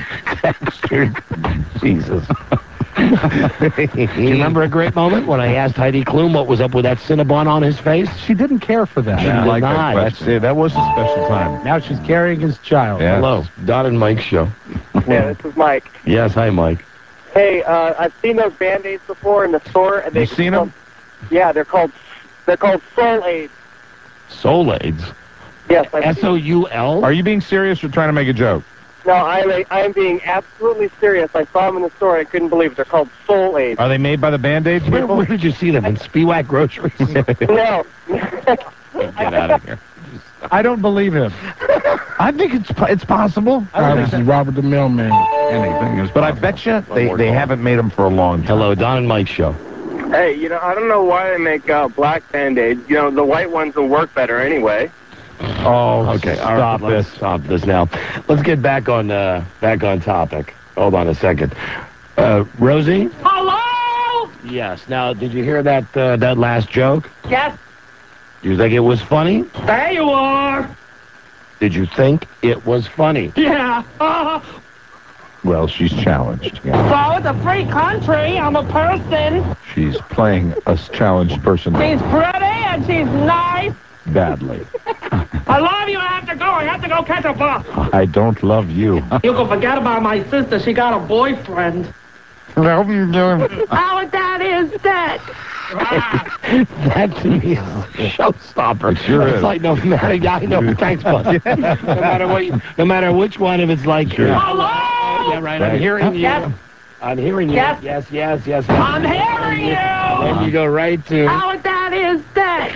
Jesus. Do you remember a great moment when I asked Heidi Klum what was up with that Cinnabon on his face? She didn't care for that. She did like not. that was a special time. Now she's carrying his child. Yeah. Hello, Don and Mike Show. Yeah, this is Mike. Yes, hi, Mike. Hey, I've seen those Band-Aids before in the store. And You seen them? Yeah, they're called Soul Aids. Soul Aids? Yes. S-O-U-L? Are you being serious or trying to make a joke? No, I am being absolutely serious. I saw them in the store and I couldn't believe it. They're called Soul Aids. Are they made by the Band-Aid people? Where did you see them? In Spiewak Groceries? No. Get out of here. I don't believe him. I think it's possible. This is Robert the Mailman. Anything is But I bet you they haven't made them for a long time. Hello, Don and Mike Show. Hey, I don't know why they make black Band-Aids. The white ones will work better anyway. Oh, okay. Stop this now. Let's get back on topic. Hold on a second. Rosie? Hello? Yes. Now, did you hear that last joke? Yes. Do you think it was funny? There you are. Did you think it was funny? Yeah. Well, she's challenged. So it's a free country. I'm a person. She's playing a challenged person She's pretty and she's nice. badly. I love you. I have to go. I have to go catch a bus. I don't love you. You can forget about my sister. She got a boyfriend. How you doing? Our dad is dead. That to me is a showstopper. It sure is. It's like no matter. Yeah, I know. Thanks, bud. No matter which one, if it's like. Sure. Hello. Yeah, right. I'm hearing you. Yes. I'm hearing you. Yes. Yes. I'm hearing you. Then you go right to. Our dad is dead.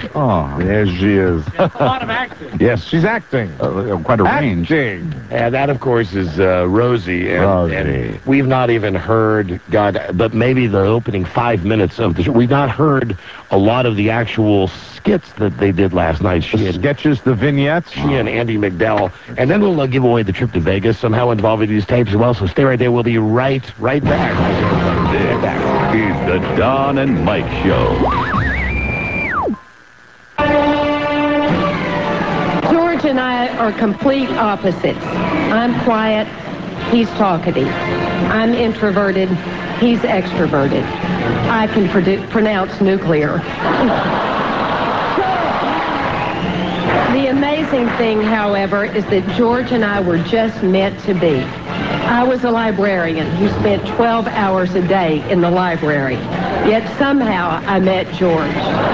Oh, there she is. A lot of acting. Yes, she's acting. Quite a range. Acting. And that, of course, is Rosie. And we've not even heard, but maybe the opening 5 minutes of the show. We've not heard a lot of the actual skits that they did last night. Sketches, the vignettes. She and Andy McDowell. And then we'll give away the trip to Vegas somehow involving these tapes as well. So stay right there. We'll be right back. This is the Don and Mike Show. George and I are complete opposites. I'm quiet. He's talkative. I'm introverted. He's extroverted. I can pronounce nuclear. The amazing thing, however, is that George and I were just meant to be. I was a librarian who spent 12 hours a day in the library. Yet somehow I met George.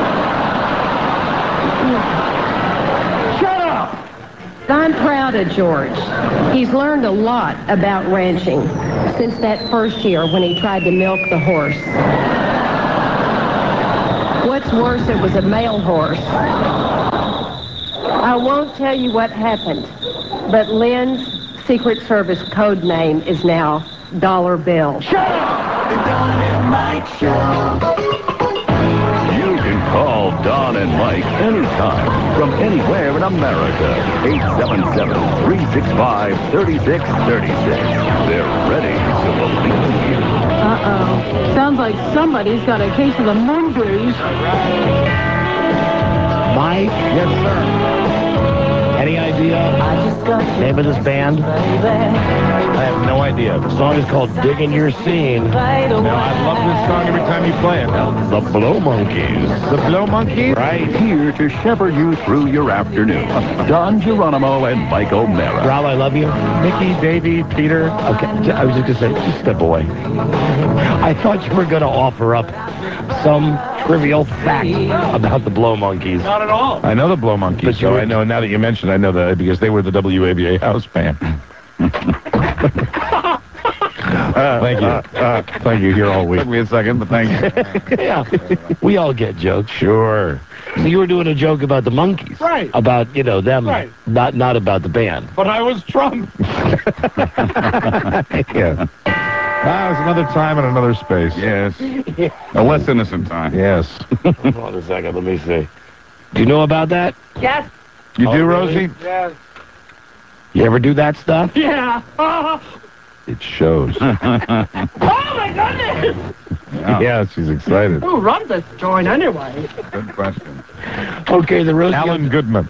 Shut up! I'm proud of George. He's learned a lot about ranching since that first year when he tried to milk the horse. What's worse, it was a male horse. I won't tell you what happened, but Lynn's Secret Service code name is now Dollar Bill. Shut up! The Don and Mike Show. You can call Don and Mike anytime from anywhere in America. 877-365-3636. They're ready to believe you. Uh-oh. Sounds like somebody's got a case of the mongoose. Mike? Yes, sir. Any idea name of this band? I have no idea. The song is called Digging Your Scene. Now, I love this song every time you play it. The Blow Monkeys. The Blow Monkeys? Right here to shepherd you through your afternoon. Don Geronimo and Mike O'Mara. Rob, I love you. Mickey, Davey, Peter. Okay, I was just going to say, just step away. I thought you were going to offer up some trivial fact about the Blow Monkeys. Not at all. I know the Blow Monkeys, so I know, now that you mentioned, I know that because they were the WAVA house band. Thank you. Thank you. Here all week. Took me a second, but thank you. Yeah, we all get jokes. Sure. So you were doing a joke about the monkeys. Right. About, them. Right. Not about the band. But I was Trump. Yeah. That was another time and another space. Yes. A less innocent time. Yes. Hold on a second. Let me see. Do you know about that? Yes. You do, really? Rosie? Yes. You ever do that stuff? Yeah. It shows. Oh, my goodness. Yeah, she's excited. Who runs this joint anyway? Good question. Okay, the Rosie... Alan Goodman.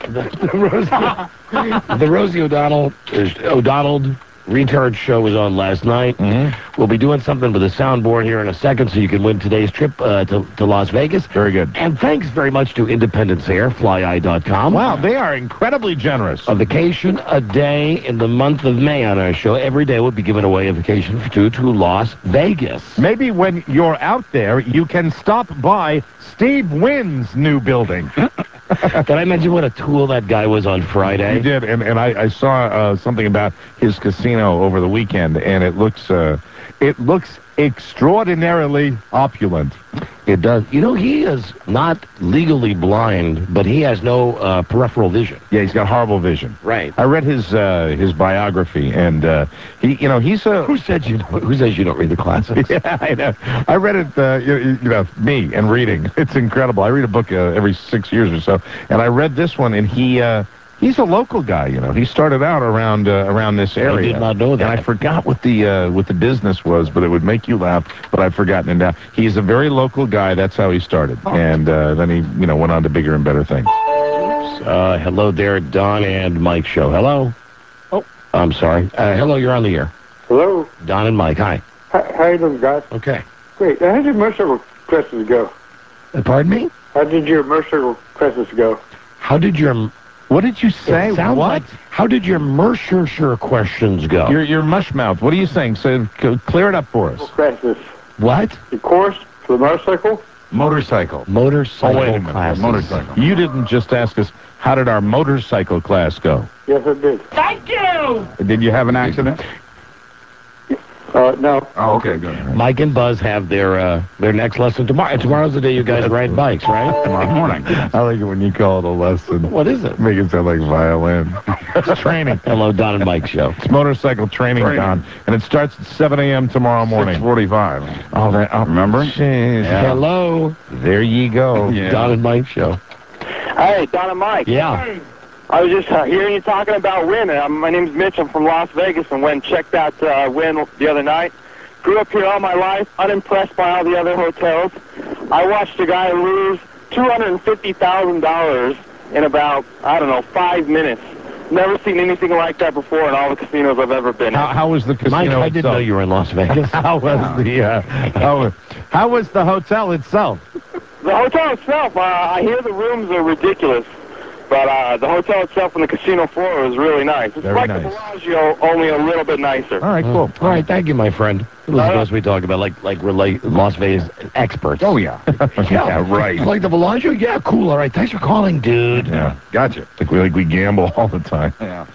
The Rosie O'Donnell Retard Show was on last night. Mm-hmm. We'll be doing something with the soundboard here in a second so you can win today's trip to Las Vegas. Very good. And thanks very much to Independence Air, flyeye.com. Wow, they are incredibly generous. A vacation a day in the month of May on our show. Every day we'll be giving away a vacation for two to Las Vegas. Maybe when you're out there, you can stop by Steve Wynn's new building. Did I mention what a tool that guy was on Friday? You did, and I saw something about his casino over the weekend, and it looks extraordinarily opulent. It does. He is not legally blind, but he has no peripheral vision. Yeah, he's got horrible vision. Right. I read his biography, and he's a... Who says you don't read the classics? Yeah, I know. I read it, me, and reading. It's incredible. I read a book every 6 years or so, and I read this one, and he's a local guy, He started out around this area. I did not know that. And I forgot what the business was, but it would make you laugh, but I've forgotten it now. He's a very local guy. That's how he started. Oh. And then he, went on to bigger and better things. Hello there, Don and Mike Show. Hello? Oh. I'm sorry. Hello, you're on the air. Hello? Don and Mike, hi. How you doing, guys? Okay. Great. How did your Mercer questions go? Pardon me? How did your Mercer questions go? How did your... What did you say? What? Like, how did your Mercer questions go? Your mush mouth. What are you saying? So clear it up for us. Questions. What? The course for the motorcycle? Motorcycle. Motorcycle wait a minute. classes. Motorcycle. You didn't just ask us, how did our motorcycle class go? Yes, I did. Thank you. Did you have an accident? No. Oh, okay, good. Mike and Buzz have their next lesson tomorrow. Tomorrow's the day you guys ride bikes, right? Tomorrow morning. I like it when you call it a lesson. What is it? Make it sound like violin. It's training. Hello, Don and Mike show. It's motorcycle training, Don. And it starts at 7 a.m. tomorrow morning. 6:45. Oh, remember? Jeez. Yeah. Hello. There ye go. Yeah. Don and Mike show. Hey, Don and Mike. Yeah. I was just hearing you talking about Wynn. My name's Mitch. I'm from Las Vegas, and went and checked out Wynn the other night. Grew up here all my life, unimpressed by all the other hotels. I watched a guy lose $250,000 in about, 5 minutes. Never seen anything like that before in all the casinos I've ever been in. How was the casino Mike, I didn't itself? know you were in Las Vegas. How was how was the hotel itself? The hotel itself, I hear the rooms are ridiculous, but the hotel itself and the casino floor was really nice. It's Very like nice. the Bellagio, only a little bit nicer. All right, cool. All right, thank you, my friend. Listen to us we talk about like we're like Las Vegas experts. Oh, yeah. Yeah, right. Like the Bellagio? Yeah, cool. All right, thanks for calling, dude. Yeah, Gotcha. like we gamble all the time. Yeah.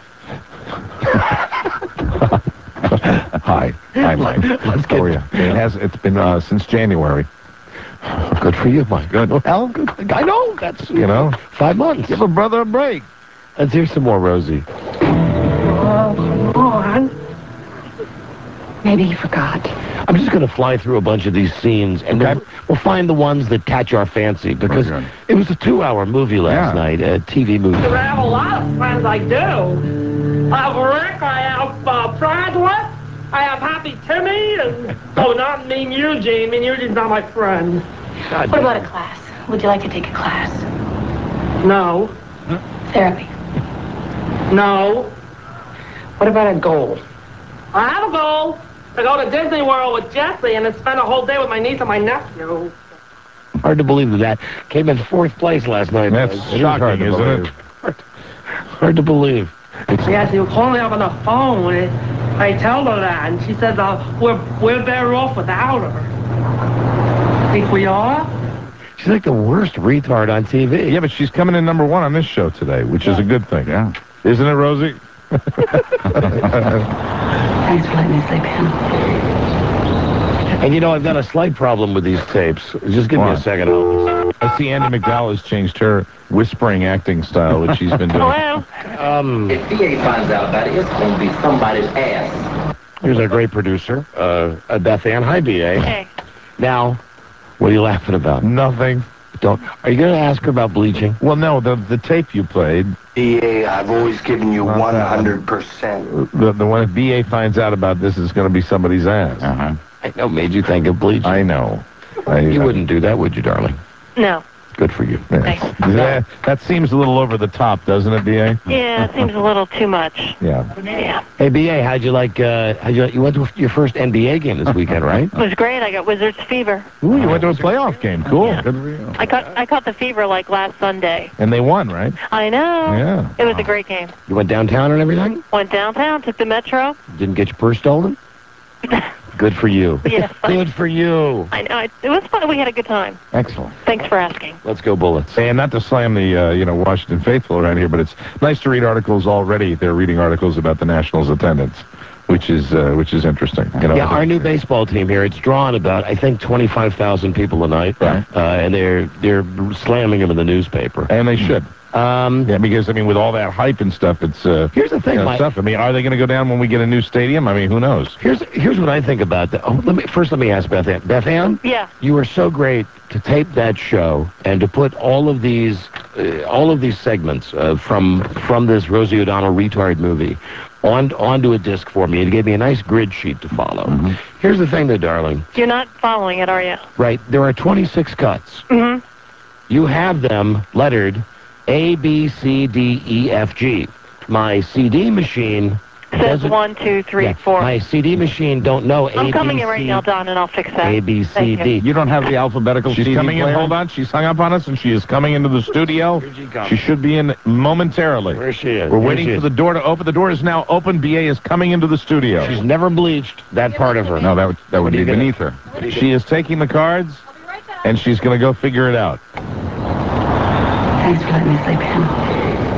Hi, Mike. Let's How are you? It's been since January. Good for you, Mike. Good. Well, good. I know. That's 5 months. Give a brother a break. Let's hear some more, Rosie. Oh, come on. Maybe he forgot. I'm just going to fly through a bunch of these scenes, and we'll find the ones that catch our fancy, because it was a 2-hour movie last night, a TV movie. I have a lot of friends, I do. I have Rick, I have Bradley, I have Happy Timmy, and... Oh, not Mean Eugene. Mean Eugene's not my friend. What about a class? Would you like to take a class? No. Therapy. No. What about a goal? I have a goal. To go to Disney World with Jesse and then spend a whole day with my niece and my nephew. Hard to believe that came in 4th place last night. That's shocking, isn't it? Hard to believe. Yes, you called me up on the phone. I told her that, and she said we're better off without her. Think we are? She's like the worst retard on TV. Yeah, but she's coming in #1 on this show today, which is a good thing. Yeah. Isn't it, Rosie? Thanks for letting me sleep in. And I've got a slight problem with these tapes. Just give me a second. I see Andy McDowell has changed her whispering acting style, which she's been doing. Hello? If DA finds out about it, it's going to be somebody's ass. Here's our great producer, Beth Ann. Hi, B.A. Hey. Now, what are you laughing about? Nothing. Are you going to ask her about bleaching? Well, no, the tape you played. DA, I've always given you 100%. The one if BA finds out about this is going to be somebody's ass. Uh-huh. I know, made you think of bleaching. I know. You wouldn't do that, would you, darling? No. Good for you. Yeah. That seems a little over the top, doesn't it, BA? Yeah, it seems a little too much. Yeah. Yeah. Hey, BA, how'd you like, you went to your first NBA game this weekend, right? It was great. I got Wizards fever. Ooh, you went to a playoff game. Cool. Yeah. Good for you. I caught the fever like last Sunday. And they won, right? I know. Yeah. It was a great game. You went downtown and everything? Went downtown, took the metro. Didn't get your purse stolen? Good for you. Yes. Good for you. I know. It was fun. We had a good time. Excellent. Thanks for asking. Let's go Bullets. And not to slam the, Washington faithful around here, but it's nice to read articles already. They're reading articles about the Nationals' attendance, which is interesting. Yeah, our new baseball team here, it's drawn about, I think, 25,000 people a night. Right. And they're slamming them in the newspaper. And they should. Yeah, because, with all that hype and stuff, it's... Here's the thing, Mike. Are they going to go down when we get a new stadium? Who knows? Here's what I think about that. Let me ask Beth Ann. Beth Ann? Yeah. You were so great to tape that show and to put all of these segments from this Rosie O'Donnell retard movie onto a disc for me. It gave me a nice grid sheet to follow. Mm-hmm. Here's the thing, though, darling. You're not following it, are you? Right. There are 26 cuts. Mm-hmm. You have them lettered A, B, C, D, E, F, G. My CD machine says 1, 2, 3, 4. My CD machine don't know A, I'm coming B, in right now, Don, and I'll fix that. A, B, C, D. You don't have the alphabetical She's CD coming player? in. Hold on. She's hung up on us, and she is coming into the studio. She should be in momentarily. Where she is. We're waiting for the door to open. The door is now open. BA is coming into the studio. She's never bleached that part of her. No, that would be beneath her. She is taking the cards, and she's going to go figure it out. Thanks for letting me sleep in.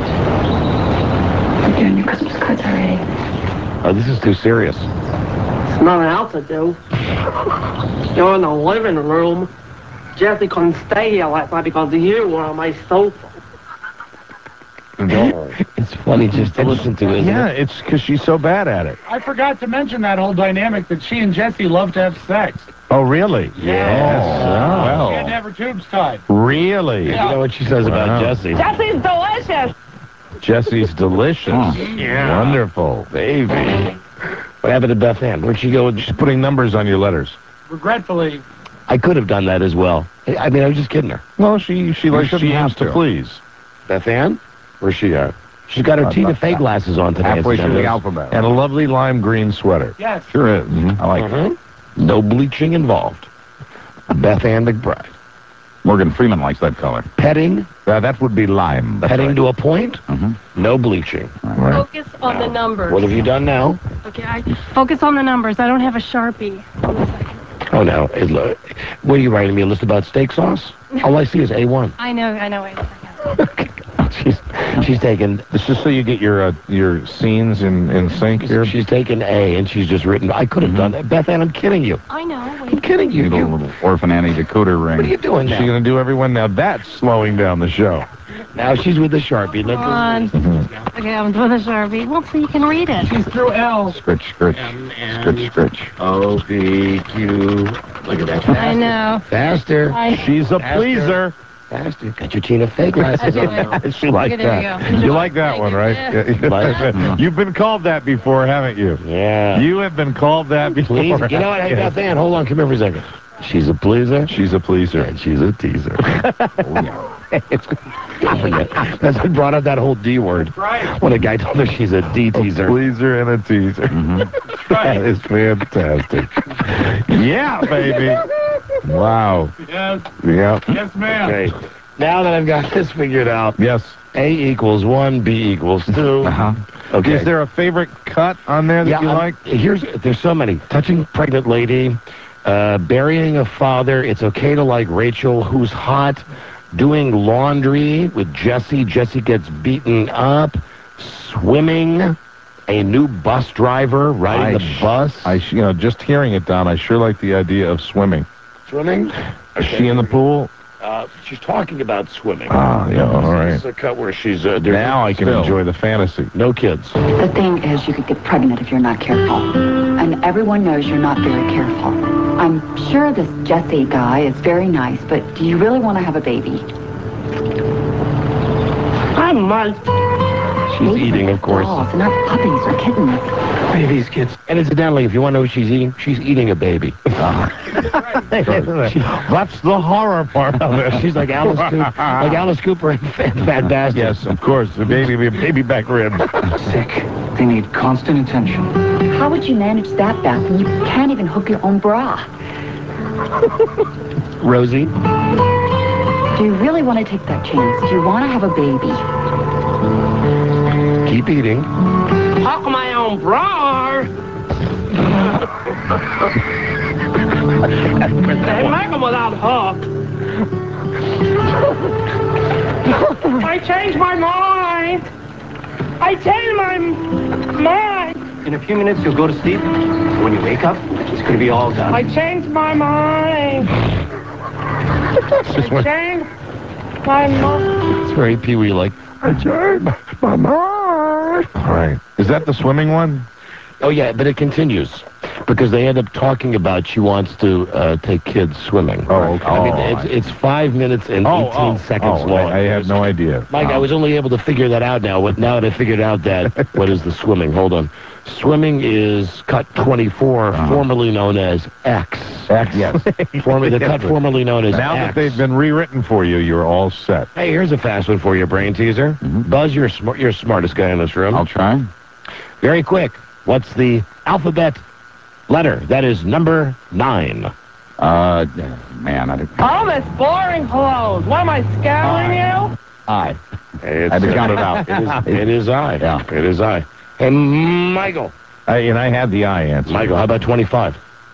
I'm getting your Christmas cards already. Oh, this is too serious. Nothing else to do. You're in the living room. Jesse couldn't stay here last night because you were on my sofa. It's funny just to listen to, isn't Yeah, it? it's because she's so bad at it. I forgot to mention that whole dynamic that she and Jesse love to have sex. Oh, really? Yes. Oh. She had to have her tubes tied. Really? You know what she says about Jesse? Jesse's delicious. Jesse's delicious. Yeah. Wonderful. Baby. What happened to Beth Ann? Where'd she go? She's putting numbers on your letters. Regretfully. I could have done that as well. I mean, I was just kidding her. Well, she aims to please. Beth Ann? Where's she at? She's got her Tina Fey glasses on today. Halfway through the incidentally. alphabet. And a lovely lime green sweater. Yes. Sure is. I like it. No bleaching involved. Beth Ann McBride. Morgan Freeman likes that color. Petting. That would be lime. That's Petting right. to a point. No bleaching. Right. Focus on the numbers. What have you done now? Okay, focus on the numbers. I don't have a Sharpie. Oh, no. What are you writing me, a list about steak sauce? All I see is A1. I know. Wait a second. She's taken... This is so you get your scenes in sync here. She's taken A, and she's just written... I could have done that. Beth Ann, I'm kidding you. I know. I'm kidding you. Need a little Orphan Annie decoder ring. What are you doing Is now? she going to do everyone? Now that's slowing down the show. Now she's with the Sharpie. Come on. Okay, I'm with a Sharpie. Well, so you can read it. She's through L. Scritch, scritch. Scritch, scritch. O, P, Q. Look at that. I know. Faster. She's a pleaser. Faster. Got your Tina Fey glasses on now. She like Okay, there that. you go. You like that one, right? Yeah. You've been called that before, haven't you? Yeah. You have been called that before. Please. You know what? Hey, Beth Ann, hold on. Come here for a second. She's a pleaser. She's a pleaser. And she's a teaser. I forget. That's what brought up that whole D word. Right. When a guy told her she's a D teaser. A pleaser and a teaser. That is fantastic. Yeah, baby. Wow. Yes. Yeah. Yes, ma'am. Okay. Now that I've got this figured out, Yes. A equals 1, B equals 2. Okay. Is there a favorite cut on there that you like? There's so many. Touching pregnant lady, burying a father, it's okay to like Rachel, who's hot, doing laundry with Jesse, Jesse gets beaten up, swimming, a new bus driver riding the bus. Just hearing it, Don, I sure like the idea of swimming. Swimming? Is she in the pool? She's talking about swimming. Oh, yeah, all right. This is a cut where she's... Now I can enjoy the fantasy. No kids. The thing is, you could get pregnant if you're not careful. And everyone knows you're not very careful. I'm sure this Jesse guy is very nice, but do you really want to have a baby? I might. She's eating, of course. Dolls, not puppies or kittens. Babies, kids. And incidentally, if you want to know what she's eating a baby. That's the horror part of it. She's like Alice Cooper and Fat Bastard. Yes, of course. The baby back rib. Sick. They need constant attention. How would you manage that, Beth, when you can't even hook your own bra? Rosie? Do you really want to take that chance? Do you want to have a baby? Keep eating. Hook my own bra. They make them without hook. I changed my mind. I changed my mind. In a few minutes, you'll go to sleep. When you wake up, it's going to be all done. I changed my mind. I changed my mind. It's very Pee-wee-like. I changed my mind. All right. Is that the swimming one? Oh, yeah, but it continues. Because they end up talking about she wants to take kids swimming. Oh, okay. I mean, it's 5 minutes and 18 seconds long. I had no idea. Mike, I was only able to figure that out now. Now that I figured out that, what is the swimming? Hold on. Swimming is cut 24, formerly known as X. X, yes. The cut formerly known as Now X. that they've been rewritten for you, you're all set. Hey, here's a fast one for you, brain teaser. Buzz, you're smartest guy in this room. I'll try. Very quick. What's the alphabet letter? That is number 9. Man, I didn't... All this boring clothes. What am I scaring you? I. I had to count it out. It is I. Yeah. It is I. Hey, Michael. I had the I answer. Michael, how about 25?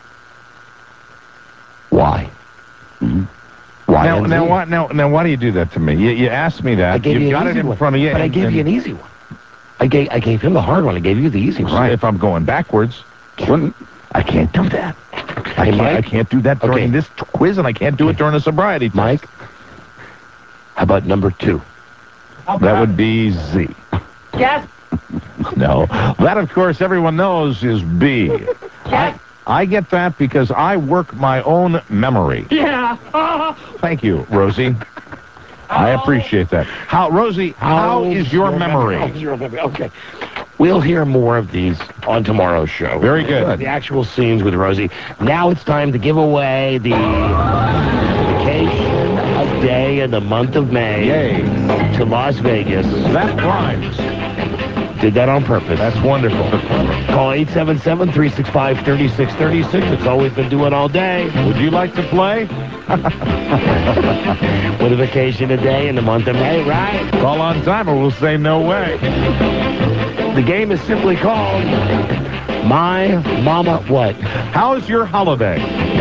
Why? Why? Now, why do you do that to me? You asked me that. You got it in front of you. But I gave you an easy one. I gave him the hard one. I gave you the easy one. Right. If I'm going backwards. Wouldn't I can't do that. I can't do that during this quiz, and I can't do it during a sobriety test. Mike, how about number 2? That would be Z. Yes. No. That, of course, everyone knows is B. Yes. I get that because I work my own memory. Yeah. Thank you, Rosie. I appreciate that. Rosie, how is your memory? Okay. We'll hear more of these on tomorrow's show. Very good. The actual scenes with Rosie. Now it's time to give away the vacation a day in the month of May to Las Vegas. That rhymes. Did that on purpose. That's wonderful. Call 877-365-3636. It's all we've been doing all day. Would you like to play? With a vacation a day in the month of May, right? Call on time or we'll say no way. The game is simply called My Mama What? How's your holiday?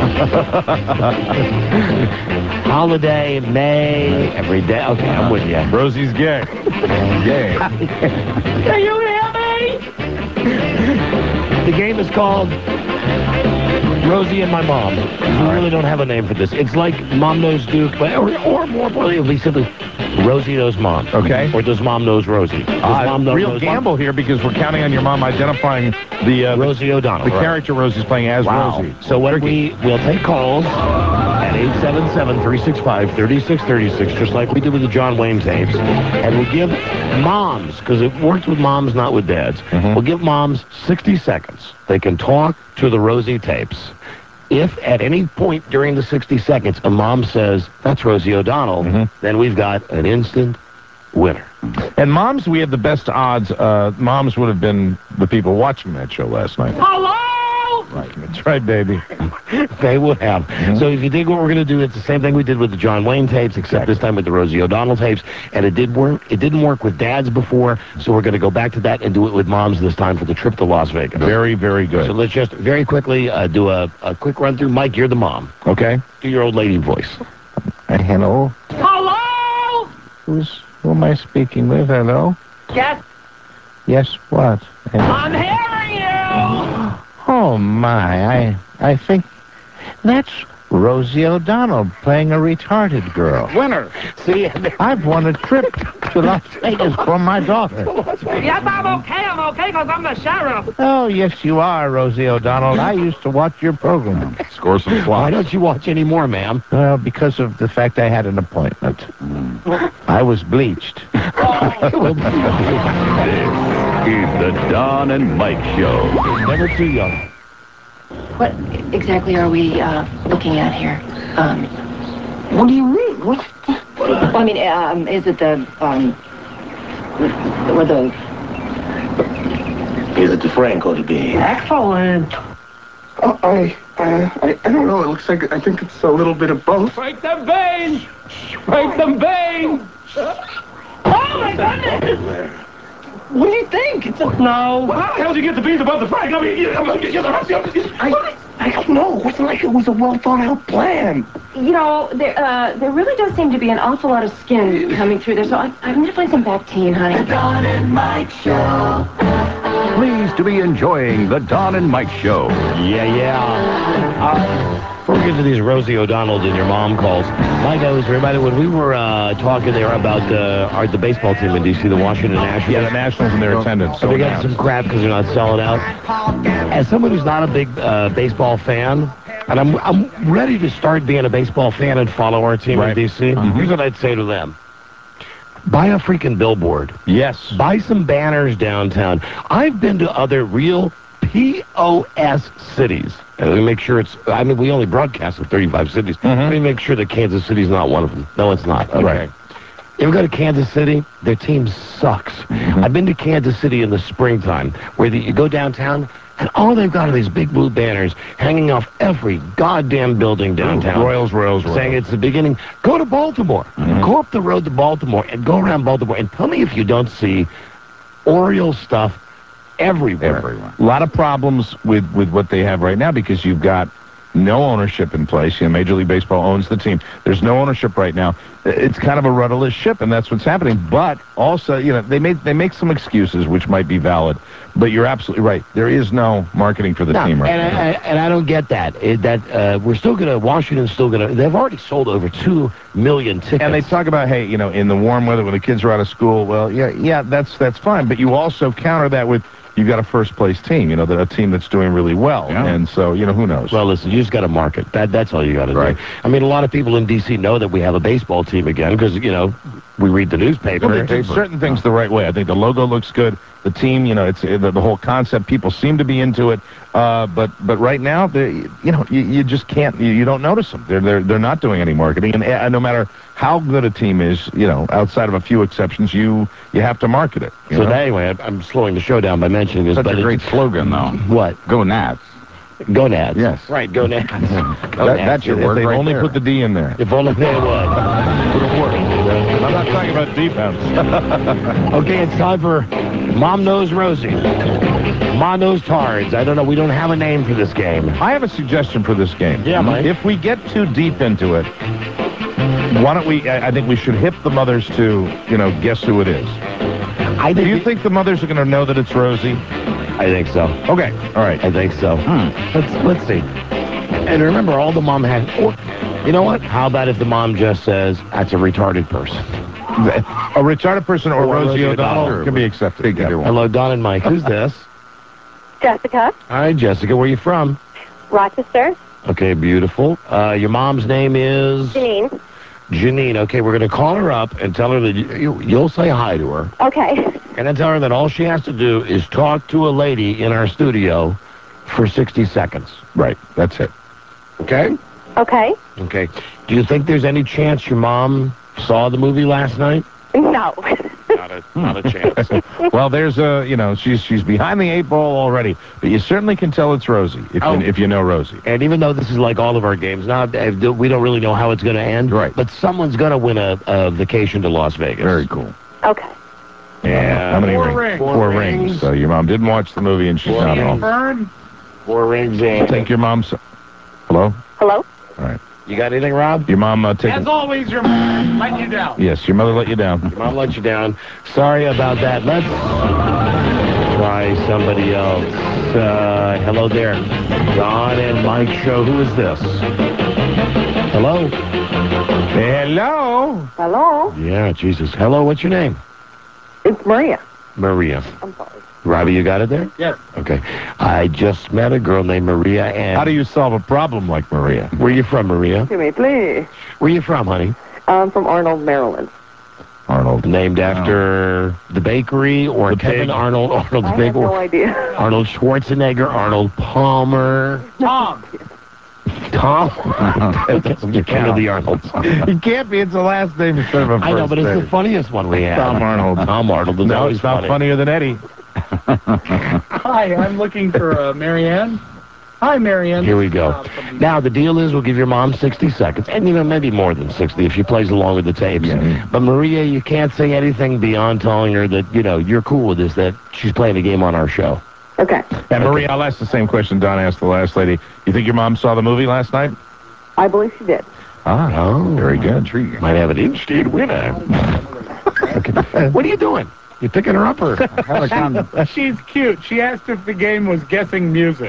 Holiday, May, every day. Okay, I'm with you. Rosie's gay. Yay. Can you hear me? The game is called Rosie and My Mom. We really don't have a name for this. It's like Mom Knows Duke, but or more importantly, it'll be simply Rosie Knows Mom. Okay. Or Does Mom Knows Rosie? Real gamble here because we're counting on your mom identifying the Rosie O'Donnell. The character Rosie's playing as Rosie. So when we'll take calls at 877-365-3636, just like we did with the John Wayne tapes, and we'll give moms, because it works with moms, not with dads, we'll give moms 60 seconds. They can talk to the Rosie tapes. If at any point during the 60 seconds a mom says, that's Rosie O'Donnell, then we've got an instant winner. And moms, we had the best odds. Moms would have been the people watching that show last night. Hello? Right, that's right, baby. They would have. So if you think what we're going to do, it's the same thing we did with the John Wayne tapes, except this time with the Rosie O'Donnell tapes. And it did work. It didn't work with dads before, so we're going to go back to that and do it with moms this time for the trip to Las Vegas. Very, very good. So let's just very quickly do a quick run through. Mike, you're the mom. Okay. Do your old lady voice. Hello. Hello? Who am I speaking with? Hello? Yes. Yes, what? I'm hearing you. Oh, my. I think that's Rosie O'Donnell playing a retarded girl. Winner. See, I've won a trip to Las Vegas for my daughter. Yes, I'm okay, because I'm the sheriff. Oh, yes, you are, Rosie O'Donnell. I used to watch your program. Score some why slots. don't you watch any more, ma'am? Well, because of the fact I had an appointment. I was bleached. This is the Don and Mike Show. Never too young. What exactly are we looking at here? What do you mean? What? Well, I mean, is it the or the? Is it the Franco to be? Excellent. I don't know. It looks like I think it's a little bit of both. Break them veins. Break them veins. Oh, my goodness. What do you think? It's a no. Well, how the hell did you get the beans above the Frank? I mean, I don't know. It wasn't like it was a well thought out plan. You know, there really does seem to be an awful lot of skin coming through there. So I'm gonna find some Bactine, honey. The Don and Mike Show. Pleased to be enjoying the Don and Mike Show. Before we get to these Rosie O'Donnells and your mom calls, Mike, I was reminded when we were talking there about the baseball team in D.C., the Washington Nationals. Yeah, the Nationals and their attendance. So we got some crap because they're not selling out. As someone who's not a big baseball fan, and I'm ready to start being a baseball fan and follow our team in D.C., here's what I'd say to them. Buy a freaking billboard. Yes. Buy some banners downtown. I've been to other real POS cities. And let me make sure we only broadcast in 35 cities. Let me make sure that Kansas City's not one of them. No, it's not. Okay. Right. You ever go to Kansas City? Their team sucks. I've been to Kansas City in the springtime, where you go downtown, and all they've got are these big blue banners hanging off every goddamn building downtown. Royals. Saying it's the beginning. Go to Baltimore. Go up the road to Baltimore and go around Baltimore and tell me if you don't see Oriole stuff everywhere. A lot of problems with what they have right now because you've got no ownership in place. You know, Major League Baseball owns the team. There's no ownership right now. It's kind of a rudderless ship, and that's what's happening. But also, you know, they make some excuses which might be valid. But you're absolutely right. There is no marketing for the team right now. And I don't get that. We're still going to, Washington's still going to, they've already sold over 2 million tickets. And they talk about, hey, you know, in the warm weather when the kids are out of school, well, yeah, that's fine. But you also counter that with, you've got a first-place team, you know, a team that's doing really well. Yeah. And so, you know, who knows? Well, listen, you just got to market. That's all you got to do. I mean, a lot of people in D.C. know that we have a baseball team again because, you know, we read the newspaper. Well, they do certain things the right way. I think the logo looks good. The team, you know, it's the whole concept. People seem to be into it. But right now, you know, you just can't. You don't notice them. They're not doing any marketing. And no matter how good a team is, you know, outside of a few exceptions, you have to market it. So anyway, I'm slowing the show down by mentioning this. Such a great slogan, though. What? Go Nats. Go Nats. Yes. Right, go Nats. That's your word If they right only there. put the D in there. If only they would. Would have worked. I'm not talking about defense. Okay, it's time for Mom Knows Rosie. Mom Knows Tards. I don't know. We don't have a name for this game. I have a suggestion for this game. Yeah, Mike. If we get too deep into it, why don't we, I think we should hip the mothers to, you know, guess who it is. Do you think the mothers are going to know that it's Rosie? I think so. Okay, all right. I think so. Let's see. And remember, all the mom had... You know what? How about if the mom just says, that's a retarded person? A retarded person or Rosie O'Donnell can be accepted. Yeah. Hello, Don and Mike. Who's this? Jessica, Hi, Jessica. Where are you from? Rochester, Okay, beautiful. Your mom's name is? Janine. Janine. Okay, we're going to call her up and tell her that you'll say hi to her. Okay. And then tell her that all she has to do is talk to a lady in our studio for 60 seconds. Right, that's it. Okay? Okay. Okay. Do you think there's any chance your mom saw the movie last night? No. Not a chance. Well, there's you know, she's behind the 8 ball already, but you certainly can tell it's Rosie if you know Rosie. And even though this is like all of our games, now we don't really know how it's going to end. Right. But someone's going to win a vacation to Las Vegas. Very cool. Okay. Yeah. How many 4 rings? rings. 4 rings. So your mom didn't watch the movie and she's not home. Fern? 4 rings in. I think your mom's... Hello? Hello? All right. You got anything, Rob? Your mom As always, your mom let you down. Yes, your mother let you down. Your mom let you down. Sorry about that. Let's try somebody else. Hello there. Don and Mike show. Who is this? Hello? Hello? Hello? Yeah, Jesus. Hello, what's your name? It's Maria. Maria. I'm sorry. Robbie, you got it there? Yes. Okay. I just met a girl named Maria, and... How do you solve a problem like Maria? Where you from, Maria? To me, please. Where you from, honey? I'm from Arnold, Maryland. Arnold. Named after the bakery or The Kevin pig. Arnold's I have big no idea. Arnold Schwarzenegger, Arnold Palmer. Tom. Tom? You're king of the Arnolds. He can't be. It's the last name instead of a first I know, but it's the name. funniest one we have. Tom Arnold. Tom Arnold is No, always it's not funny. funnier than Eddie. Hi, I'm looking for Marianne. Hi, Marianne. Here we go. Now, the deal is we'll give your mom 60 seconds, and, you know, maybe more than 60 if she plays along with the tapes. Yeah. But, Maria, you can't say anything beyond telling her that, you know, you're cool with this, that she's playing a game on our show. Okay. And Maria, I'll ask the same question Don asked the last lady. You think your mom saw the movie last night? I believe she did. Oh, very good. Intriguing. Might have an in-state winner. Okay. What are you doing? You picking her up or? She's cute. She asked if the game was guessing music.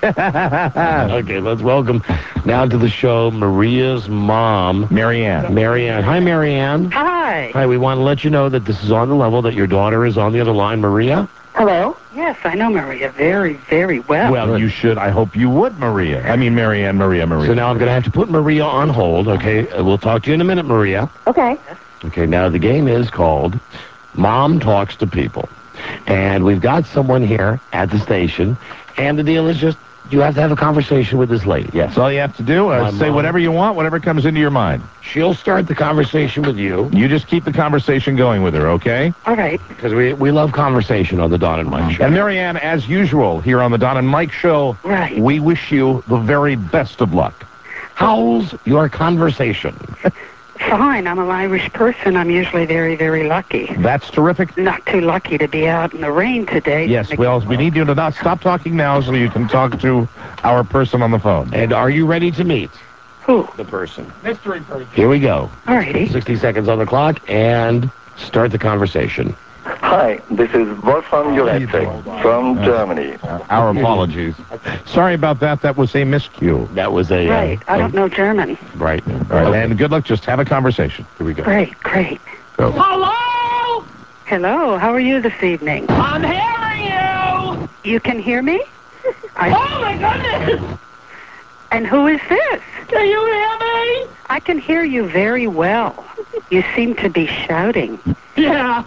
Okay, let's welcome now to the show Maria's mom, Marianne. Marianne. Hi, Marianne. Hi. Hi, we want to let you know that this is on the level, that your daughter is on the other line. Maria? Hello? Yes, I know Maria very, very well. Well, you should. I hope you would, Maria. I mean, Marianne, Maria. So now I'm going to have to put Maria on hold, okay? We'll talk to you in a minute, Maria. Okay. Okay, now the game is called Mom Talks to People. And we've got someone here at the station, and the deal is just you have to have a conversation with this lady. Yes. That's all you have to do. Say whatever you want, whatever comes into your mind. She'll start the conversation with you. You just keep the conversation going with her, okay? All right. Because we love conversation on the Don and Mike Show. And Marianne, as usual, here on the Don and Mike Show, right. We wish you the very best of luck. How's your conversation? fine. I'm an Irish person. I'm usually very, very lucky. That's terrific. Not too lucky to be out in the rain today. Yes, well, we need you to not stop talking now so you can talk to our person on the phone. And are you ready to meet? Who? The person. Mystery person. Here we go. All righty. 60 seconds on the clock, and start the conversation. Hi, this is Wolfgang Jureczek from Germany. Our apologies. Sorry about that. That was a miscue. That was a... Right. I don't know German. Right. All right. And good luck. Just have a conversation. Here we go. Great, great. Go. Hello? Hello, how are you this evening? I'm hearing you. You can hear me? Oh, my goodness. And who is this? Can you hear me? I can hear you very well. You seem to be shouting. Yeah.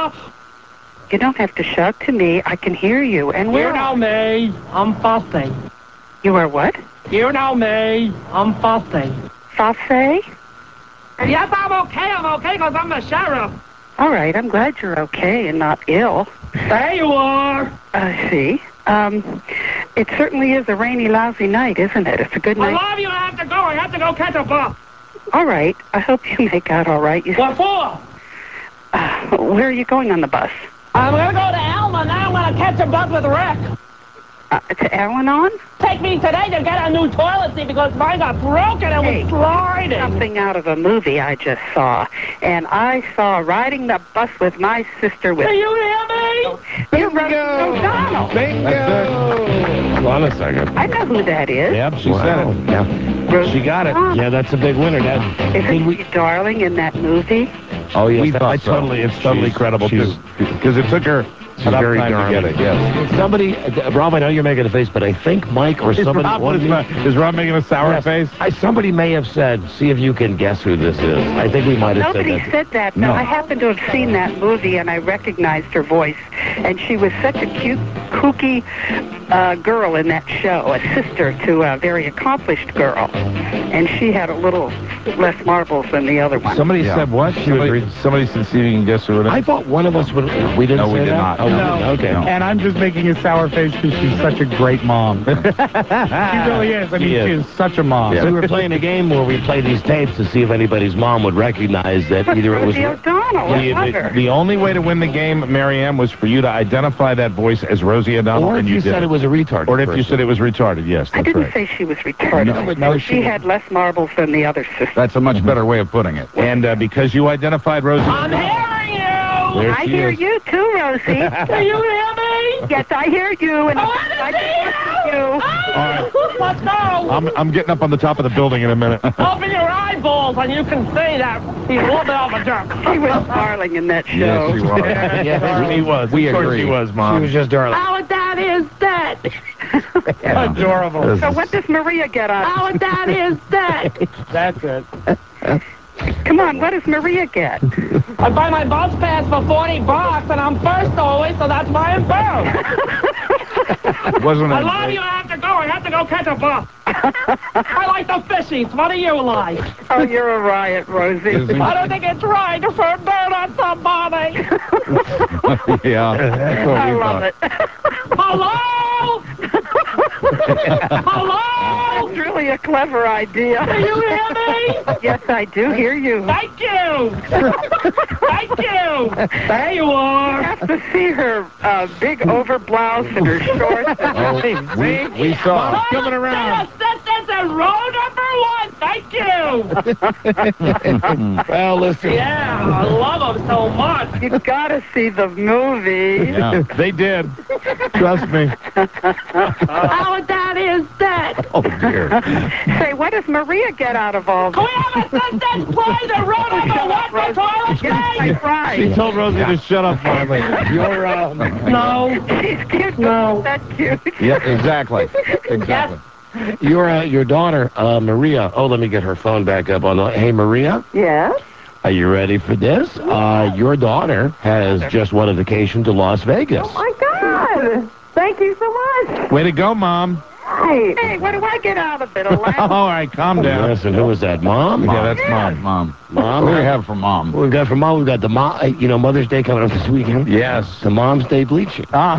You don't have to shout to me. I can hear you. And where? You know me. I'm fussy. You are what? You know me. I'm fussy. Fussy? Yes, I'm okay, because I'm the sheriff. All right, I'm glad you're okay and not ill. There you are. I see. It certainly is a rainy, lousy night, isn't it? It's a good night. I love you. I have to go. I have to go catch a bus. All right. I hope you make out all right. What for? Where are you going on the bus? I'm going to go to Alma. Now I'm going to catch a bus with Rick. To Al-Anon? Take me today to get a new toilet seat because mine got broken and was sliding. Something out of a movie I just saw. And I saw riding the bus with my sister with... Do you hear me? You're Rosie O'Donnell. Bingo! Hold on a second. I know who that is. Yep, she said it. Yeah. She got it. Yeah, that's a big winner. Isn't she darling in that movie? Oh, yes, it's totally credible, too. Because it took her enough very time to get it, yes. Somebody, Rob, I know you're making a face, but I think Mike or somebody... Is Rob making a sour face? Somebody may have said, see if you can guess who this is. I think we might have Nobody said that. No, I happen to have seen that movie, and I recognized her voice. And she was such a cute, kooky girl in that show, a sister to a very accomplished girl. And she had a little less marbles than the other one. Somebody said what? Somebody said, see if you can guess who it is. I thought one of us would... We didn't say we did that? not. Oh, No. Okay. No. And I'm just making a sour face because she's such a great mom. She really is. I mean, she is such a mom. Yeah. We were playing a game where we play these tapes to see if anybody's mom would recognize that either it was... Rosie O'Donnell. The only way to win the game, Marianne, was for you to identify that voice as Rosie O'Donnell. Or if you said it was a retarded Or if you said it was retarded, yes, that's I didn't right. say she was retarded. No, she had less marbles than the other sister. That's a much better way of putting it. And because you identified Rosie I'm hearing you. There I she hear is. you too, Rosie. Do you hear me? Yes, I hear you, and I hear you. All right. Let's go. I'm getting up on the top of the building in a minute. Open your eyeballs and you can see that he's a little bit of a jerk. She was darling in that show. Yes, she was. Yeah, he was. We Of course agree. She was, Mom. She was just darling. Our dad is dead. Adorable. So what does Maria get on? Our dad is dead. That's it. Come on, what does Maria get? I buy my bus pass for $40 and I'm first always, so that's why I'm first. Wasn't I it love great? you. I have to go. I have to go catch a bus. I like the fishies. What do you like? Oh, you're a riot, Rosie. I don't think it's right to throw dirt on somebody. Yeah, that's what I we love thought. it. Hello? Hello? It's really a clever idea. Do you hear me? Yes, I do hear you. Thank you. Thank you. There you You are. have to see her big overblouse and her shorts. And We saw. Coming around. That's a row number 1. Thank you. Well, listen. Yeah, I love them so much. you gotta see the movie. Yeah, they did. Trust me. Our dad is dead. Oh, dear. Say, what does Maria get out of all Can this? we have a sentence play the row number 1 for toilet I space? tried. She told Rosie to shut up finally. You're, No. She's cute. No. That's cute. Yeah, exactly. Exactly. your daughter, Maria. Oh, let me get her phone back up on the... Hey, Maria? Yes? Are you ready for this? Your daughter has just won a vacation to Las Vegas. Oh, my God. Thank you so much. Way to go, Mom. Hey, what do I get out of it? A laugh? All right, calm down. Listen, who was that? Mom? Yeah, that's Mom. Mom. Mom? What do we have for Mom? What we got for Mom? We got the Mom. You know, Mother's Day coming up this weekend. Yes. The Mom's Day bleaching. Ah.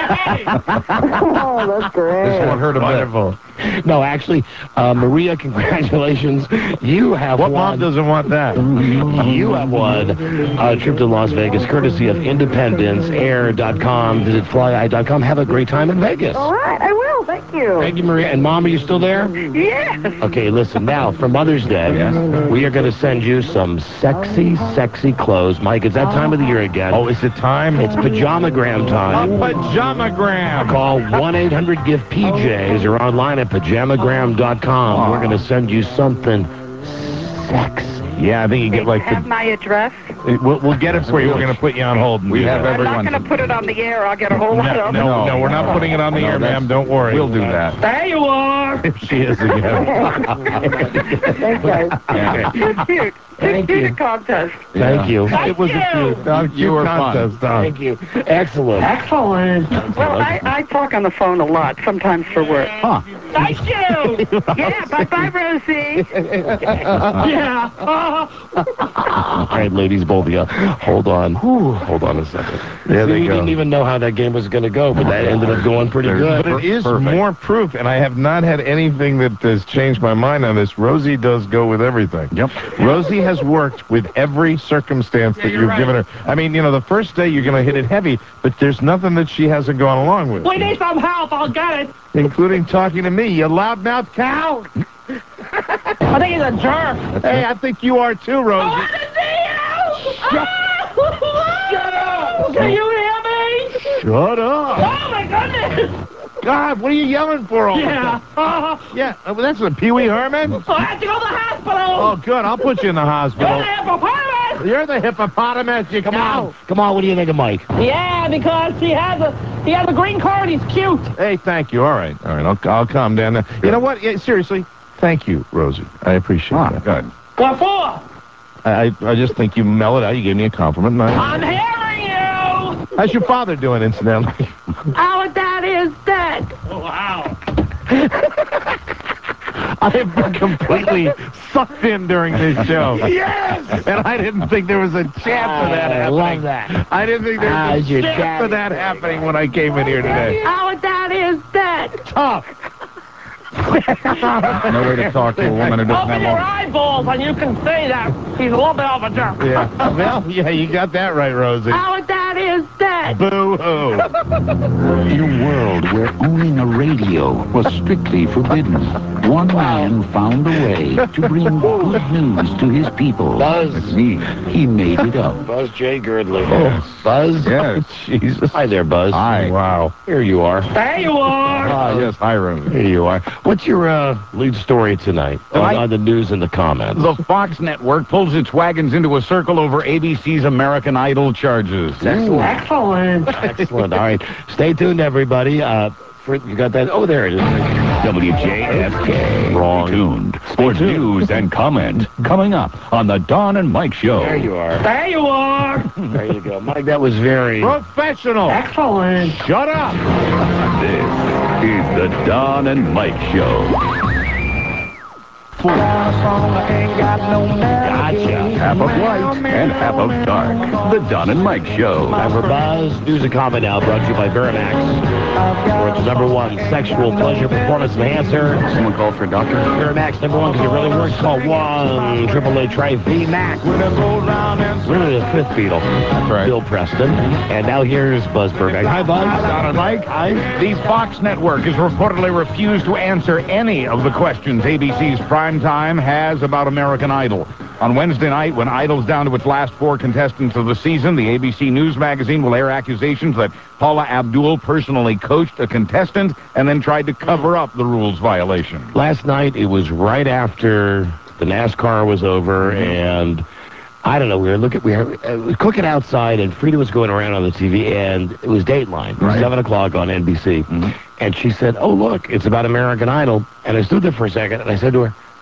Oh, that's great. This won't hurt a bit. Wonderful. No, actually, Maria, congratulations. You have What won. mom doesn't want that? You have won a trip to Las Vegas, courtesy of IndependenceAir.com. Visit FlyEye.com. Have a great time in Vegas. All right, I will. Thank you. Thank you, Maria. And Mom, are you still there? Yes. Okay, listen, now, for Mother's Day, we are going to send you some sexy, sexy clothes. Mike, it's that time of the year again. Oh, is it time? It's pajamagram time. A pajamagram. Call 1-800-GIVE-PJs or online at pajamagram.com. We're going to send you something sexy. Yeah, I think you get like Have my address? We'll get it for you. We're going to put you on hold. We have I'm everyone. not going to put it on the air. I'll get a whole lot of No, we're not putting it on the air, ma'am. Don't worry. We'll do that. There you are. If she is again. Thanks, guys. Too cute. Too cute a contest. Thank you. It was a cute You were contest. fun. Thank you. Excellent. Excellent. Well, I talk on the phone a lot, sometimes for work. Huh. Thank you. Yeah, bye-bye, Rosie. Yeah. All right, ladies, both of you, hold on. Hold on a second. There they We go. didn't even know how that game was going to go, but that ended up going pretty good. But it is Perfect. more proof, and I have not had anything that has changed my mind on this. Rosie does go with everything. Yep. Rosie has worked with every circumstance that you've given her. I mean, you know, the first day you're going to hit it heavy, but there's nothing that she hasn't gone along with. We need some help. I'll get it. Including talking to me, you loudmouth cow. I think he's a jerk. Hey, I think you are too, Rosie. I want to see you. Shut up. Can you hear me? Shut up. Oh, my goodness. God, what are you yelling for all the Yeah. time? Yeah, that's a Pee Wee Herman? I have to go to the hospital. Oh, good. I'll put you in the hospital. You're the hippopotamus. You're the hippopotamus, you Come cow. on. Come on, what do you think of Mike? Yeah, because he has a green card. He's cute. Hey, thank you. All right. I'll calm down now. You know what? Yeah, seriously, thank you, Rosie. I appreciate that. Good. What for? I just think you mellowed out. You gave me a compliment. And I'm hearing you. how's your father doing, incidentally? Our dad is dead. Oh, wow. I have been completely sucked in during this show. Yes! And I didn't think there was a chance of that happening. I love that. I didn't think there was your a chance dad. of that happening when I came in here today. Our dad is dead. Tough. No way to talk to a woman who doesn't Open have your one. eyeballs and you can see that he's a little bit of a jerk. Yeah. Well, yeah, you got that right, Rosie. Our dad is dead. Boo-hoo. In a world where owning a radio was strictly forbidden, one man found a way to bring good news to his people. Buzz. That's me. He made it up. Buzz J. Girdley. Yes. Buzz? Yeah, Jesus. Hi there, Buzz. Hi. Wow. Here you are. There you are. Yes, hi, Rosie. Here you are. What's your lead story tonight on the news and the comments? The Fox network pulls its wagons into a circle over ABC's American Idol charges. Excellent. Excellent. All right. Stay tuned, everybody. You got that? Oh, there it is. WJFK. Wrong. Tuned. Sports news and comment coming up on the Don and Mike Show. There you are. There you are. There you go. Mike, that was very... Professional. Excellent. Shut up. This is the Don and Mike Show. Gotcha. Half of light and half of dark. The Don and Mike Show. Time for Buzz News and Comment now, brought to you by Verimax. For its #1 sexual pleasure performance enhancer. Someone called for a doctor? Verimax #1 because it really works. Call 1-888-TRY-VMAX. Literally the fifth Beatle. That's right. Bill Preston. And now here's Buzz Burbank. Hi, Buzz. Don and Mike. The Fox network has reportedly refused to answer any of the questions ABC's primetime has about American Idol. On Wednesday night, when Idol's down to its last 4 contestants of the season, the ABC News magazine will air accusations that Paula Abdul personally coached a contestant and then tried to cover up the rules violation. Last night, it was right after the NASCAR was over, and I don't know, we were cooking outside, and Frida was going around on the TV, and it was Dateline, 7 o'clock on NBC. And she said, oh, look, it's about American Idol. And I stood there for a second, and I said to her,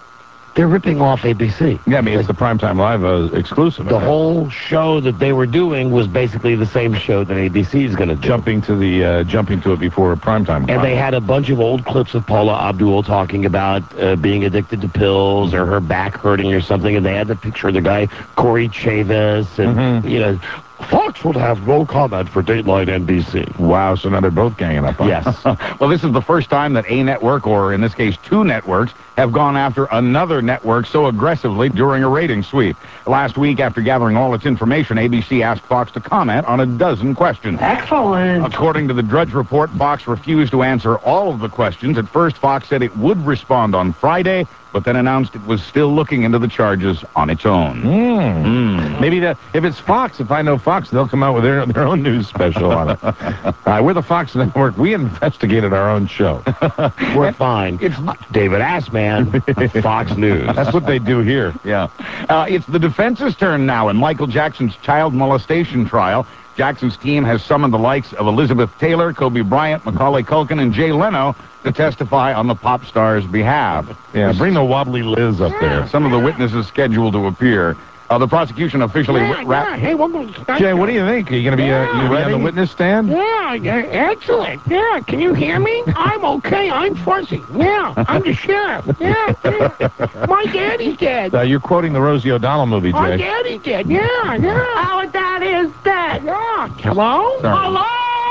They're ripping off ABC. Yeah, I mean, it's the Primetime Live exclusive. The whole show that they were doing was basically the same show that ABC is going to do. Jumping to it before Primetime. And they had a bunch of old clips of Paula Abdul talking about being addicted to pills or her back hurting or something, and they had the picture of the guy, Corey Chavis, and, you know, Fox would have no comment for Dateline NBC. Wow, so now they're both ganging up on Yes. Well, this is the first time that a network, or in this case 2 networks, have gone after another network so aggressively during a rating sweep. Last week, after gathering all its information, ABC asked Fox to comment on a dozen questions. Excellent. According to the Drudge Report, Fox refused to answer all of the questions. At first, Fox said it would respond on Friday, but then announced it was still looking into the charges on its own. Maybe if it's Fox, if I know Fox, they'll come out with their own news special on it. We're the Fox Network. We investigated our own show. We're fine. It's David Assman, Fox News. That's what they do here. Yeah. It's the defense's turn now in Michael Jackson's child molestation trial. Jackson's team has summoned the likes of Elizabeth Taylor, Kobe Bryant, Macaulay Culkin, and Jay Leno to testify on the pop star's behalf. Yeah, bring the wobbly Liz up there. Some of the witnesses scheduled to appear. The prosecution officially wrapped... Hey, we're going to start. Jay, what do you think? Are you going to be, on the witness stand? Yeah, excellent. Yeah, can you hear me? I'm okay. I'm fuzzy. Yeah, I'm the sheriff. Yeah. My daddy's dead. You're quoting the Rosie O'Donnell movie, Jay. My daddy's dead. Yeah. Our dad is dead. Yeah. Hello? Sorry. Hello?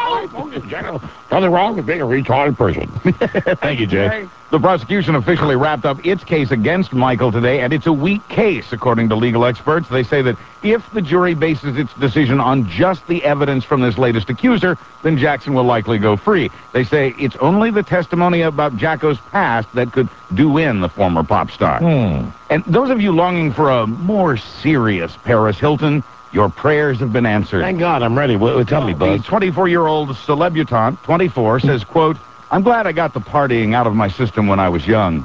Nothing wrong with being a retarded person. Thank you, Jay. The prosecution officially wrapped up its case against Michael today, and it's a weak case, according to legal experts. They say that if the jury bases its decision on just the evidence from this latest accuser, then Jackson will likely go free. They say it's only the testimony about Jacko's past that could do in the former pop star. And those of you longing for a more serious Paris Hilton, your prayers have been answered. Thank God, I'm ready. Tell me, Buzz. The 24-year-old celebutante, 24, says, quote, I'm glad I got the partying out of my system when I was young.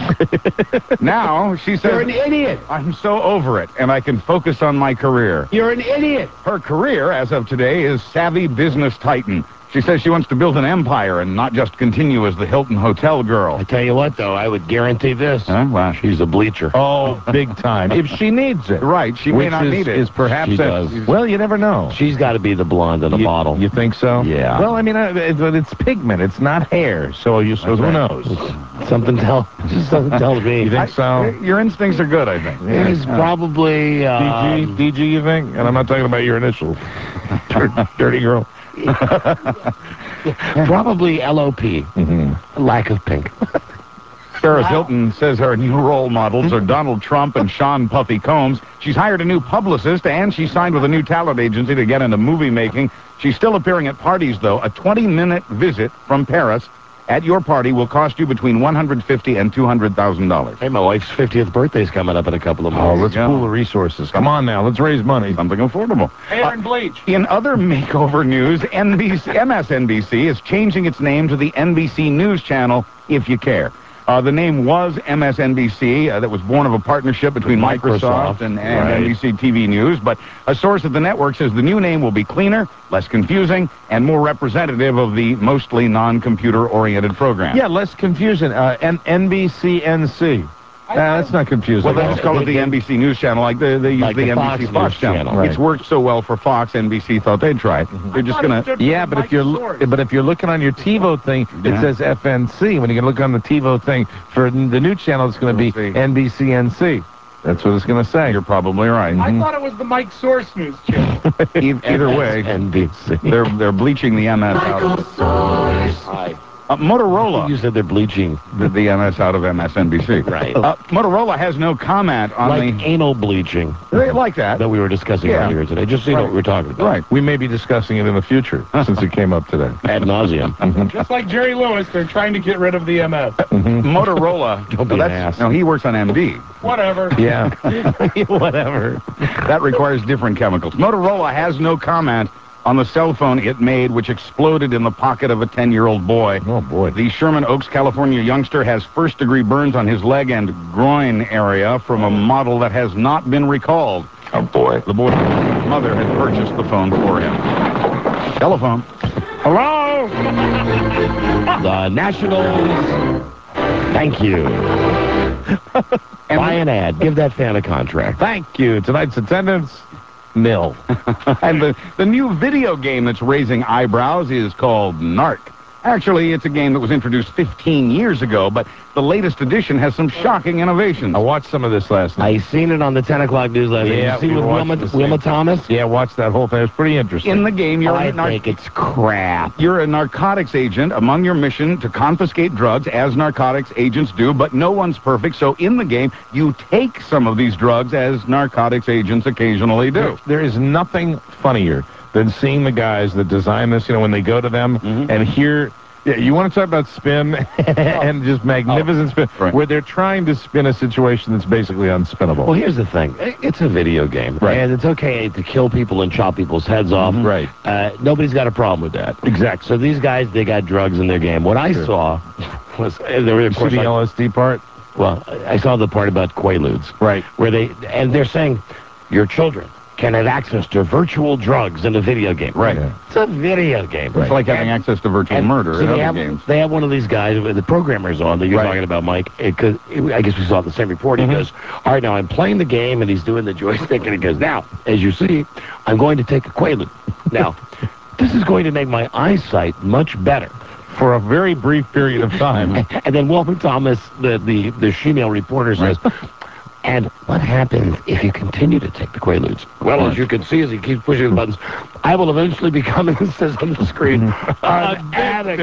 Now, she says... You're an idiot. I'm so over it, and I can focus on my career. You're an idiot. Her career, as of today, is savvy business titan. She says she wants to build an empire and not just continue as the Hilton Hotel girl. I tell you what, though, I would guarantee this. Well, she's a bleacher. Oh, big time. If she needs it. Right, she may not need it. Is perhaps she does. Well, you never know. She's got to be the blonde in a bottle. You think so? Yeah. Well, I mean, it's pigment. It's not hair. So who knows? Something tells me. You think so? Your instincts are good, I think. He's probably... DG, you think? And I'm not talking about your initials. Dirty girl. Probably LOP. Lack of pink. Paris Hilton says her new role models are Donald Trump and Sean Puffy Combs. She's hired a new publicist, and she signed with a new talent agency to get into movie making. She's still appearing at parties, though. A 20-minute visit from Paris at your party will cost you between $150,000 and $200,000. Hey, my wife's 50th birthday's coming up in a couple of months. Let's pool the resources. Come on now, let's raise money. Something affordable. Hair and bleach. In other makeover news, MSNBC is changing its name to the NBC News Channel, if you care. The name was MSNBC. That was born of a partnership between Microsoft and NBC TV News. But a source at the network says the new name will be cleaner, less confusing, and more representative of the mostly non-computer-oriented program. Yeah, less confusing. NBCNC. That's not confusing. Well, they just call it the NBC News Channel, like they use the NBC Fox channel. Right. It's worked so well for Fox, NBC thought they'd try it. They're just gonna. Yeah, but if you're looking on your TiVo thing, it says FNC. When you can look on the TiVo thing for the new channel, it's going to be NBCNC. That's what it's going to say. You're probably right. I thought it was the Mike Source News channel. Either way, NBC. They're bleaching the MS out of Motorola. You said they're bleaching the MS out of MSNBC. Right. Motorola has no comment on anal bleaching. They like that. That we were discussing earlier today. Just so you know what we're talking about. Right. We may be discussing it in the future since it came up today. Ad nauseum. Just like Jerry Lewis, they're trying to get rid of the MS. Motorola. Don't be an ass. No, he works on MD. Whatever. Yeah. Whatever. That requires different chemicals. Motorola has no comment on the cell phone it made, which exploded in the pocket of a 10-year-old boy. Oh, boy. The Sherman Oaks, California youngster has first-degree burns on his leg and groin area from a model that has not been recalled. Oh, boy. The boy's mother had purchased the phone for him. Telephone. Hello? The Nationals. Thank you. Buy an ad. Give that fan a contract. Thank you. Tonight's attendance, nil. And the new video game that's raising eyebrows is called Narc. Actually, it's a game that was introduced 15 years ago, but the latest edition has some shocking innovations. I watched some of this last night. I seen it on the 10 o'clock news last night. Yeah, You see with Wilma Thomas? Yeah, watched that whole thing. It was pretty interesting. In the game, I think it's crap. You're a narcotics agent among your mission to confiscate drugs, as narcotics agents do, but no one's perfect, so in the game, you take some of these drugs, as narcotics agents occasionally do. There is nothing funnier than seeing the guys that design this, when they go to them and hear... Yeah, you want to talk about spin and just magnificent spin, where they're trying to spin a situation that's basically unspinnable. Well, here's the thing. It's a video game, and it's okay to kill people and chop people's heads off. Right. Nobody's got a problem with that. Exactly. So these guys, they got drugs in their game. What I saw was... There were, of course, the LSD part? Well, I saw the part about Quaaludes. Right. Where they're saying, your children can have access to virtual drugs in a video game. Right. Yeah. It's a video game. It's like having access to virtual murder in other games. They have one of these guys, the programmer's on, that you're talking about, Mike. I guess we saw the same report. He goes, all right, now I'm playing the game, and he's doing the joystick, and he goes, now, as you see, I'm going to take a Quaalude. Now, this is going to make my eyesight much better. For a very brief period of time. And then Wilma Thomas, the female reporter, says... And what happens if you continue to take the Quaaludes? Well, as you can see, as he keeps pushing the buttons, I will eventually become, it says on the screen, an addict.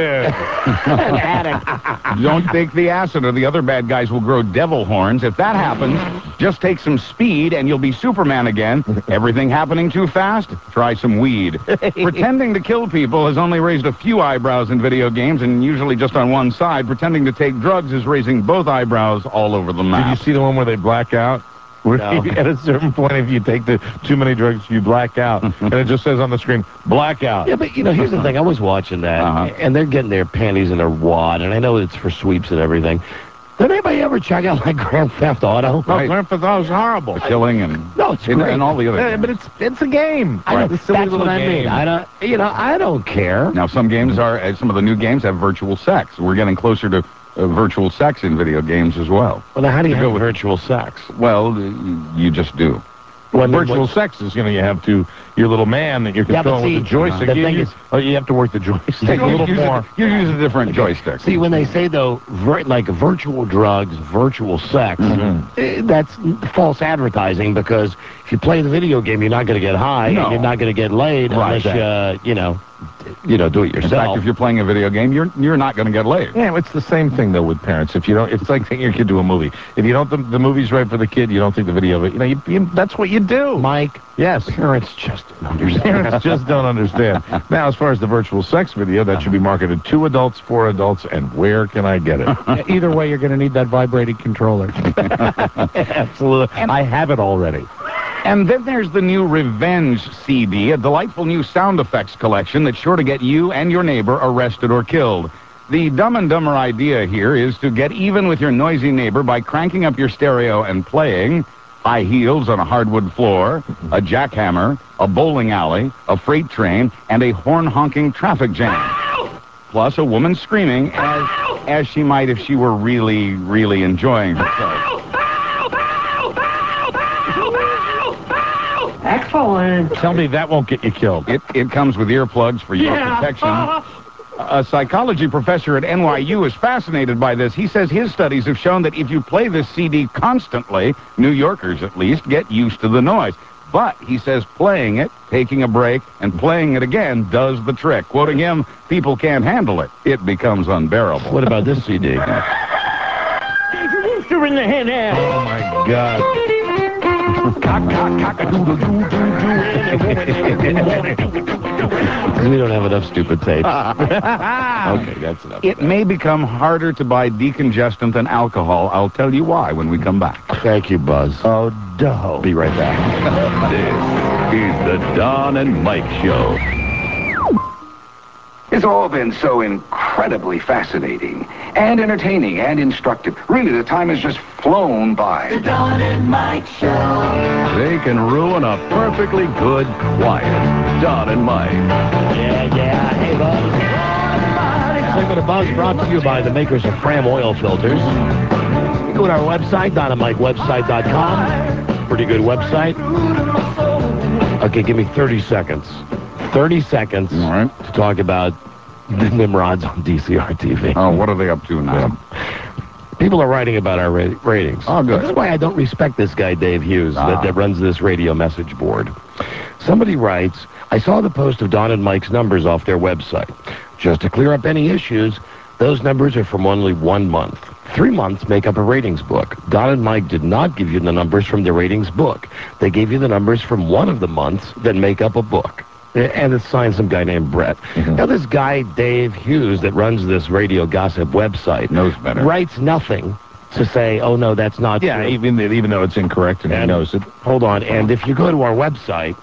An addict. Don't take the acid, or the other bad guys will grow devil horns. If that happens, just take some speed, and you'll be Superman again. Everything happening too fast? Try some weed. Pretending to kill people has only raised a few eyebrows in video games, and usually just on one side. Pretending to take drugs is raising both eyebrows all over the map. Did you see the one where they black out? Where at a certain point, if you take too many drugs, you black out. And it just says on the screen, blackout. Yeah, but, here's the thing. I was watching that, and they're getting their panties in a wad, and I know it's for sweeps and everything. Did anybody ever check out, like, Grand Theft Auto? No, Grand Theft Auto is horrible. The killing and... No, it's great. And all the other games. But it's a game. That's what I mean. I don't care. Now, some games some of the new games have virtual sex. We're getting closer to virtual sex in video games as well. Well, now how do you have virtual sex? Well, you just do. Well, virtual sex is, you have your little man that you're controlling with the joystick. You have to work the joystick a little more. You use a different joystick. See, when they say, though, like virtual drugs, virtual sex, that's false advertising, because if you play the video game, you're not going to get high, and you're not going to get laid unless do it yourself. In fact, if you're playing a video game, you're not going to get laid. Yeah, it's the same thing though with parents. If you don't, it's like taking your kid to a movie. If you don't, the movie's right for the kid. You don't think the video of it. That's what you do, Mike. Yes, parents just don't understand. Parents just don't understand. Now, as far as the virtual sex video, that should be marketed to adults, for adults, and where can I get it? Either way, you're going to need that vibrating controller. Absolutely. And I have it already. And then there's the new Revenge CD, a delightful new sound effects collection that's sure to get you and your neighbor arrested or killed. The Dumb and Dumber idea here is to get even with your noisy neighbor by cranking up your stereo and playing high heels on a hardwood floor, a jackhammer, a bowling alley, a freight train, and a horn-honking traffic jam. Plus a woman screaming as she might if she were really, really enjoying herself. Excellent. Tell me that won't get you killed. It comes with earplugs for your protection. A psychology professor at NYU is fascinated by this. He says his studies have shown that if you play this CD constantly, New Yorkers at least get used to the noise. But, he says, playing it, taking a break, and playing it again does the trick. Quoting him, people can't handle it. It becomes unbearable. What about this CD? Rooster in the hen house. Oh, my God. We don't have enough stupid tapes. Okay, that's enough. It may become harder to buy decongestant than alcohol. I'll tell you why when we come back. Thank you, Buzz. Oh, duh. Be right back. This is the Don and Mike Show. It's all been so incredibly fascinating and entertaining and instructive. Really, the time has just flown by. The Don and Mike Show. They can ruin a perfectly good, quiet Don and Mike. Yeah. Hey, Buzz. Segment of Buzz brought to you by the makers of Fram oil filters. go to our website, DonnaMikeWebsite.com. Pretty good website. Okay, give me 30 seconds. 30 seconds to talk about the Nimrods on DCR TV. Oh, what are they up to now? People are writing about our ratings. Oh, good. This is why I don't respect this guy, Dave Hughes, that runs this radio message board. Somebody writes, I saw the post of Don and Mike's numbers off their website. Just to clear up any issues, those numbers are from only 1 month. 3 months make up a ratings book. Don and Mike did not give you the numbers from the ratings book. They gave you the numbers from one of the months that make up a book. And it's signed some guy named Brett. Now, this guy, Dave Hughes, that runs this radio gossip website, knows better. Writes nothing to say, oh, no, that's not true. Even though it's incorrect and he knows it. Hold on. And if you go to our website,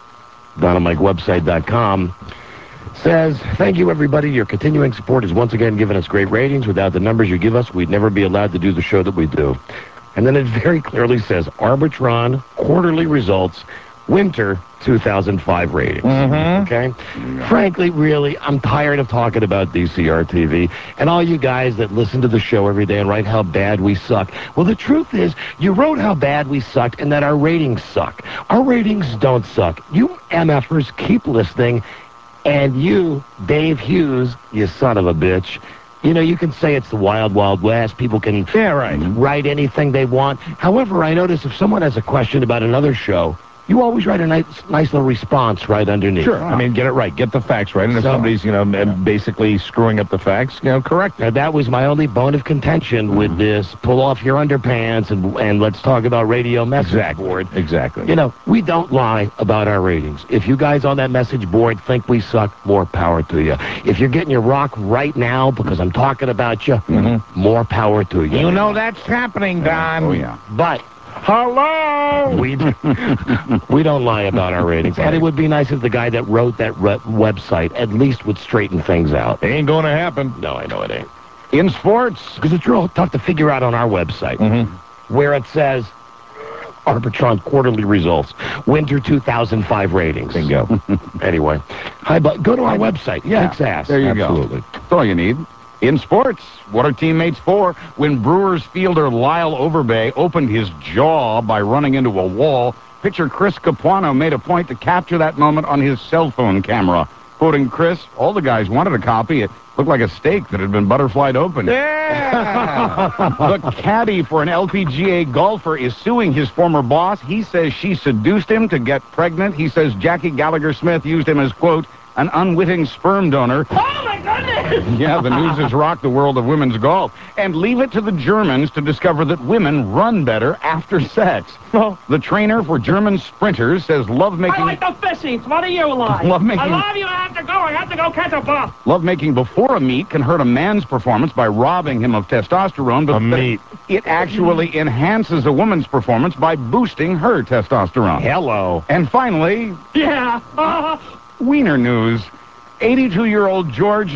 DonnaMikeWebsite.com, says, thank you, everybody. Your continuing support has once again given us great ratings. Without the numbers you give us, we'd never be allowed to do the show that we do. And then it very clearly says, Arbitron, quarterly results, winter 2005 ratings. Okay? Frankly, really, I'm tired of talking about DCR TV and all you guys that listen to the show every day and write how bad we suck. Well, the truth is, you wrote how bad we sucked and that our ratings suck. Our ratings don't suck. You MFers keep listening, and you, Dave Hughes, you son of a bitch, you know, you can say it's the Wild Wild West. People can write anything they want. However, I notice if someone has a question about another show, you always write a nice little response right underneath. Sure. I mean, get it right. Get the facts right. And if somebody's, basically screwing up the facts, correct. Now, that was my only bone of contention with this. Pull off your underpants and let's talk about radio message board. Exactly. You know, we don't lie about our ratings. If you guys on that message board think we suck, more power to you. If you're getting your rock right now because I'm talking about you, more power to you. You know that's happening, Don. Oh, yeah. But... hello! We don't lie about our ratings. And it would be nice if the guy that wrote that website at least would straighten things out. Ain't going to happen. No, I know it ain't. In sports, because it's real tough to figure out on our website where it says Arbitron quarterly results, winter 2005 ratings. Bingo. Anyway, hi, but go to our website. Yeah, Kicks ass. there you Absolutely. go. That's all you need. In sports, what are teammates for? When Brewers fielder Lyle Overbay opened his jaw by running into a wall, pitcher Chris Capuano made a point to capture that moment on his cell phone camera. Quoting Chris, all the guys wanted a copy. It looked like a steak that had been butterflied open. Yeah! The caddy for an LPGA golfer is suing his former boss. He says she seduced him to get pregnant. He says Jackie Gallagher-Smith used him as, quote, an unwitting sperm donor. Oh, my goodness! Yeah, the news has rocked the world of women's golf. And leave it to the Germans to discover that women run better after sex. The trainer for German sprinters says lovemaking... I like the fishies. What do you like? Lovemaking... I love you. I have to go catch a ball. Lovemaking before a meet can hurt a man's performance by robbing him of testosterone, but it actually enhances a woman's performance by boosting her testosterone. Hello. And finally... yeah. Wiener news. 82-year-old George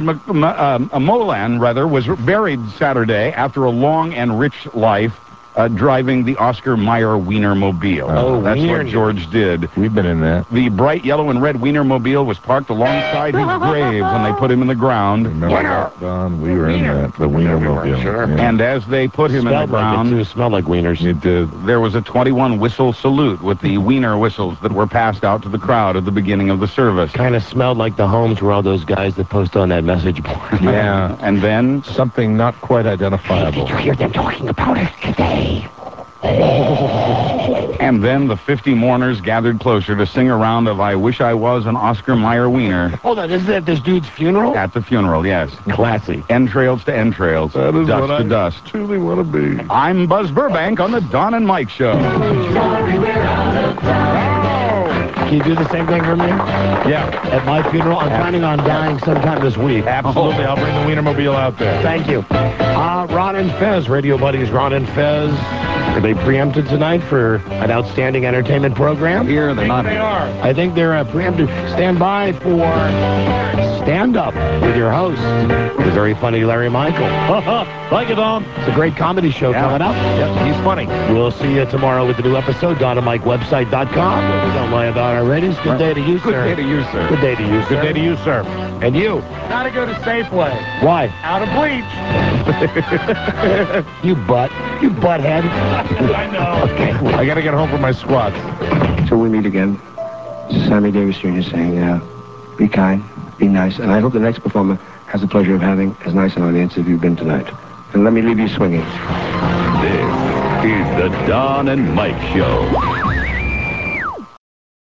Molan, was buried Saturday after a long and rich life driving the Oscar Mayer Wienermobile. That's what George did. We've been in that. The bright yellow and red Wienermobile was parked alongside his grave when they put him in the ground. Remember that, Don? We were in that, the Wienermobile. Sure. Yeah. And as they put him in the ground... Like it, too. Smelled like wieners. It did. There was a 21-whistle salute with the Wiener whistles that were passed out to the crowd at the beginning of the service. Kind of smelled like the homes where all those guys that post on that message board. Yeah. And then... something not quite identifiable. Did you hear them talking about us today? And then the 50 mourners gathered closer to sing a round of I Wish I Was an Oscar Mayer Wiener. Hold on, isn't that this dude's funeral? At the funeral, yes. Classy. Entrails to entrails. That is dust what to I dust. truly want to be. I'm Buzz Burbank on the Don and Mike Show. Can you do the same thing for me? Yeah. At my funeral, I'm planning on dying sometime this week. Absolutely. I'll bring the Wienermobile out there. Thank you. Ron and Fez, radio buddies Ron and Fez. Are they preempted tonight for an outstanding entertainment program? Here, they're not. They are. I think they're preempted. Stand by for Stand Up with your host, the very funny Larry Michael. Like it, Don. It's a great comedy show coming up. Yep, he's funny. We'll see you tomorrow with the new episode, DonnaMikeWebsite.com. We don't lie about our ratings. Good day to you, sir. Good day to you, sir. Good day to you, sir. Good day to you, sir. And you? Gotta go to Safeway. Why? Out of bleach. You butthead. I know. Okay. I got to get home for my squats. Till we meet again, this is Sammy Davis Jr. saying, be kind, be nice, and I hope the next performer has the pleasure of having as nice an audience as you've been tonight. And let me leave you swinging. This is the Don and Mike Show.